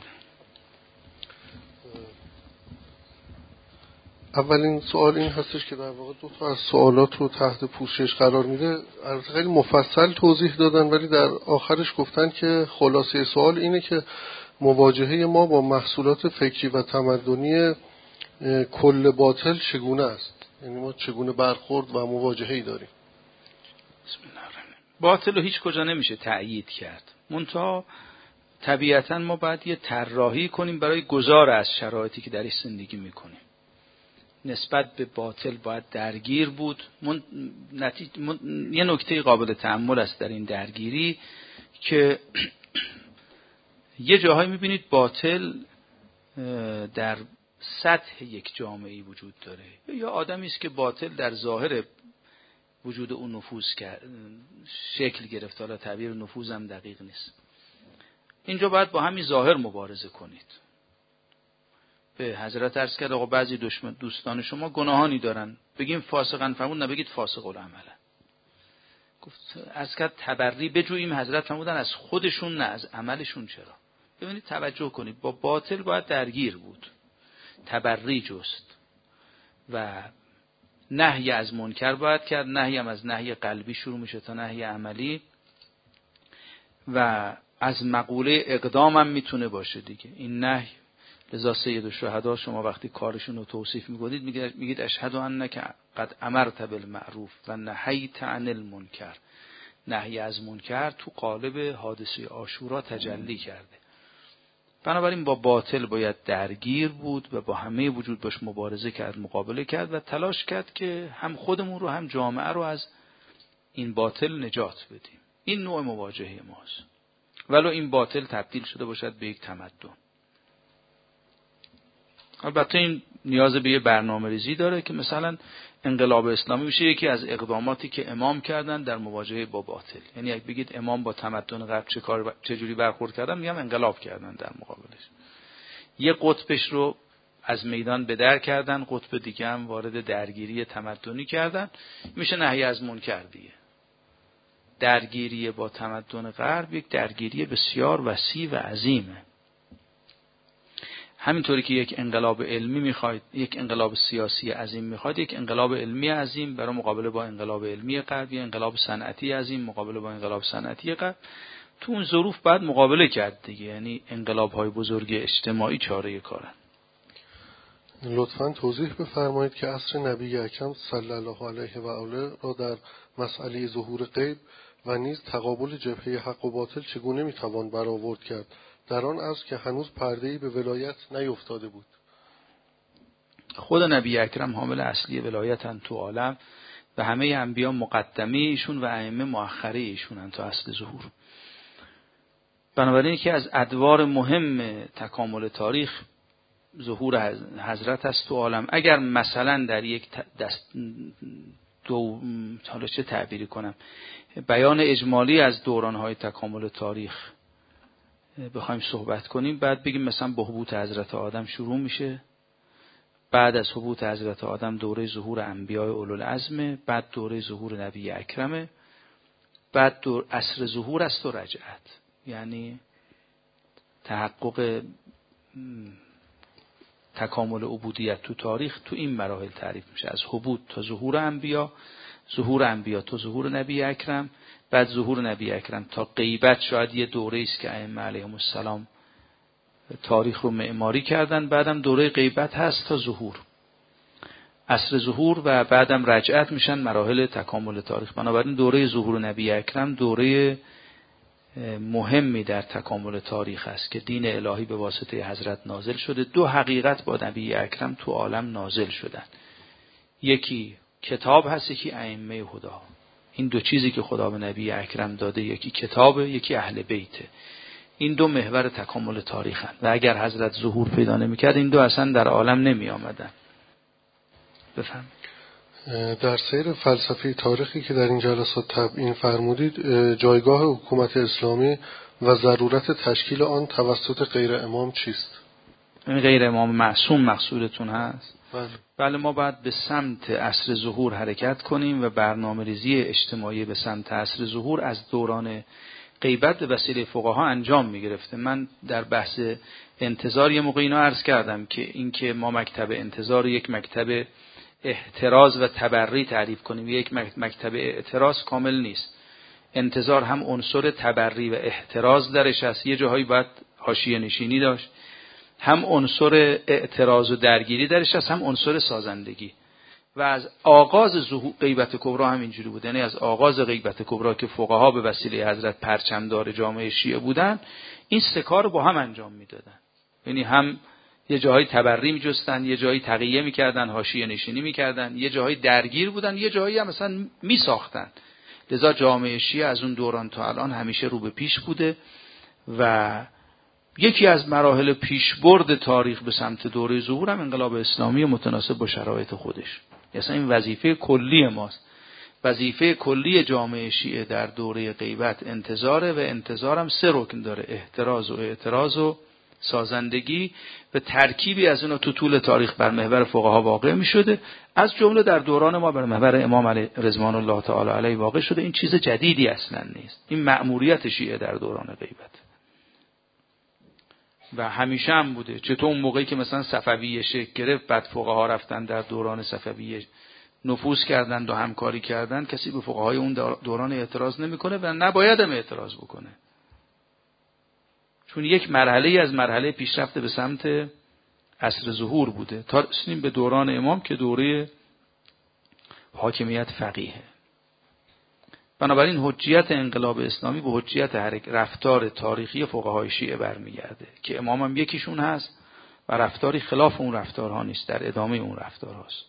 اولین سوال این هستش که در واقع دو تا از سوالات رو تحت پوشش قرار میده. خیلی مفصل توضیح دادن ولی در آخرش گفتن که خلاصه سوال اینه که مواجهه ما با محصولات فکری و تمدنی کل باطل چگونه است؟ یعنی ما چگونه برخورد و مواجهه‌ای داریم؟
بسم الله الرحمن. باطل رو هیچ کجا نمیشه تأیید کرد، منتها طبیعتا ما باید یه طراحی کنیم برای گذار از شرایطی که درش زندگی میکنیم. نسبت به باطل باید درگیر بود. من... نتیج... من... یه نکته قابل تأمل است در این درگیری که یه جاهایی میبینید باطل در سطح یک جامعه‌ای وجود داره، یا آدمی است که باطل در ظاهر وجود اون نفوذ کرد، شکل گرفت. حالا تعبیر نفوذ هم دقیق نیست. اینجا باید با همین ظاهر مبارزه کنید. به حضرت عرض کرد آقا بعضی دشمن دوستان شما گناهانی دارن، بگیم فاسقن فرمود، نبگید فاسق العملن. گفت عرض کرد تبری بجوییم، حضرت فرمودن از خودشون نه از عملشون. چرا؟ ببینید توجه کنید، با باطل باید درگیر بود، تبری جست و نهی از منکر باید کرد. نهی هم از نهی قلبی شروع میشه تا نهی عملی و از مقوله اقدام هم میتونه باشه دیگه این نهی. لذا سید الشهدا شما وقتی کارشون رو توصیف میکنید میگید اشهد انک قد امرت بالمعروف و نهیت عن المنکر. نهی از منکر تو قالب حادثه عاشورا تجلی کرده. بنابراین با باطل باید درگیر بود و با همه وجود باش مبارزه کرد، مقابله کرد و تلاش کرد که هم خودمون رو هم جامعه رو از این باطل نجات بدیم. این نوع مواجهه ماست، ولو این باطل تبدیل شده باشد به یک تمدن. البته این نیاز به یه برنامه ریزی داره که مثلا انقلاب اسلامی میشه یکی از اقداماتی که امام کردن در مواجهه با باطل. یعنی اگه بگید امام با تمدن غرب چه کار چه جوری برخورد کردن، میگم انقلاب کردن در مقابلش. یه قطبش رو از میدان به در کردن، قطب دیگه هم وارد درگیری تمدنی کردن. میشه نهی از منکر دیگه. درگیری با تمدن غرب یک درگیری بسیار وسیع و عظیمه. همینطوری که یک انقلاب علمی میخواید، یک انقلاب سیاسی عظیم میخواید، یک انقلاب علمی عظیم برای مقابله با انقلاب علمی غرب، یک انقلاب صنعتی عظیم مقابله با انقلاب صنعتی غرب. تو اون ظروف باید مقابله کرد دیگه. یعنی انقلاب‌های بزرگ اجتماعی چاره کارن.
لطفاً توضیح بفرمایید که عصر نبی اکرم صلی الله علیه و آله را در مسئله ظهور غیب و نیز تقابل جبهه حق و باطل چگونه میتوان برآورد کرد، در آن عصر که هنوز پرده‌ای به ولایت نیفتاده بود.
خود نبی اکرم حامل اصلی ولایتن تو عالم و همه انبیا مقدمه ایشون و ائمه مؤخره ایشونن تا اصل ظهور. بنابراین که از ادوار مهم تکامل تاریخ ظهور حضرت است تو عالم. اگر مثلا در یک دست دو حالا چه تعبیری کنم بیان اجمالی از دوران‌های تکامل تاریخ بخوایم صحبت کنیم، بعد بگیم مثلا بهبوط حضرت آدم شروع میشه، بعد از هبوط حضرت آدم دوره ظهور انبیاء اولوالعزم، بعد دوره ظهور نبی اکرمه، بعد دور عصر ظهور است و رجعت، یعنی تحقق تکامل عبودیت تو تاریخ تو این مراحل تعریف میشه، از حبود تا ظهور انبیا، ظهور انبیا تا ظهور نبی اکرم، بعد ظهور نبی اکرم تا غیبت. شاید یه دوره است که ائمه علیهم السلام تاریخ رو معماری کردن، بعدم دوره غیبت هست تا ظهور، عصر ظهور و بعدم رجعت میشن مراحل تکامل تاریخ. بنابراین دوره ظهور نبی اکرم دوره مهمی در تکامل تاریخ است که دین الهی به واسطه حضرت نازل شده. دو حقیقت با نبی اکرم تو عالم نازل شدن، یکی کتاب هست، یکی ائمه هدی. این دو چیزی که خدا به نبی اکرم داده، یکی کتابه، یکی اهل بیته. این دو محور تکامل تاریخ هست و اگر حضرت ظهور پیدا نمی‌کرد این دو اصلا در عالم نمی آمدن. بفهم.
در سیر فلسفه تاریخی که در این جلسات تبیین فرمودید، جایگاه حکومت اسلامی و ضرورت تشکیل آن توسط غیر امام چیست؟
این غیر امام معصوم مقصودتون هست؟
بله.
بله، ما باید به سمت عصر ظهور حرکت کنیم و برنامه‌ریزی اجتماعی به سمت عصر ظهور از دوران غیبت به وسیله فقها انجام می‌گرفته. من در بحث انتظار یه موقع اینو عرض کردم که اینکه ما مکتب انتظار یک مکتب احتراز و تبری تعریف کنیم، یک مکتب اعتراض کامل نیست. انتظار هم عنصر تبری و احتراز درش هست، یه جاهایی باید حاشیه نشینی داشت، هم عنصر اعتراض و درگیری درش هست، هم عنصر سازندگی. و از آغاز ظهور غیبت کبرا هم اینجوری بود، یعنی از آغاز غیبت کبرا که فقها به وسیله حضرت پرچمدار جامعه شیعه بودن، این سه کار با هم انجام میدادن. یعنی هم یه جاهای تبری می‌جستن، یه جایی تقیه می‌کردن، حاشیه نشینی می‌کردن، یه جاهای درگیر بودن، یه جایی هم مثلا می‌ساختن. لذا جامعه شیعه از اون دوران تا الان همیشه رو به پیش بوده و یکی از مراحل پیشبرد تاریخ به سمت دوره ظهور هم انقلاب اسلامی متناسب با شرایط خودش. اصلا این وظیفه کلی ماست. وظیفه کلی جامعه شیعه در دوره غیبت انتظاره و انتظارم سه رکن داره: احتراز و اعتراض و سازندگی، و ترکیبی از اینا تو طول تاریخ بر محور فقها واقع می شده، از جمله در دوران ما بر محور امام علی رضوان الله تعالی علیه واقع شده. این چیز جدیدی اصلا نیست، این مأموریت شیعه در دوران غیبت و همیشه هم بوده. چطور اون موقعی که مثلا صفویه شکل گرفت، بعد فقها رفتن در دوران صفویه نفوذ کردند و همکاری کردند، کسی به فقهای اون دوران اعتراض نمیکنه و نباید هم اعتراض بکنه، چون یک مرحله از مرحله پیشرفت به سمت عصر ظهور بوده تا رسیدیم به دوران امام که دوره حاکمیت فقیهه. بنابراین حجیت انقلاب اسلامی به حجیت رفتار تاریخی فقهای شیعه برمیگرده که امام هم یکیشون هست و رفتاری خلاف اون رفتارها نیست، در ادامه اون رفتارهاست.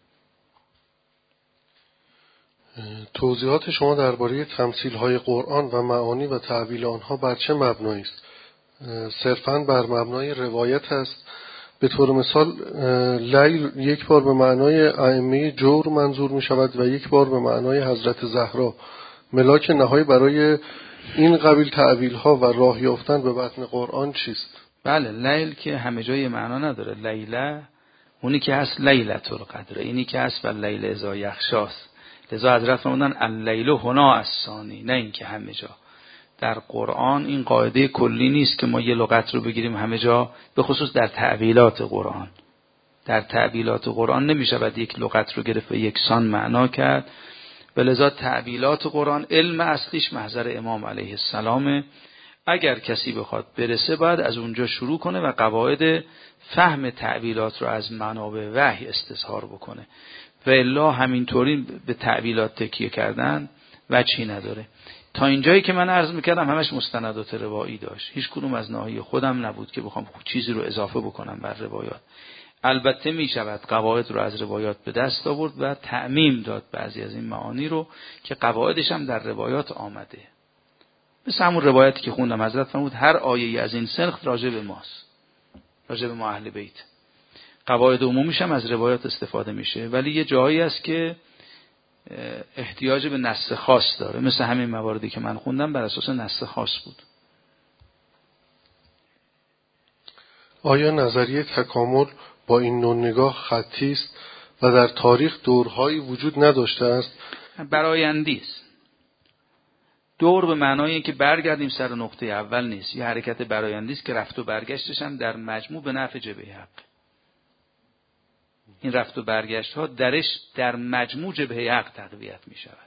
توضیحات شما درباره تمثیل‌های قرآن و معانی و تعبیل آنها بر چه مبنایی است؟ صرفاً بر مبنای روایت است؟ به طور مثال لیل یک بار به معنای ائمه جور منظور می شود و یک بار به معنای حضرت زهرا. ملاک نهایی برای این قبیل تعبیل‌ها و راه یافتن به بطن قرآن چیست؟
بله، لیل که همه جای معنا نداره. لیله اونی که هست لیلة القدر، اینی که هست و لیل اذا یغشاست. لذا حضرت فرمودن اللیل هنا الثانی، نه این که همه جا. در قرآن این قاعده کلی نیست که ما یه لغت رو بگیریم همه جا، به خصوص در تعبیلات قرآن. در تعبیلات قرآن نمی‌شود یک لغت رو گرفت و یکسان معنا کرد، و لذا تعبیلات قرآن علم اصلیش محضر امام علیه السلام. اگر کسی بخواد برسه باید از اونجا شروع کنه و قواعد فهم تعبیلات رو از منابع وحی استظهار بکنه، و الا همینطوری به تعبیلات تکیه کردن وجهی نداره. تا اینجایی که من عرض میکردم همش مستندات روایی داشت، هیچ کدوم از ناحیه خودم نبود که بخوام چیزی رو اضافه بکنم بر روایات. البته میشود قواعد رو از روایات به دست آورد و تعمیم داد بعضی از این معانی رو که قواعدش هم در روایات آمده. مثل همون روایتی که خوندم، حضرت فرمود هر آیه‌ای از این سنخ راجع به ماست، راجع به ما اهل بیت. قواعد عمومیش هم از روایات استفاده میشه، ولی یه جایی هست که احتیاج به نص خاص داره، مثل همین مواردی که من خوندم بر اساس نص خاص بود.
آیا نظریه تکامل با این نوع نگاه خطی است و در تاریخ دورهایی وجود نداشته است؟
برآیندی است. دور به معنای که برگردیم سر نقطه اول نیست، یه حرکت برآیندی است که رفت و برگشتش هم در مجموع به نفع جبهه حق. این رفت و برگشت ها درش در مجموع جبهه حق تقویت می شود.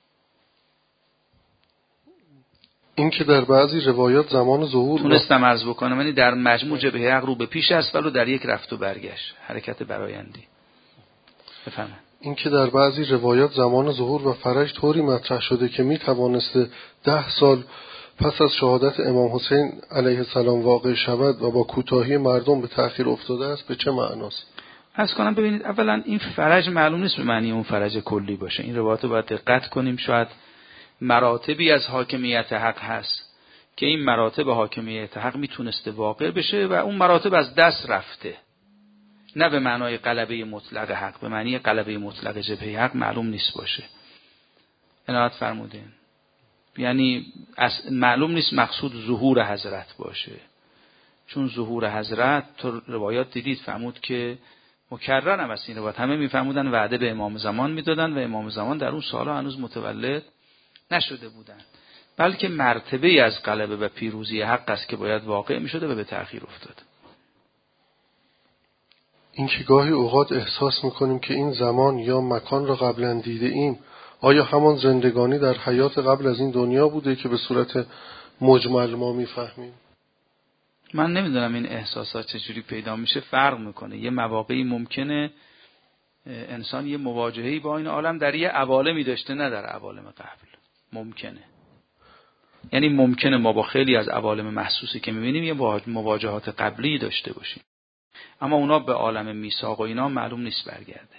این که در بعضی روایات زمان ظهور
تونستم عرض بکنم، یعنی در مجموع جبهه حق رو به پیش است ولو در یک رفت و برگشت، حرکت برآیندی. بفهمم.
این که در بعضی روایات زمان ظهور و فرج طوری مطرح شده که می توانسته ده سال پس از شهادت امام حسین علیه السلام واقع شود و با کوتاهی مردم به تأخیر افتاده است، به چه معناست؟
از کنم ببینید، اولا این فرج معلوم نیست به معنی اون فرج کلی باشه. این روایات رو باید دقت کنیم. شاید مراتبی از حاکمیت حق هست که این مراتب حاکمیت حق میتونسته واقع بشه و اون مراتب از دست رفته، نه به معنای غلبه مطلق حق، به معنی غلبه مطلق جبهه حق معلوم نیست باشه. عنایت فرمودین. یعنی معلوم نیست مقصود ظهور حضرت باشه، چون ظهور حضرت تو روایات دیدید فرمود که مکرر هم است این روایت، همه میفهمودن وعده به امام زمان میدادن و امام زمان در اون سالها هنوز متولد نشده بودن، بلکه مرتبه از غلبه و پیروزی حق است که باید واقع میشده و به تأخیر افتاد.
این که گاهی اوقات احساس میکنیم که این زمان یا مکان را قبلا دیده ایم، آیا همان زندگانی در حیات قبل از این دنیا بوده که به صورت مجمل ما میفهمیم؟
من نمیدونم این احساسات چجوری پیدا میشه، فرق میکنه. یه مواقعی ممکنه انسان یه مواجهه‌ای با این عالم در یه عوالمی داشته، نه در عوالم قبل. ممکنه، یعنی ممکنه ما با خیلی از عوالم محسوسی که میبینیم یه مواجهات قبلی داشته باشیم، اما اونا به عالم میثاق و اینا معلوم نیست برگرده.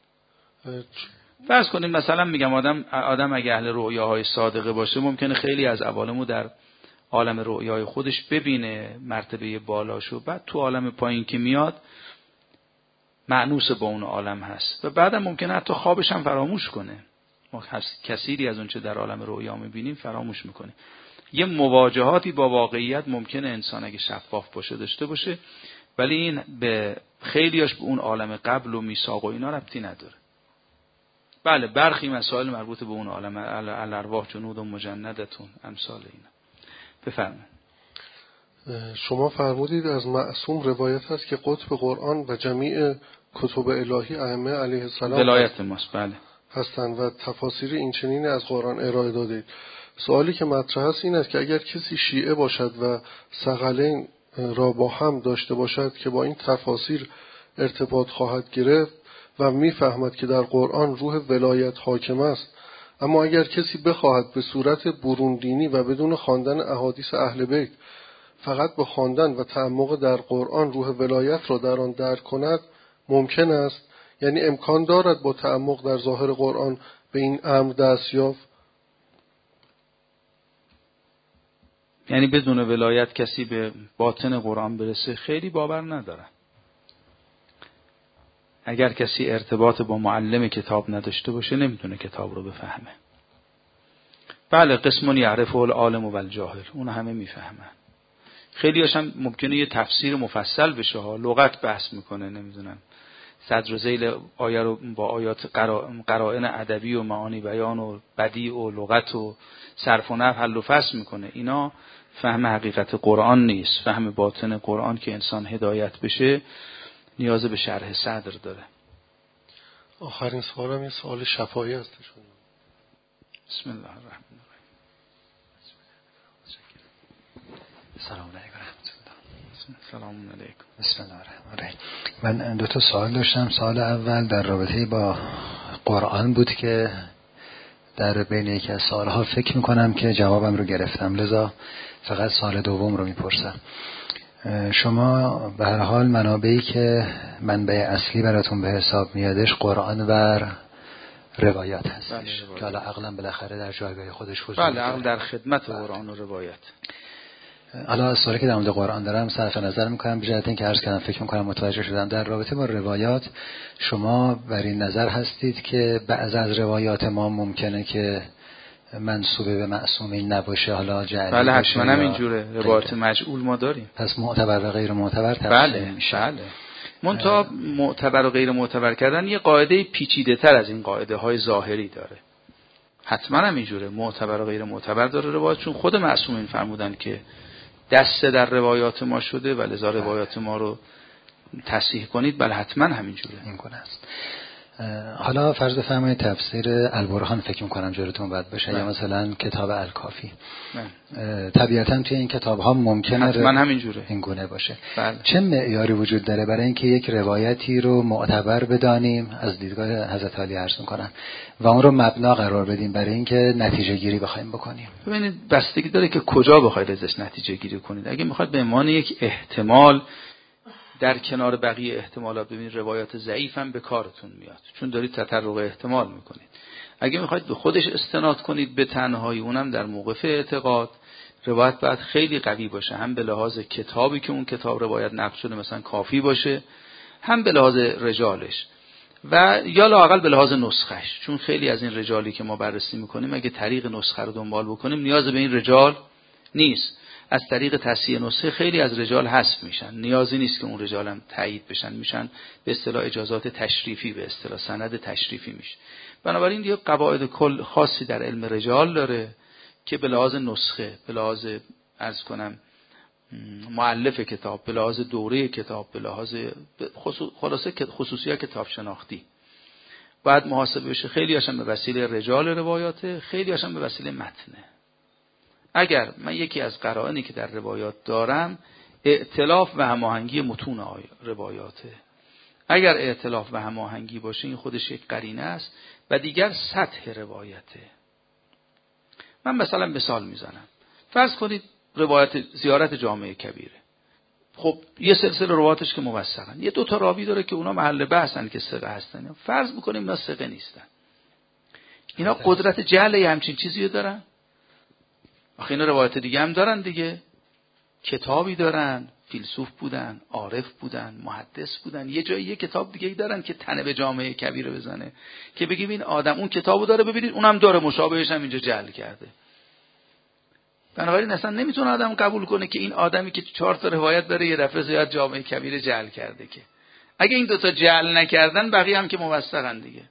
فرض کنیم مثلا میگم آدم آدم اگه اهل رؤیاهای صادقه باشه، ممکنه خیلی از عوالمو در عالم رؤیای خودش ببینه، مرتبه بالاشو، بعد تو عالم پایین که میاد مأنوس با اون عالم هست و بعدم ممکنه حتی خوابش هم فراموش کنه. ما کثیری از اون چه در عالم رؤیا میبینیم فراموش میکنه. یه مواجهاتی با واقعیت ممکنه انسان اگه شفاف باشه داشته باشه، ولی این به خیلیاش به اون عالم قبل و میثاق و اینا ربطی نداره. بله برخی مسائل مربوط به اون عالم الارواح جنود و مجندتون امثال اینا. بفرمایید.
شما فرمودید از معصوم روایت هست که قطب قرآن و جمیع کتب الهی ائمه علیه السلام
ولایت ماست. بله
هستند و تفاسیر این چنین از قرآن ارائه دادید. سوالی که مطرح است این است که اگر کسی شیعه باشد و ثقلین را با هم داشته باشد که با این تفاسیر ارتباط خواهد گرفت و میفهمد که در قرآن روح ولایت حاکم است، اما اگر کسی بخواهد به صورت بروندینی و بدون خواندن احادیث اهل بیت فقط به خواندن و تعمق در قرآن روح ولایت را در آن درک کند، ممکن است، یعنی امکان دارد با تعمق در ظاهر قرآن به این امر دست یافت؟
یعنی بدون ولایت کسی به باطن قرآن برسه؟ خیلی باور ندارم. اگر کسی ارتباط با معلم کتاب نداشته باشه نمیتونه کتاب رو بفهمه. بله قسمون یعرفه العالم و الجاهل، اون همه میفهمن. خیلی هاشم ممکنه یه تفسیر مفصل بشه ها، لغت بحث میکنه، نمیدونم صدر و ذیل آیه رو با آیات قرائن ادبی و معانی بیان و بدیع و لغت و صرف و نحو حل و فصل میکنه. اینا فهم حقیقت قرآن نیست. فهم باطن قرآن که انسان هدایت بشه نیاز به شرح صدر داره.
آخرین سوالم یه سوال شفاهی است.
بسم الله الرحمن الرحیم.
سلام علیکم و رحمت الله.
سلام علیکم.
بسم الله الرحمن الرحیم. من دو تا سوال داشتم. سوال اول در رابطه با قرآن بود که در بین یکی از سوالها فکر میکنم که جوابم رو گرفتم، لذا فقط سوال دوم رو میپرسم. شما به هر حال منابعی که منبع اصلی براتون به حساب میادش قرآن و روایات هستش که حالا عقلم بالاخره در جایگاه خودش حضور داره.
بله عقل در خدمت قرآن و روایت.
حالا از سوالی که در مورد قرآن دارم صرف نظر میکنم به جهت اینکه عرض کردم فکر میکنم متوجه شدم. در رابطه با روایات شما بر این نظر هستید که بعض از روایات ما ممکنه که منسوبه به معصومین نباشه، حالا جعلی
بله
باشه؟
حتما همینجوره. روایات مجعول ما داریم.
پس معتبر و غیر معتبر تفصیل
بله
میشه.
بله. منتها معتبر و غیر معتبر کردن یه قاعده پیچیده تر از این قاعده های ظاهری داره. حتما هم اینجوره، معتبر و غیر معتبر داره روایت، چون خود معصومین فرمودن که دسته در روایات ما شده و لذا روایات ما رو تصحیح کنید. بله حتما همینجوره.
این گونه است. حالا فرض بفرمایید تفسیر البرهان فکر می‌کنم جلوتون باید باشه، یا مثلا کتاب الکافی. طبیعتاً توی این کتاب‌ها ممکنه
حتما همینجوره
این گونه باشه.
بله.
چه معیاری وجود داره برای اینکه یک روایتی رو معتبر بدانیم از دیدگاه حضرت علی عرض می‌کنم و اون رو مبنا قرار بدیم برای اینکه نتیجه گیری بخوایم بکنیم؟
ببینید بستگی داره که کجا بخواید ازش نتیجه گیری کنید. اگه می‌خواید به عنوان یک احتمال در کنار بقیه احتمالات ببینید، روایات ضعیف هم به کارتون میاد، چون دارید تطرق احتمال میکنید. اگه میخواید به خودش استناد کنید به تنهایی، اونم در موقف اعتقاد، روایت باید خیلی قوی باشه، هم به لحاظ کتابی که اون کتاب روایت نقل شده مثلا کافی باشه، هم به لحاظ رجالش و یا لااقل به لحاظ نسخش، چون خیلی از این رجالی که ما بررسی میکنیم اگه طریق نسخه رو دنبال بکنیم نیاز به این رجال نیست. از طریق تصحیح نسخه خیلی از رجال حذف میشن، نیازی نیست که اون رجال هم تایید بشن، میشن به اصطلاح اجازات تشریفی، به اصطلاح سند تشریفی میشه. بنابراین دیگه قواعد کل خاصی در علم رجال داره که به لحاظ نسخه، به لحاظ عرض کنم مؤلف کتاب، به لحاظ دوره کتاب، به لحاظ خلاصه خصوصیات کتاب شناختی بعد محاسبه بشه. خیلی هاشم به وسیله رجال روایاته، خیلی هاشم به وسیله متنه. اگر من یکی از قرائنی که در روایات دارم ائتلاف و هماهنگی متون روایاته، اگر ائتلاف و هماهنگی باشه این خودش یک قرینه است و دیگر سطح روایته. من مثلا مثال میزنم، فرض کنید روایت زیارت جامع کبیره، خب یه سلسله روایاتش که موثقن، یه دو تا راوی داره که اونا محل بحثن که ثقه هستن، فرض میکنیم اینا ثقه نیستن، اینا قدرت جعل همچین چیزی رو دارن؟ آخه اینا روایت دیگه هم دارن دیگه، کتابی دارن، فیلسوف بودن، عارف بودن، محدث بودن، یه جایی یه کتاب دیگه دارن که تنه به جامعه کبیره بزنه که بگیم این آدم اون کتابو داره، ببینید اونم داره، مشابهش هم اینجا جعل کرده. بنابراین اصلا نمیتونه آدم قبول کنه که این آدمی که چهار تا روایت داره یه دفعه زیاد جامعه کبیره جعل کرده، که اگه این دوتا جعل نکردن بقیه هم که موثقن دیگه.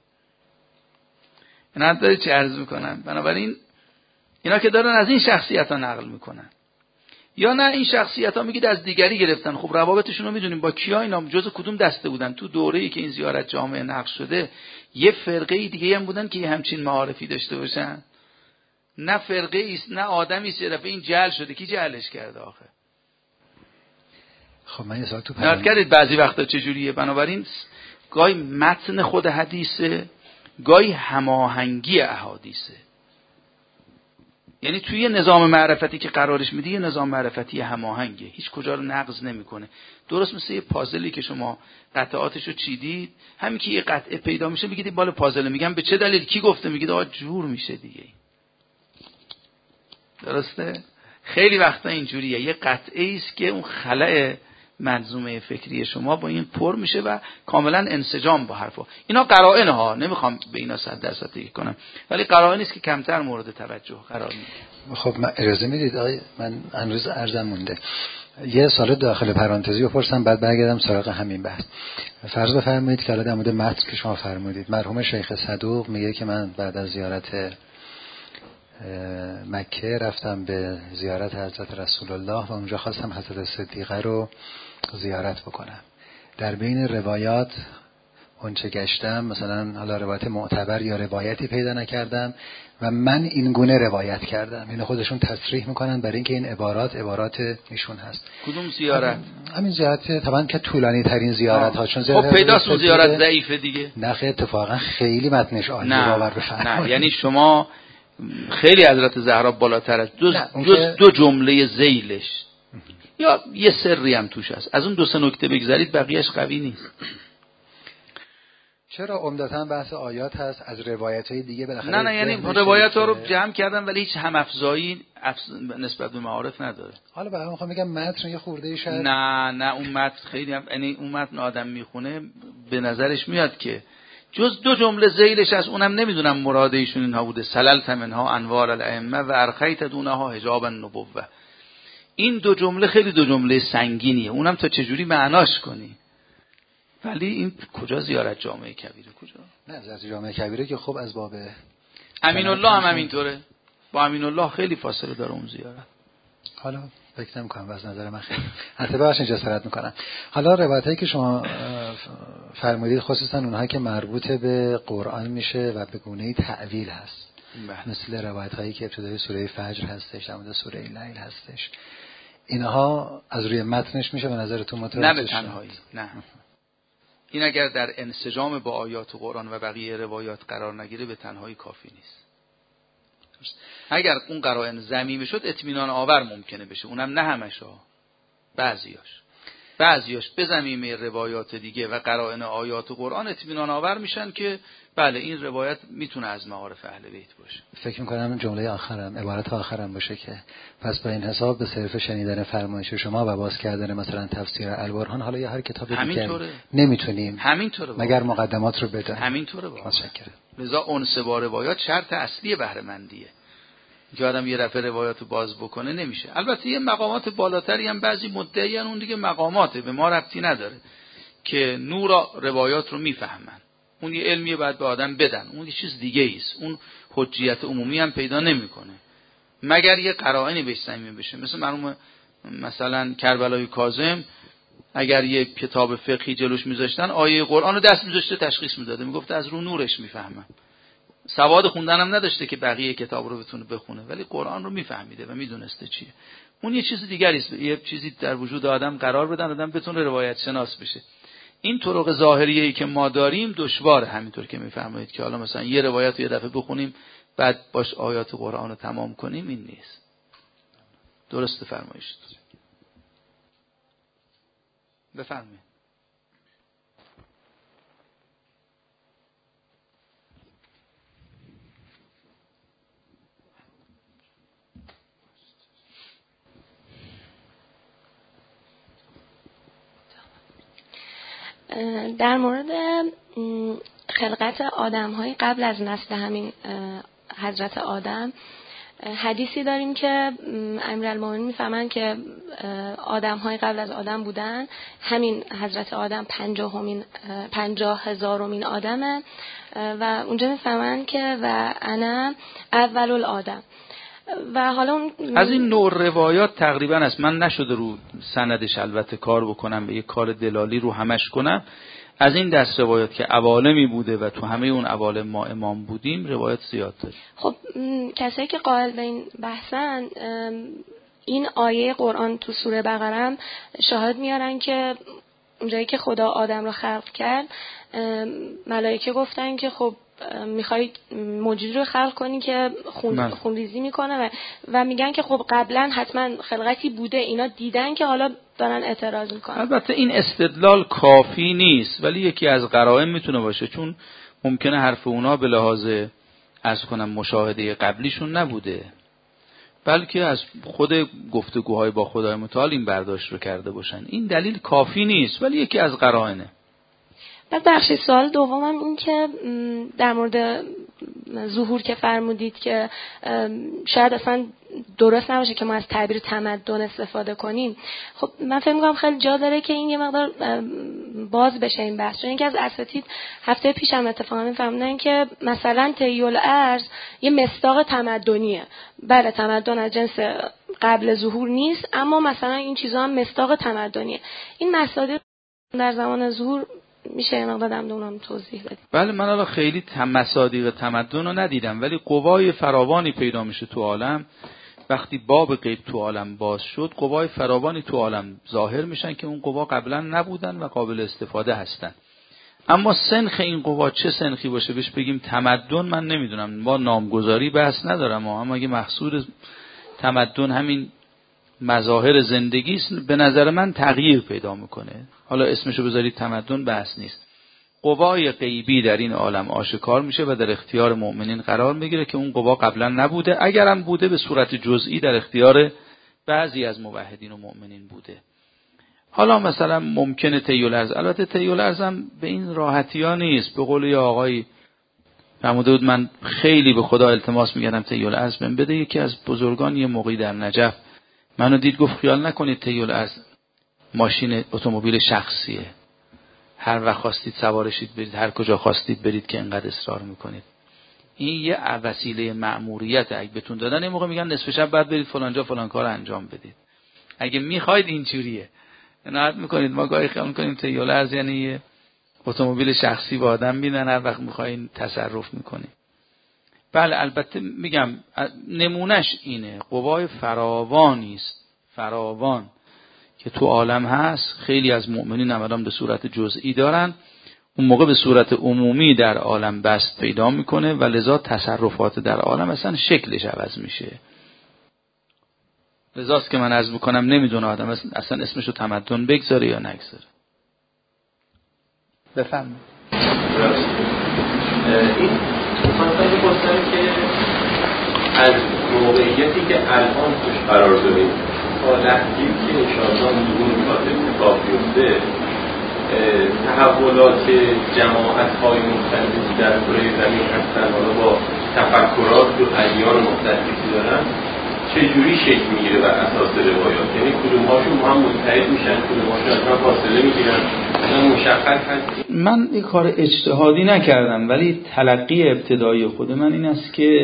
اینا داره چه عرض میکنن. بنابراین اینا که دارن از این شخصیت ها نقل میکنن، یا نه این شخصیت ها میگید از دیگری گرفتن. خب روابطشون رو میدونیم با کیا، اینا جزء کدوم دسته بودن تو دوره‌ای که این زیارت جامعه نقل شده؟ یه فرقه دیگه هم بودن که یه همچین معارفی داشته باشن؟ نه فرقه ایست نه آدمی است، طرف این جعل شده، کی جعلش کرده آخه؟
خب من یه سوال تو
نقد کردید بعضی وقتا چجوریه. بنابراین گاهی متن خود حدیثه، گاهی هماهنگی احادیثه. یعنی توی نظام معرفتی که قرارش میده یه نظام معرفتی هماهنگه، هیچ کجا رو نقض نمیکنه. درست مثل یه پازلی که شما قطعاتش رو چیدید، همین که یه قطعه پیدا میشه میگید این بالا پازل، میگم به چه دلیل، کی گفته؟ میگید آقا جور میشه دیگه. درسته؟ خیلی وقتا اینجوریه، یه قطعه است که اون خلأ منظومه فکری شما با این پر میشه و کاملا انسجام با حرفا. اینا قرائن ها، نمیخوام به اینا صد درصد تکیه کنم، ولی قرائنی است که کمتر مورد توجه قرار میگیره.
خب من اجازه میدید آقای، من هنوز عرضم مونده، یه سوال داخل پرانتزی بپرسم بعد برگردم سراغ همین بحث. فرض بفرمایید که الان در مورد متن که شما فرمودید، مرحوم شیخ صدوق میگه که من بعد از زیارت مکه رفتم به زیارت حضرت رسول الله و اونجا خواستم حضرت صدیقه رو زیارت بکنم. در بین روایات اونچه گشتم، مثلا حالا روایت معتبر یا روایتی پیدا نکردم و من این گونه روایت کردم. اینو خودشون تصریح میکنن برای اینکه این عبارات عبارات ایشون هست.
کدوم زیارت؟
همین زیارت طبعا که طولانی ترین زیارت ها، چون
خب پیداست اون زیارت ضعیفه دیگه.
نه خیلی اتفاقا خیلی متنش عالیه، باور بفرمایید.
نه یعنی شما خیلی حضرت زهرا بالاتر از دو, دو, دو جمله ذیلش یا یه سری هم توش هست، از اون دو سه نکته بگذارید بقیهش قوی نیست.
چرا عمدتاً بحث آیات هست، از روایت‌های دیگه بالاخره
نه نه یعنی روایت‌ها رو جمع کردن ولی هیچ هم افزایی نسبت به معارف نداره.
حالا برام میخوام میگم متن یه خورده شاید
نه نه اون متن خیلی هم، یعنی اون متن آدم میخونه به نظرش میاد که جز دو جمله ذیلش از اونم نمیدونم مراد ایشون اینها بوده، سللت منها انوار الائمه و ارخیت دونها حجاب النبوه. این دو جمله خیلی دو جمله سنگینیه، اونم تا چجوری معناش کنی. ولی این کجا زیارت جامعه کبیره؟ کجا؟
نه زیارت جامعه کبیره که خب از باب
امین الله هم همینطوره. با امین الله خیلی فاصله داره اون زیارت.
حالا فکر نمی‌کنم از نظر من خیلی البته باشین جسارت میکنم. حالا روایتایی که شما فرمودید خصوصا اونها که مربوط به قرآن میشه و به گونه‌ای تعویل هست، مثل روایتایی که ابتدای سوره فجر هستش، در مورد سوره لیل هستش، اینها از روی متنش میشه به نظرتون متوجه؟
نه به تنهایی، نه. این اگر در انسجام با آیات قرآن و بقیه روایات قرار نگیره به تنهایی کافی نیست. اگر اون قرائن ضمیمه شد اطمینان آور ممکنه بشه، اونم نه همشا، بعضیاش بعضیاش به ضمیمه روایات دیگه و قرائن آیات قرآن اطمینان آور میشن که بله این روایت میتونه از معارف اهل بیت باشه.
فکر میکنم جمله آخرم، عبارت آخرم باشه که پس با این حساب به صرف شنیدن فرمایش شما و باز کردن مثلا تفسیر البرهان حالا یا هر کتاب دیگه نمیتونیم
همینطوره
مگر مقدمات رو بدونیم.
همینطوره.
متشکرم.
لذا انس با روایات شرط اصلی بهره مندیه که آدم یه رفع روایات رو باز بکنه نمیشه. البته یه مقامات بالاتری هم بعضی مدعیان اون دیگه مقاماته، به ما ربطی نداره، که نور روایات رو میفهمن، اون یه علمیه باید به آدم بدن، اون یه چیز دیگه ایست، اون حجیت عمومی هم پیدا نمیکنه مگر یه قرائنی بهش ضمیمه بشه. مثل مرحوم مثلا کربلای کاظم اگر یه کتاب فقهی جلوش میذاشتن آیه قرآن رو دست میذاشته تشخیص میداده، میگفت از رو نورش میفهمم. سواد خوندن هم نداشته که بقیه کتاب رو بتونه بخونه، ولی قرآن رو میفهمیده و میدونسته چیه. اون یه چیز دیگری است، یه چیزی در وجود آدم قرار بدن آدم بتونه روایت شناس بشه. این طرق ظاهریه‌ای که ما داریم دشواره، همینطور که میفرمایید که حالا مثلا یه روایت رو یه دفعه بخونیم بعد باش آیات قرآن رو تمام کنیم، این نیست. درست فرمایشید. بفرمایید.
در مورد خلقت آدم‌های قبل از نسل همین حضرت آدم حدیثی داریم که امیرالمومنین میفهمن که آدم‌های قبل از آدم بودن، همین حضرت آدم پنجاهمین پنجاه هزارمین آدمه و اونجا میفهمن که و انا اول الآدم. و حالا اون
از این نوع روایات تقریبا است، من نشده رو سندش البته کار بکنم، به یک کار دلالی رو همش کنم. از این دست روایات که عوالمی بوده و تو همه اون عوالم ما امام بودیم روایت زیاد داره.
خب کسایی که قائل به این بحثن این آیه قرآن تو سوره بقره شاهد میارن که اونجایی که خدا آدم رو خلق کرد ملائکه گفتن که خب میخوای موجودی رو خلق کنی که خون خونریزی میکنه و, و میگن که خب قبلا حتما خلقتی بوده، اینا دیدن که حالا دارن اعتراض میکنن.
البته این استدلال کافی نیست ولی یکی از قرائن میتونه باشه، چون ممکنه حرف اونا به لحاظ از کنم مشاهده قبلیشون نبوده بلکه از خود گفتگوهای با خدای متعال این برداشت رو کرده باشن. این دلیل کافی نیست ولی یکی از قرائنه.
بعد بخش سوال دومم این که در مورد ظهور که فرمودید که شاید اصلا درست نباشه که ما از تعبیر تمدن استفاده کنیم. خب من فکر می‌کنم خیلی جا داره که این یه مقدار باز بشه این بحث، چون اینکه از اساتید هفته پیشم اتفاقا می‌فهمیدن که مثلا طیول ارض یه مصداق تمدنیه. بله تمدن از جنس قبل ظهور نیست اما مثلا این چیزا هم مصداق تمدنیه. این مصادیق در زمان ظهور میشه یه مقدار دم اونم توضیح بدید؟
بله من حالا خیلی مصادیق تمدن رو ندیدم ولی قوای فراوانی پیدا میشه تو عالم. وقتی باب غیب تو عالم باز شد قوای فراوانی تو عالم ظاهر میشن که اون قوا قبلا نبودن و قابل استفاده هستن. اما سنخ این قوا چه سنخی باشه بهش بگیم تمدن من نمیدونم، ما نامگذاری بحث ندارم، اما اگه مقصود تمدن همین مظاهر زندگی است به نظر من تغییر پیدا میکنه. حالا اسمشو بذارید تمدن بحث نیست. قوای غیبی در این عالم آشکار میشه و در اختیار مؤمنین قرار میگیره که اون قوا قبلا نبوده، اگرم بوده به صورت جزئی در اختیار بعضی از موحدین و مؤمنین بوده. حالا مثلا ممکنه طیول ارض، البته طیول ارض هم به این راحتی ها نیست. به قول یه آقای فرموده بود من خیلی به خدا التماس میکردم طیول ارض بهم بده. یکی از بزرگان یه موقعی در نجف منو دید گفت خیال نکنید طیول ارض ماشین اتومبیل شخصیه، هر وقت خواستید سوارشید برید، هر کجا خواستید برید که اینقدر اصرار میکنید. این یه وسیله مأموریت. اگه بهتون دادن این موقع میگن نصف شب بعد برید فلان جا فلان کار انجام بدید. اگه میخواید اینجوریه. عنایت میکنید. ما گاهی خیال میکنیم تیوله از یعنی یه اتومبیل شخصی با آدم میدن هر وقت میخواین تصرف میکنید. بله البته میگم نمونش اینه. قوای فراوانی است، فراوان که تو عالم هست. خیلی از مؤمنین هم به صورت جزئی دارن، اون موقع به صورت عمومی در عالم بست پیدا میکنه و لذا تصرفات در عالم اصلا شکلش عوض میشه. لذاست که من عرض میکنم نمیدونه آدم اصلا اسمشو تمدن بگذاره یا نگذاره. بفرمایید.
این مطمئن بپرسم که از موقعیتی که الان توش قرار داریم تا لحظه‌ای که انشاءالله این میخواد اتفاق بیفته، تحولات جماعت‌های مختلفی در کره زمین هستن، حالا با تفکرات و ادیان مختلفی دارن، چجوری شکل میگیره بر اساس روایات؟ یعنی کدوم هاشون با هم متحد میشن، کدوم هاشون از هم فاصله میگیرن؟ اینا مشخص هست.
من این کار اجتهادی نکردم، ولی تلقی ابتدایی خود من این است که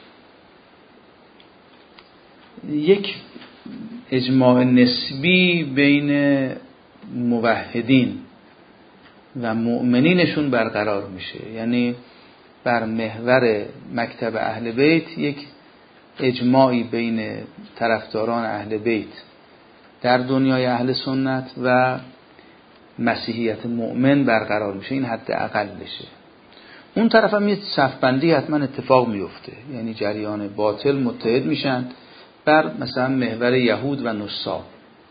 یک اجماع نسبی بین موحدین و مؤمنینشون برقرار میشه. یعنی بر محور مکتب اهل بیت یک اجماعی بین طرفداران اهل بیت در دنیای اهل سنت و مسیحیت مؤمن برقرار میشه. این حد اقل بشه. اون طرف هم یه صفبندی حتما اتفاق میفته، یعنی جریان باطل متحد میشن بر مثلا محور یهود و نصاب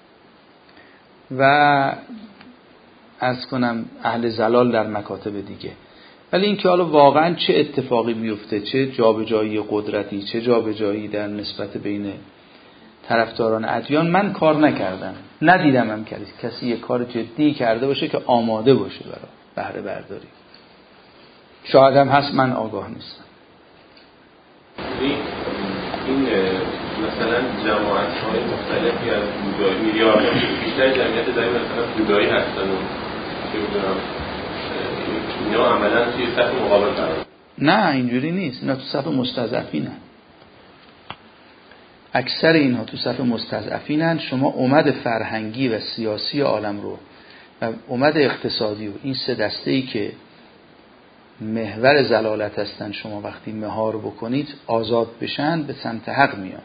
و عرض کنم اهل زلال در مکاتب دیگه. ولی این که حالا واقعا چه اتفاقی میفته، چه جابجایی قدرتی، چه جابجایی در نسبت بین طرفداران ادیان، من کار نکردم، ندیدم هم کسی یک کار جدی کرده باشه که آماده باشه برای بهره برداری. شاید هم هست، من آگاه نیستم.
این این مثلا جماعت‌های مختلفی از بودایی، میلیاردها بیشتر جمعیت داریم مثلا بودایی هستن و چه می‌دونم اینا عملاً توی صف مقابل قرار.
نه اینجوری نیست. اینا تو صف مستضعفینن. اکثر اینها تو صف مستضعفینن. شما اومد فرهنگی و سیاسی عالم رو و اومد اقتصادی و این سه دسته‌ای که محور ضلالت هستن، شما وقتی مهار بکنید آزاد بشن به سمت حق میان.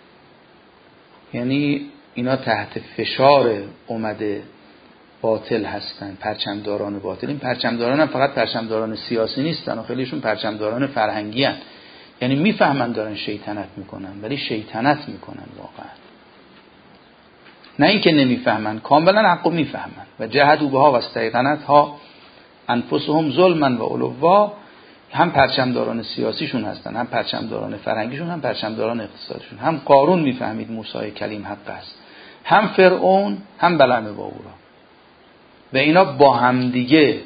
یعنی اینا تحت فشار اومده باطل هستن، پرچمداران باطل. این پرچمداران هم فقط پرچمداران سیاسی نیستن و خیلیشون پرچمداران فرهنگی هستن. یعنی میفهمن دارن شیطنت میکنن، ولی شیطنت میکنن واقعا. نه اینکه نمیفهمن، کاملا حقو میفهمن. و جهدوا بها و استیقنتها انفسهم ظلما و علوا. هم پرچمداران سیاسیشون هستن، هم پرچمداران فرهنگیشون، هم پرچمداران اقتصادیشون. هم قارون میفهمید موسی کلیم حق است، هم فرعون، هم بلعم باورا. و اینا با هم دیگه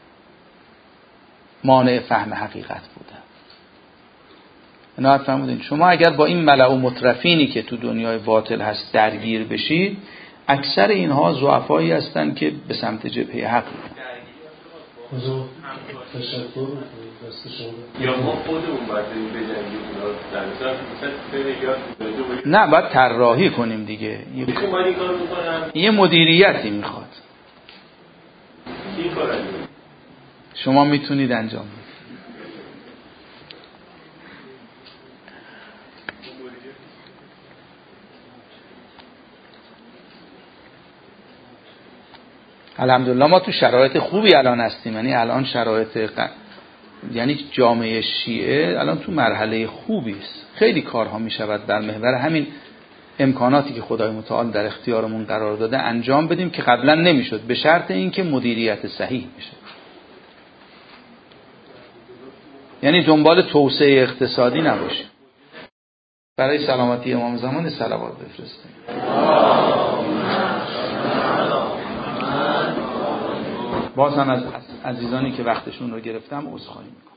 مانع فهم حقیقت بودن. اینا فهمیدین شما اگر با این ملأ و مترفینی که تو دنیای باطل هست درگیر بشید، اکثر اینها ضعفایی هستن که به سمت جبهه حق میرن.
یا ما خودمون باید بجنگیم اونا.
نه باید طراحی کنیم دیگه. یه مدیریتی میخواد. شما میتونید انجام بدید. الحمدلله ما تو شرایط خوبی الان هستیم. یعنی الان شرایط ق... یعنی جامعه شیعه الان تو مرحله خوبی است. خیلی کارها میشود در محور همین امکاناتی که خدای متعال در اختیارمون قرار داده انجام بدیم که قبلا نمیشد، به شرط اینکه مدیریت صحیح بشه. یعنی دنبال توسعه اقتصادی نباشه. برای سلامتی امام زمان صلوات بفرستیم. باز هم از عزیزانی که وقتشون رو گرفتم عذرخواهی میکنم.